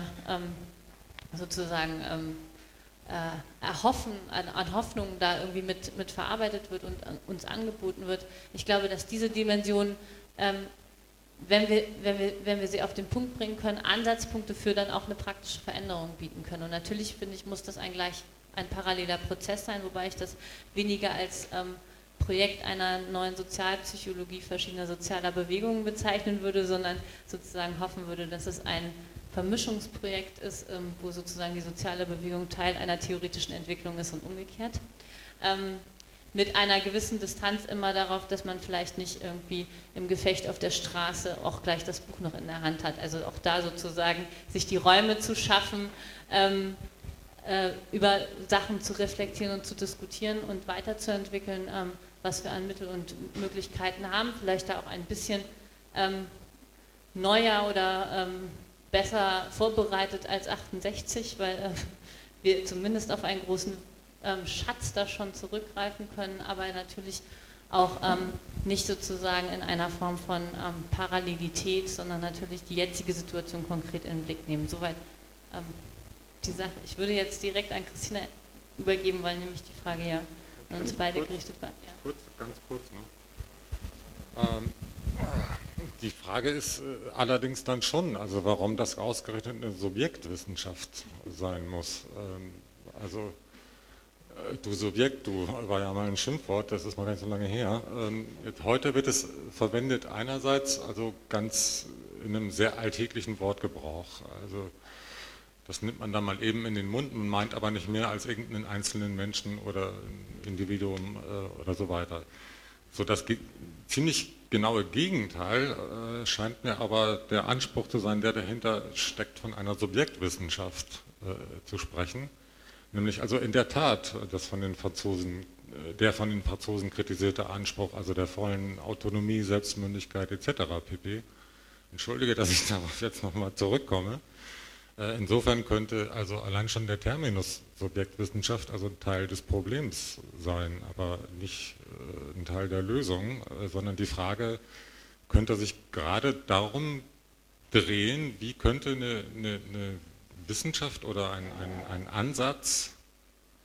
sozusagen Erhoffen, an Hoffnungen da irgendwie mit verarbeitet wird und uns angeboten wird. Ich glaube, dass diese Dimension, wenn wir sie auf den Punkt bringen können, Ansatzpunkte für dann auch eine praktische Veränderung bieten können. Und natürlich, finde ich, muss das ein paralleler Prozess sein, wobei ich das weniger als Projekt einer neuen Sozialpsychologie verschiedener sozialer Bewegungen bezeichnen würde, sondern sozusagen hoffen würde, dass es ein Vermischungsprojekt ist, wo sozusagen die soziale Bewegung Teil einer theoretischen Entwicklung ist und umgekehrt. Mit einer gewissen Distanz immer darauf, dass man vielleicht nicht irgendwie im Gefecht auf der Straße auch gleich das Buch noch in der Hand hat. Also auch da sozusagen sich die Räume zu schaffen, über Sachen zu reflektieren und zu diskutieren und weiterzuentwickeln, was wir an Mittel und Möglichkeiten haben. Vielleicht da auch ein bisschen neuer oder besser vorbereitet als 68, weil wir zumindest auf einen großen Schatz da schon zurückgreifen können, aber natürlich auch nicht sozusagen in einer Form von Parallelität, sondern natürlich die jetzige Situation konkret in den Blick nehmen. Soweit die Sache. Ich würde jetzt direkt an Christina übergeben, weil nämlich die Frage ja an uns beide gerichtet war. Ja. Ganz kurz. Ne? Die Frage ist allerdings dann schon, also warum das ausgerechnet eine Subjektwissenschaft sein muss. Also du Subjekt, du war ja mal ein Schimpfwort, das ist noch gar nicht so lange her. Heute wird es verwendet einerseits also ganz in einem sehr alltäglichen Wortgebrauch. Also das nimmt man dann mal eben in den Mund und meint aber nicht mehr als irgendeinen einzelnen Menschen oder ein Individuum oder so weiter. So das ziemlich genaue Gegenteil scheint mir aber der Anspruch zu sein, der dahinter steckt, von einer Subjektwissenschaft zu sprechen. Nämlich also in der Tat das der von den Franzosen kritisierte Anspruch, also der vollen Autonomie, Selbstmündigkeit etc. pp. Entschuldige, dass ich darauf jetzt nochmal zurückkomme. Insofern könnte also allein schon der Terminus Subjektwissenschaft also ein Teil des Problems sein, aber nicht ein Teil der Lösung, sondern die Frage könnte sich gerade darum drehen, wie könnte eine Wissenschaft oder ein Ansatz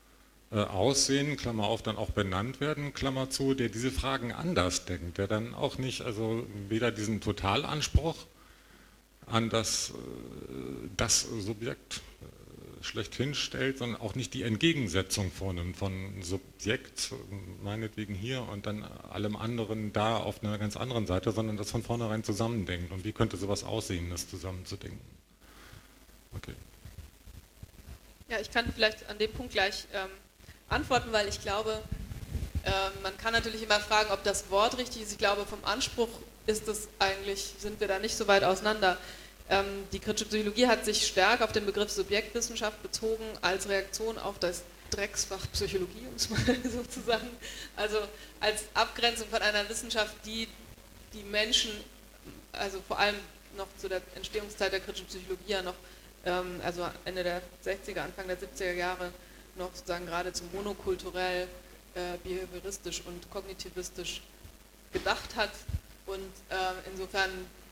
aussehen, Klammer auf, dann auch benannt werden, Klammer zu, der diese Fragen anders denkt, der dann auch nicht, also weder diesen Totalanspruch an das Subjekt schlechthin stellt, sondern auch nicht die Entgegensetzung vornimmt von Subjekt, meinetwegen hier und dann allem anderen da auf einer ganz anderen Seite, sondern das von vornherein zusammendenkt. Und wie könnte sowas aussehen, das zusammenzudenken? Okay. Ja, ich kann vielleicht an dem Punkt gleich antworten, weil ich glaube, man kann natürlich immer fragen, ob das Wort richtig ist. Ich glaube, vom Anspruch ist es eigentlich, sind wir da nicht so weit auseinander. Die kritische Psychologie hat sich stark auf den Begriff Subjektwissenschaft bezogen als Reaktion auf das Drecksfach Psychologie, um es mal so zu sagen. Also als Abgrenzung von einer Wissenschaft, die die Menschen, also vor allem noch zu der Entstehungszeit der kritischen Psychologie ja noch, also Ende der 60er, Anfang der 70er Jahre noch sozusagen geradezu monokulturell, behavioristisch und kognitivistisch gedacht hat und insofern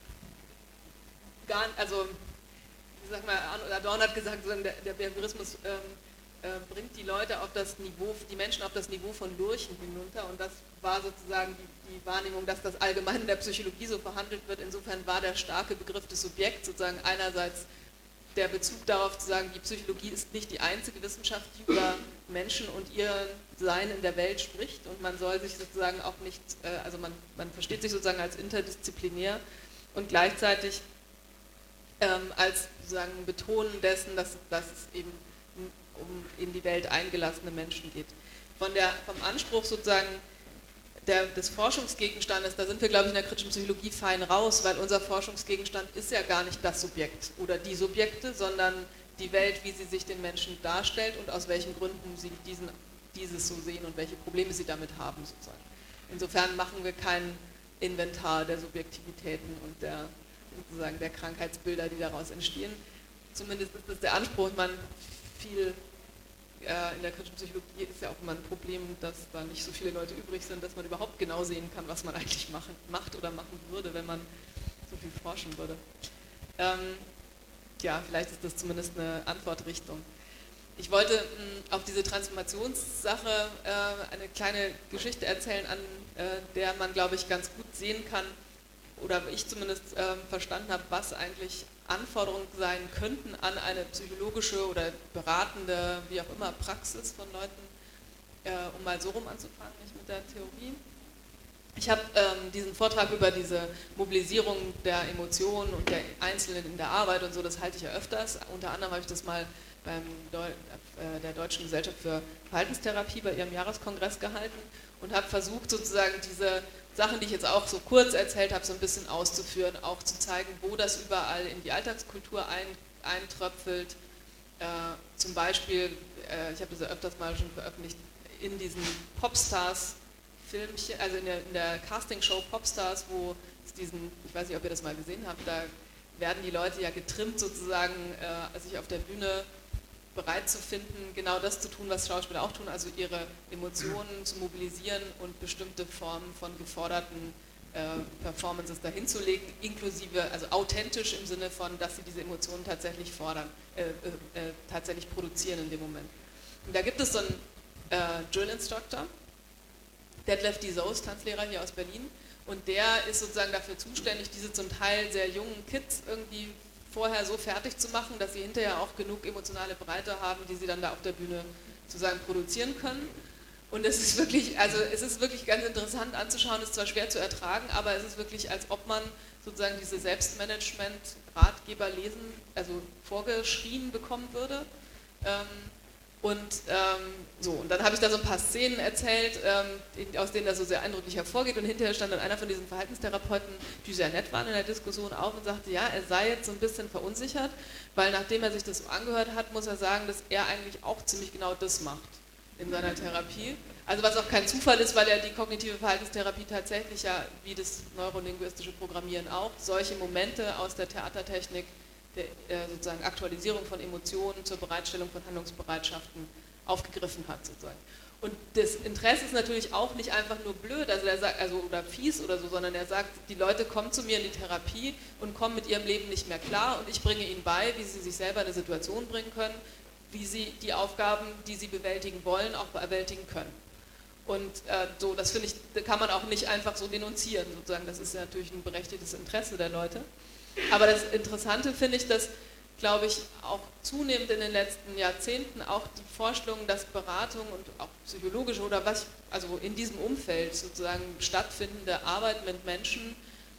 also ich sag mal, Adorno hat gesagt, der Behaviorismus bringt die Leute auf das Niveau, die Menschen auf das Niveau von Lurchen hinunter und das war sozusagen die Wahrnehmung, dass das allgemein in der Psychologie so verhandelt wird. Insofern war der starke Begriff des Subjekts sozusagen einerseits der Bezug darauf zu sagen, die Psychologie ist nicht die einzige Wissenschaft, die über Menschen und ihr Sein in der Welt spricht und man soll sich sozusagen auch nicht, also man versteht sich sozusagen als interdisziplinär und gleichzeitig als sozusagen Betonen dessen, dass es eben um in die Welt eingelassene Menschen geht. Vom Anspruch sozusagen des Forschungsgegenstandes, da sind wir, glaube ich, in der kritischen Psychologie fein raus, weil unser Forschungsgegenstand ist ja gar nicht das Subjekt oder die Subjekte, sondern die Welt, wie sie sich den Menschen darstellt und aus welchen Gründen sie dieses so sehen und welche Probleme sie damit haben sozusagen. Insofern machen wir kein Inventar der Subjektivitäten und der Krankheitsbilder, die daraus entstehen. Zumindest ist das der Anspruch. Man viel in der kritischen Psychologie ist ja auch immer ein Problem, dass da nicht so viele Leute übrig sind, dass man überhaupt genau sehen kann, was man eigentlich macht oder machen würde, wenn man so viel forschen würde. Ja, vielleicht ist das zumindest eine Antwortrichtung. Ich wollte auf diese Transformationssache eine kleine Geschichte erzählen, an der man, glaube ich, ganz gut sehen kann, oder ich zumindest verstanden habe, was eigentlich Anforderungen sein könnten an eine psychologische oder beratende, wie auch immer, Praxis von Leuten, um mal so rum anzufangen, nicht mit der Theorie. Ich habe diesen Vortrag über diese Mobilisierung der Emotionen und der Einzelnen in der Arbeit und so, das halte ich ja öfters. Unter anderem habe ich das mal der Deutschen Gesellschaft für Verhaltenstherapie bei ihrem Jahreskongress gehalten und habe versucht, sozusagen diese Sachen, die ich jetzt auch so kurz erzählt habe, so ein bisschen auszuführen, auch zu zeigen, wo das überall in die Alltagskultur eintröpfelt. Zum Beispiel, ich habe das ja öfters mal schon veröffentlicht, in diesen Popstars-Filmchen, also in der Castingshow Popstars, wo es diesen, ich weiß nicht, ob ihr das mal gesehen habt, da werden die Leute ja getrimmt sozusagen, sich auf der Bühne bereit zu finden, genau das zu tun, was Schauspieler auch tun, also ihre Emotionen zu mobilisieren und bestimmte Formen von geforderten Performances dahin zu legen, inklusive, also authentisch im Sinne von, dass sie diese Emotionen tatsächlich fordern, tatsächlich produzieren in dem Moment. Und da gibt es so einen Drill-Instructor, Detlef Dizos, Tanzlehrer hier aus Berlin, und der ist sozusagen dafür zuständig, diese zum Teil sehr jungen Kids irgendwie vorher so fertig zu machen, dass sie hinterher auch genug emotionale Breite haben, die sie dann da auf der Bühne sozusagen produzieren können. Und es ist wirklich, also es ist wirklich ganz interessant anzuschauen, es ist zwar schwer zu ertragen, aber es ist wirklich, als ob man sozusagen diese Selbstmanagement-Ratgeber lesen, also vorgeschrien bekommen würde. Und dann habe ich da so ein paar Szenen erzählt, aus denen das so sehr eindrücklich hervorgeht, und hinterher stand dann einer von diesen Verhaltenstherapeuten, die sehr nett waren in der Diskussion, auf und sagte, ja, er sei jetzt so ein bisschen verunsichert, weil nachdem er sich das so angehört hat, muss er sagen, dass er eigentlich auch ziemlich genau das macht in seiner Therapie. Also was auch kein Zufall ist, weil er die kognitive Verhaltenstherapie tatsächlich ja, wie das neurolinguistische Programmieren auch, solche Momente aus der Theatertechnik, der sozusagen Aktualisierung von Emotionen zur Bereitstellung von Handlungsbereitschaften aufgegriffen hat sozusagen. Und das Interesse ist natürlich auch nicht einfach nur blöd, also er sagt, oder fies oder so, sondern er sagt, die Leute kommen zu mir in die Therapie und kommen mit ihrem Leben nicht mehr klar und ich bringe ihnen bei, wie sie sich selber in eine Situation bringen können, wie sie die Aufgaben, die sie bewältigen wollen, auch bewältigen können. Und so, das finde ich, kann man auch nicht einfach so denunzieren, sozusagen. Das ist ja natürlich ein berechtigtes Interesse der Leute. Aber das Interessante finde ich, dass, glaube ich, auch zunehmend in den letzten Jahrzehnten auch die Vorstellung, dass Beratung und auch psychologische oder was, also in diesem Umfeld sozusagen stattfindende Arbeit mit Menschen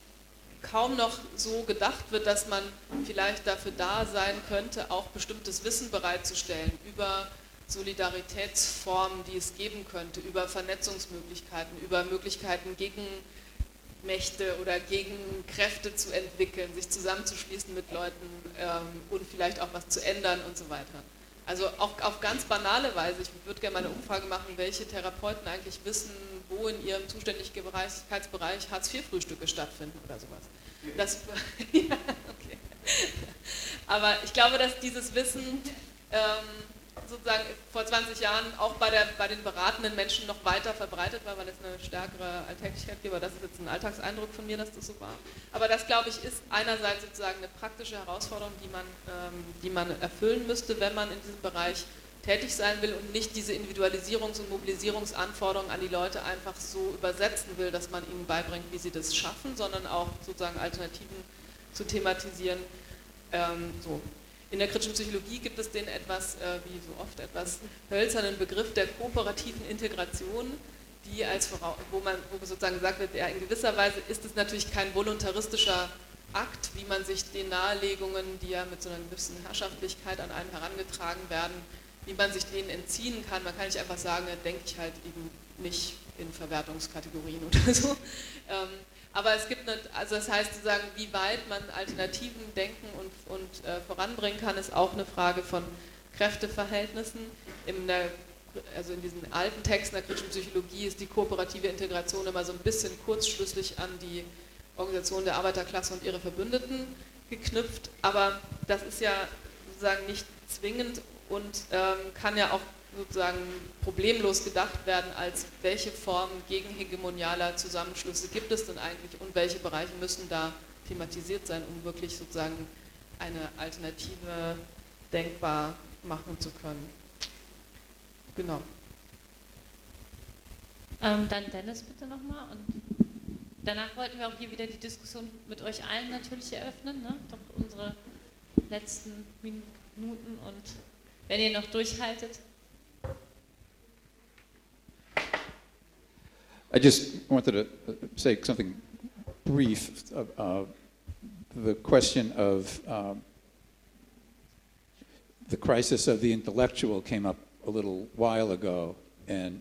kaum noch so gedacht wird, dass man vielleicht dafür da sein könnte, auch bestimmtes Wissen bereitzustellen über Solidaritätsformen, die es geben könnte, über Vernetzungsmöglichkeiten, über Möglichkeiten gegen Mächte oder gegen Kräfte zu entwickeln, sich zusammenzuschließen mit Leuten und vielleicht auch was zu ändern und so weiter. Also auch auf ganz banale Weise, ich würde gerne mal eine Umfrage machen, welche Therapeuten eigentlich wissen, wo in ihrem Zuständigkeitsbereich Hartz-IV-Frühstücke stattfinden oder sowas. Das, ja, okay. Aber ich glaube, dass dieses Wissen sozusagen vor 20 Jahren auch bei den beratenden Menschen noch weiter verbreitet war, weil es eine stärkere Alltäglichkeit gibt. Aber das ist jetzt ein Alltagseindruck von mir, dass das so war. Aber das, glaube ich, ist einerseits sozusagen eine praktische Herausforderung, die man erfüllen müsste, wenn man in diesem Bereich tätig sein will und nicht diese Individualisierungs- und Mobilisierungsanforderungen an die Leute einfach so übersetzen will, dass man ihnen beibringt, wie sie das schaffen, sondern auch sozusagen Alternativen zu thematisieren. So. In der kritischen Psychologie gibt es den etwas, wie so oft, etwas hölzernen Begriff der kooperativen Integration, die wo sozusagen gesagt wird, ja, in gewisser Weise ist es natürlich kein voluntaristischer Akt, wie man sich den Nahelegungen, die ja mit so einer gewissen Herrschaftlichkeit an einen herangetragen werden, wie man sich denen entziehen kann. Man kann nicht einfach sagen, da denke ich halt eben nicht in Verwertungskategorien oder so. Aber es gibt also das heißt sozusagen, wie weit man Alternativen denken und voranbringen kann, ist auch eine Frage von Kräfteverhältnissen. Also in diesen alten Texten der kritischen Psychologie ist die kooperative Integration immer so ein bisschen kurzschlüssig an die Organisation der Arbeiterklasse und ihre Verbündeten geknüpft, aber das ist ja sozusagen nicht zwingend und kann ja auch sozusagen problemlos gedacht werden, als welche Formen gegenhegemonialer Zusammenschlüsse gibt es denn eigentlich und welche Bereiche müssen da thematisiert sein, um wirklich sozusagen eine Alternative denkbar machen zu können. Genau. Dann Dennis bitte nochmal und danach wollten wir auch hier wieder die Diskussion mit euch allen natürlich eröffnen, ne? Doch unsere letzten Minuten und wenn ihr noch durchhaltet. I just wanted to say something brief. The question of the crisis of the intellectual came up a little while ago, and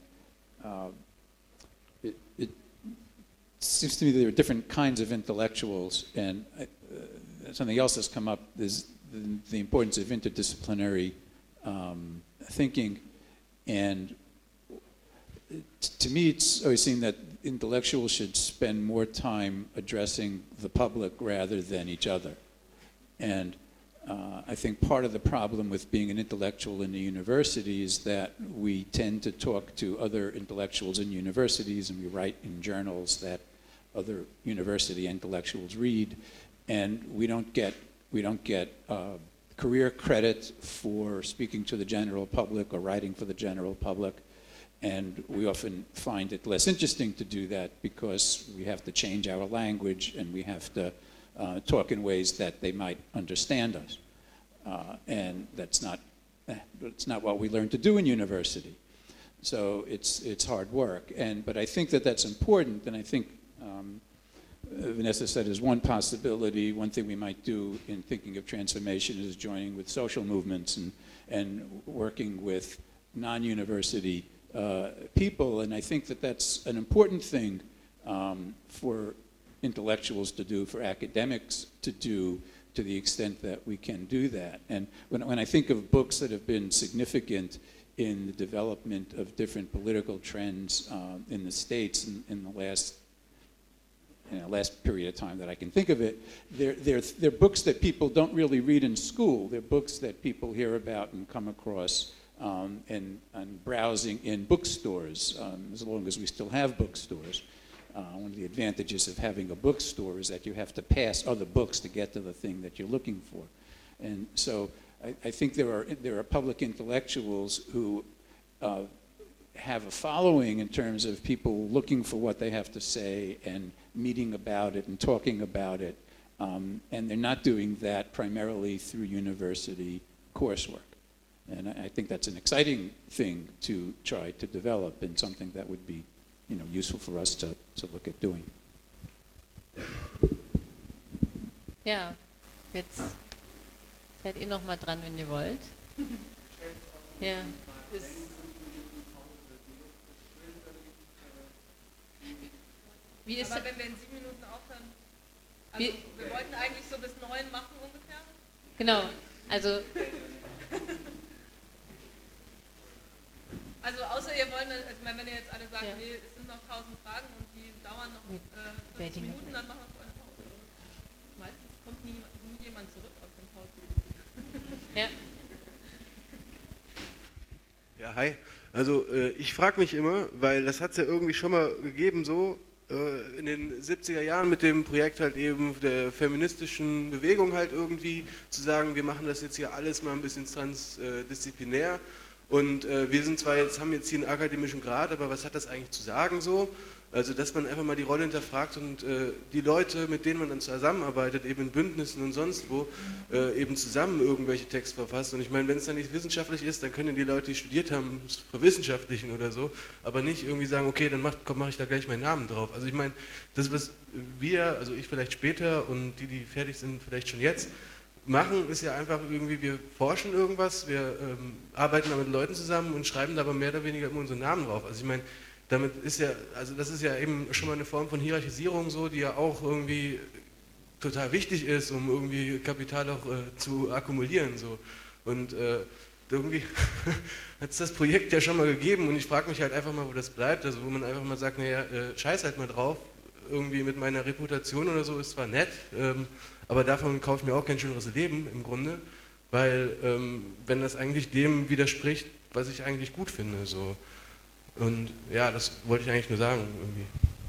it seems to me there are different kinds of intellectuals, and something else has come up is the importance of interdisciplinary thinking, and to me it's always seemed that intellectuals should spend more time addressing the public rather than each other. And I think part of the problem with being an intellectual in a university is that we tend to talk to other intellectuals in universities, and we write in journals that other university intellectuals read, and we don't get career credit for speaking to the general public or writing for the general public. And we often find it less interesting to do that because we have to change our language and we have to talk in ways that they might understand us. And that's not what we learn to do in university. So it's hard work. But I think that that's important, and I think Vanessa said is one possibility. One thing we might do in thinking of transformation is joining with social movements and working with non-university people, and I think that that's an important thing for intellectuals to do, for academics to do, to the extent that we can do that. And when I think of books that have been significant in the development of different political trends in the States in the last period of time that I can think of it, they're books that people don't really read in school. They're books that people hear about and come across and browsing in bookstores, as long as we still have bookstores. One of the advantages of having a bookstore is that you have to pass other books to get to the thing that you're looking for. And so I think there are public intellectuals who have a following in terms of people looking for what they have to say and meeting about it and talking about it, and they're not doing that primarily through university coursework. And I think that's an exciting thing to try to develop and something that would be, useful for us to look at doing. Ja, jetzt seid ihr noch mal dran, wenn ihr wollt. Ja. Wie ist Aber wenn wir in 7 Minuten aufhören, also wir wollten eigentlich so bis 9 machen ungefähr? Genau, also außer ihr wollt, wenn ihr jetzt alle sagt, nee, es sind noch 1000 Fragen und die dauern noch 50 Minuten, dann machen wir so eine Pause. Meistens kommt nie jemand zurück aus den Pausen. Ja. Ja, hi. Also ich frage mich immer, weil das hat es ja irgendwie schon mal gegeben so, in den 70er Jahren mit dem Projekt halt eben der feministischen Bewegung halt irgendwie zu sagen, wir machen das jetzt hier alles mal ein bisschen transdisziplinär und wir sind zwar haben jetzt hier einen akademischen Grad, aber was hat das eigentlich zu sagen so? Also dass man einfach mal die Rolle hinterfragt und die Leute, mit denen man dann zusammenarbeitet, eben in Bündnissen und sonst wo, eben zusammen irgendwelche Texte verfasst. Und ich meine, wenn es dann nicht wissenschaftlich ist, dann können die Leute, die studiert haben, es verwissenschaftlichen oder so, aber nicht irgendwie sagen, okay, dann mache ich da gleich meinen Namen drauf. Also ich meine, das, was wir, also ich vielleicht später und die fertig sind, vielleicht schon jetzt, machen, ist ja einfach irgendwie, wir forschen irgendwas, wir arbeiten da mit Leuten zusammen und schreiben da aber mehr oder weniger immer unseren Namen drauf. Also ich meine, damit ist ja, also das ist ja eben schon mal eine Form von Hierarchisierung so, die ja auch irgendwie total wichtig ist, um irgendwie Kapital auch zu akkumulieren so. Und irgendwie hat es das Projekt ja schon mal gegeben und ich frage mich halt einfach mal, wo das bleibt, also wo man einfach mal sagt, naja, scheiß halt mal drauf, irgendwie mit meiner Reputation oder so ist zwar nett, aber davon kaufe ich mir auch kein schöneres Leben im Grunde, weil wenn das eigentlich dem widerspricht, was ich eigentlich gut finde so. Und ja, das wollte ich eigentlich nur sagen irgendwie.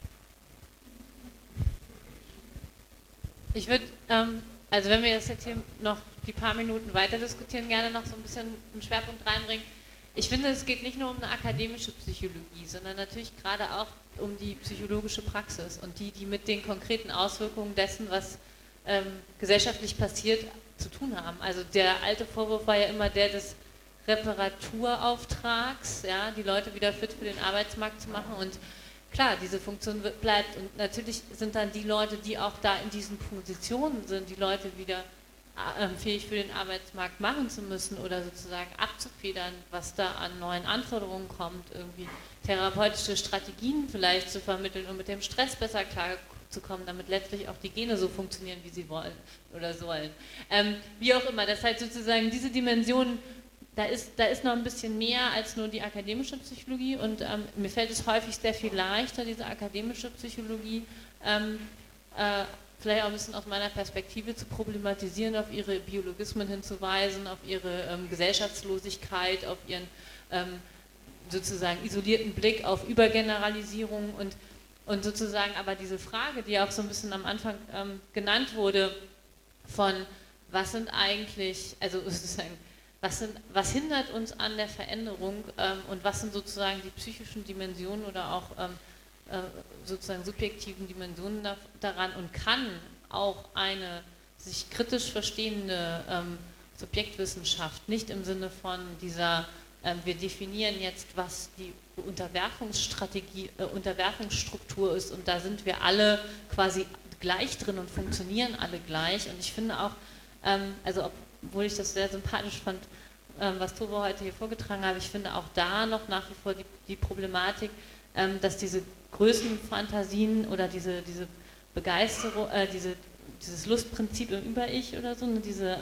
Ich würde, also wenn wir jetzt hier noch die paar Minuten weiter diskutieren, gerne noch so ein bisschen einen Schwerpunkt reinbringen. Ich finde, es geht nicht nur um eine akademische Psychologie, sondern natürlich gerade auch um die psychologische Praxis und die mit den konkreten Auswirkungen dessen, was gesellschaftlich passiert, zu tun haben. Also der alte Vorwurf war ja immer der des Reparaturauftrags, ja, die Leute wieder fit für den Arbeitsmarkt zu machen und klar, diese Funktion bleibt und natürlich sind dann die Leute, die auch da in diesen Positionen sind, die Leute wieder fähig für den Arbeitsmarkt machen zu müssen oder sozusagen abzufedern, was da an neuen Anforderungen kommt, irgendwie therapeutische Strategien vielleicht zu vermitteln und mit dem Stress besser klarzukommen, damit letztlich auch die Gene so funktionieren, wie sie wollen oder sollen. Wie auch immer, das heißt sozusagen diese Dimension, da ist noch ein bisschen mehr als nur die akademische Psychologie und mir fällt es häufig sehr viel leichter, diese akademische Psychologie vielleicht auch ein bisschen aus meiner Perspektive zu problematisieren, auf ihre Biologismen hinzuweisen, auf ihre Gesellschaftslosigkeit, auf ihren sozusagen isolierten Blick auf Übergeneralisierung und sozusagen aber diese Frage, die auch so ein bisschen am Anfang genannt wurde, von was sind eigentlich, also sozusagen, was hindert uns an der Veränderung und was sind sozusagen die psychischen Dimensionen oder auch sozusagen subjektiven Dimensionen daran und kann auch eine sich kritisch verstehende Subjektwissenschaft nicht im Sinne von dieser, wir definieren jetzt, was die Unterwerfungsstruktur ist und da sind wir alle quasi gleich drin und funktionieren alle gleich und ich finde auch, also obwohl ich das sehr sympathisch fand, was Tove heute hier vorgetragen hat, ich finde auch da noch nach wie vor die Problematik, dass diese Größenfantasien oder diese Begeisterung, dieses Lustprinzip im Über-Ich oder so,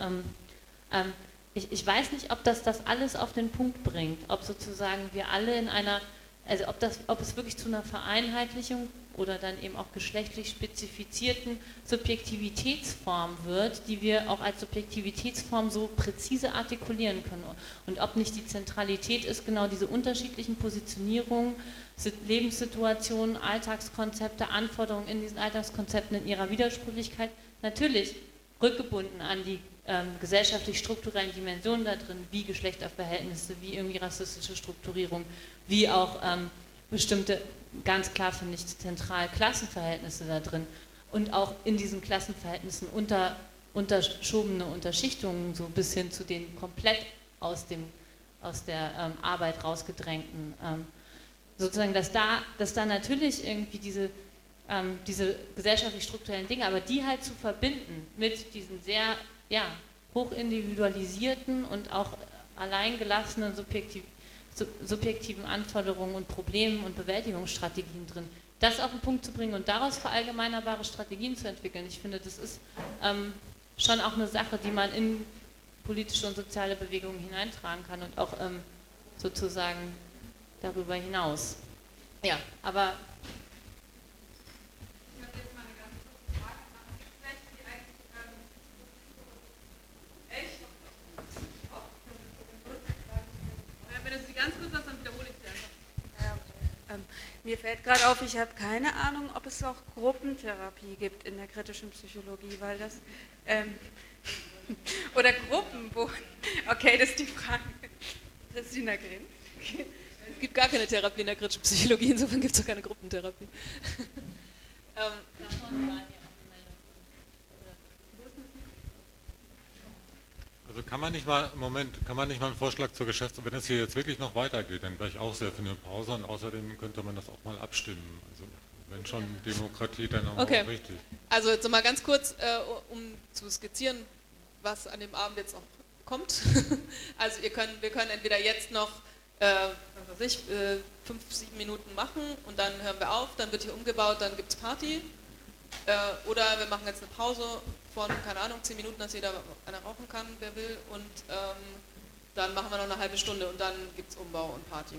ich weiß nicht, ob das alles auf den Punkt bringt, ob sozusagen wir alle in einer, also ob es wirklich zu einer Vereinheitlichung oder dann eben auch geschlechtlich spezifizierten Subjektivitätsform wird, die wir auch als Subjektivitätsform so präzise artikulieren können. Und ob nicht die Zentralität ist, genau diese unterschiedlichen Positionierungen, Lebenssituationen, Alltagskonzepte, Anforderungen in diesen Alltagskonzepten in ihrer Widersprüchlichkeit, natürlich rückgebunden an die gesellschaftlich-strukturellen Dimensionen da drin, wie Geschlechterverhältnisse, wie irgendwie rassistische Strukturierung, wie auch bestimmte, ganz klar finde ich, zentral Klassenverhältnisse da drin und auch in diesen Klassenverhältnissen unterschobene Unterschichtungen, so bis hin zu den komplett aus der Arbeit rausgedrängten, sozusagen, dass da natürlich irgendwie diese gesellschaftlich-strukturellen Dinge, aber die halt zu verbinden mit diesen sehr hochindividualisierten und auch alleingelassenen subjektiven Anforderungen und Problemen und Bewältigungsstrategien drin, das auf den Punkt zu bringen und daraus verallgemeinerbare Strategien zu entwickeln. Ich finde, das ist schon auch eine Sache, die man in politische und soziale Bewegungen hineintragen kann und auch sozusagen darüber hinaus. Ja, aber mir fällt gerade auf, ich habe keine Ahnung, ob es auch Gruppentherapie gibt in der kritischen Psychologie, weil das oder Gruppen, wo, okay, das ist die Frage. Christina Green. Okay. Es gibt gar keine Therapie in der kritischen Psychologie, insofern gibt es auch keine Gruppentherapie. Also kann man nicht mal einen Vorschlag zur Geschäftsordnung, wenn es hier jetzt wirklich noch weitergeht, dann wäre ich auch sehr für eine Pause und außerdem könnte man das auch mal abstimmen. Also wenn schon Demokratie, dann auch richtig. Also jetzt nochmal ganz kurz, um zu skizzieren, was an dem Abend jetzt noch kommt. Also wir können entweder jetzt noch 5-7 Minuten machen und dann hören wir auf, dann wird hier umgebaut, dann gibt es Party. Oder wir machen jetzt eine Pause von, keine Ahnung, 10 Minuten, dass jeder einer rauchen kann, wer will. Und dann machen wir noch eine halbe Stunde und dann gibt es Umbau und Party.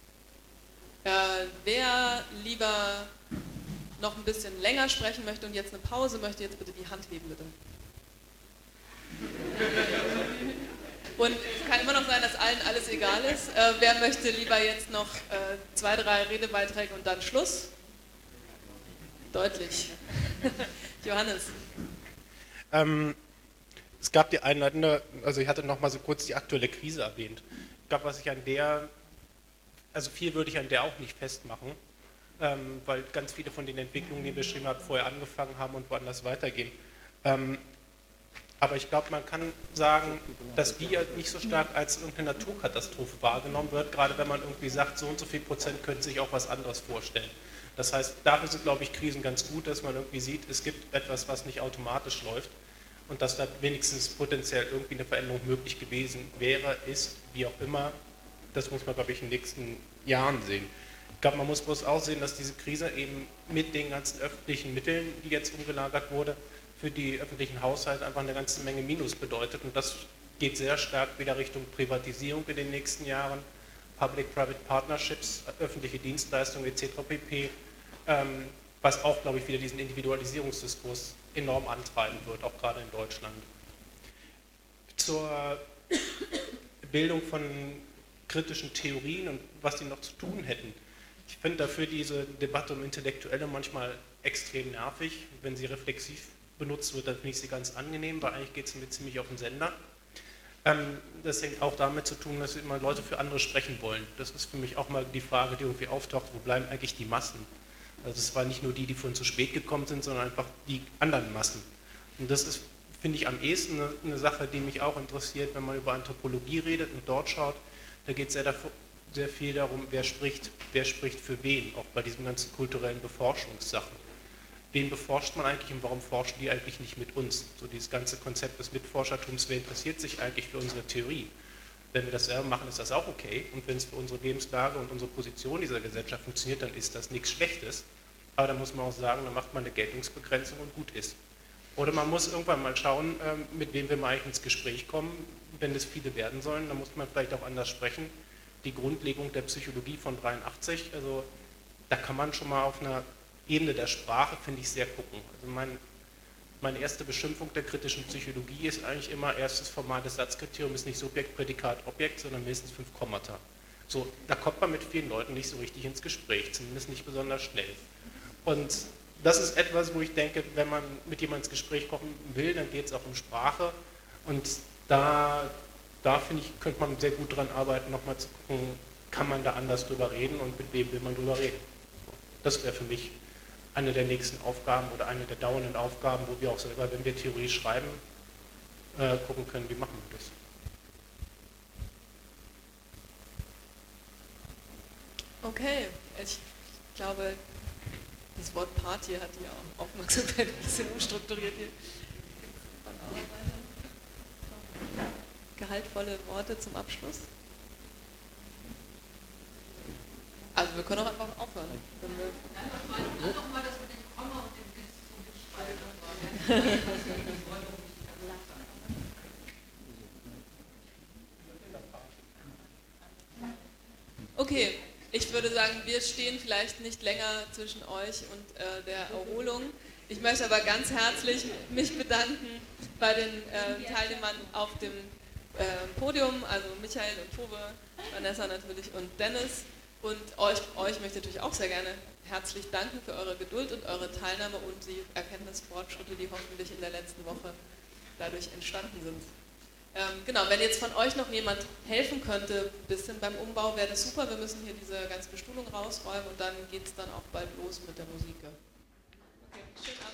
Wer lieber noch ein bisschen länger sprechen möchte und jetzt eine Pause möchte, jetzt bitte die Hand heben, bitte. Und es kann immer noch sein, dass allen alles egal ist. Wer möchte lieber jetzt noch 2-3 Redebeiträge und dann Schluss? Deutlich. Johannes. Es gab die einleitende, also ich hatte noch mal so kurz die aktuelle Krise erwähnt. Ich glaube, was ich an der, also viel würde ich an der auch nicht festmachen, weil ganz viele von den Entwicklungen, die ihr beschrieben habt, vorher angefangen haben und woanders weitergehen. Aber ich glaube, man kann sagen, dass die nicht so stark als irgendeine Naturkatastrophe wahrgenommen wird, gerade wenn man irgendwie sagt, so und so viel Prozent könnten sich auch was anderes vorstellen. Das heißt, dafür sind, glaube ich, Krisen ganz gut, dass man irgendwie sieht, es gibt etwas, was nicht automatisch läuft und dass da wenigstens potenziell irgendwie eine Veränderung möglich gewesen wäre, ist, wie auch immer. Das muss man, glaube ich, in den nächsten Jahren sehen. Ich glaube, man muss bloß auch sehen, dass diese Krise eben mit den ganzen öffentlichen Mitteln, die jetzt umgelagert wurde, für die öffentlichen Haushalte einfach eine ganze Menge Minus bedeutet. Und das geht sehr stark wieder Richtung Privatisierung in den nächsten Jahren, Public-Private Partnerships, öffentliche Dienstleistungen etc. pp., was auch, glaube ich, wieder diesen Individualisierungsdiskurs enorm antreiben wird, auch gerade in Deutschland. Zur Bildung von kritischen Theorien und was die noch zu tun hätten. Ich finde dafür diese Debatte um Intellektuelle manchmal extrem nervig. Wenn sie reflexiv benutzt wird, dann finde ich sie ganz angenehm, weil eigentlich geht es mir ziemlich auf den Sender. Das hängt auch damit zu tun, dass immer Leute für andere sprechen wollen. Das ist für mich auch mal die Frage, die irgendwie auftaucht, wo bleiben eigentlich die Massen? Also es waren nicht nur die vorhin zu spät gekommen sind, sondern einfach die anderen Massen. Und das ist, finde ich, am ehesten eine Sache, die mich auch interessiert, wenn man über Anthropologie redet und dort schaut. Da geht es sehr viel darum, wer spricht für wen, auch bei diesen ganzen kulturellen Beforschungssachen. Wen beforscht man eigentlich und warum forschen die eigentlich nicht mit uns? So dieses ganze Konzept des Mitforschertums, wer interessiert sich eigentlich für unsere Theorie? Wenn wir das selber machen, ist das auch okay. Und wenn es für unsere Lebenslage und unsere Position dieser Gesellschaft funktioniert, dann ist das nichts Schlechtes. Aber dann muss man auch sagen, dann macht man eine Geltungsbegrenzung und gut ist. Oder man muss irgendwann mal schauen, mit wem wir mal eigentlich ins Gespräch kommen. Wenn es viele werden sollen, dann muss man vielleicht auch anders sprechen. Die Grundlegung der Psychologie von 83, also da kann man schon mal auf einer Ebene der Sprache, finde ich, sehr gucken. Also meine erste Beschimpfung der kritischen Psychologie ist eigentlich immer, erstes formales Satzkriterium ist nicht Subjekt, Prädikat, Objekt, sondern mindestens 5 Kommata. So, da kommt man mit vielen Leuten nicht so richtig ins Gespräch, zumindest nicht besonders schnell. Und das ist etwas, wo ich denke, wenn man mit jemandem ins Gespräch kommen will, dann geht es auch um Sprache Und da finde ich, könnte man sehr gut dran arbeiten, nochmal zu gucken, kann man da anders drüber reden und mit wem will man drüber reden. Das wäre für mich eine der nächsten Aufgaben oder eine der dauernden Aufgaben, wo wir auch selber, wenn wir Theorie schreiben, gucken können, wie machen wir das. Okay, ich glaube, das Wort Party hat die Aufmerksamkeit ein bisschen umstrukturiert hier. Gehaltvolle Worte zum Abschluss? Also wir können auch einfach aufhören. Nochmal das mit dem Komma und dem Witz zu beschreiben. Okay, ich würde sagen, wir stehen vielleicht nicht länger zwischen euch und der Erholung. Ich möchte aber ganz herzlich mich bedanken bei den Teilnehmern auf dem Podium, also Michael und Tove, Vanessa natürlich und Dennis. Und euch möchte ich natürlich auch sehr gerne herzlich danken für eure Geduld und eure Teilnahme und die Erkenntnisfortschritte, die hoffentlich in der letzten Woche dadurch entstanden sind. Genau, wenn jetzt von euch noch jemand helfen könnte, ein bisschen beim Umbau, wäre das super. Wir müssen hier diese ganze Bestuhlung rausräumen und dann geht es dann auch bald los mit der Musik. Okay, schönen Abend.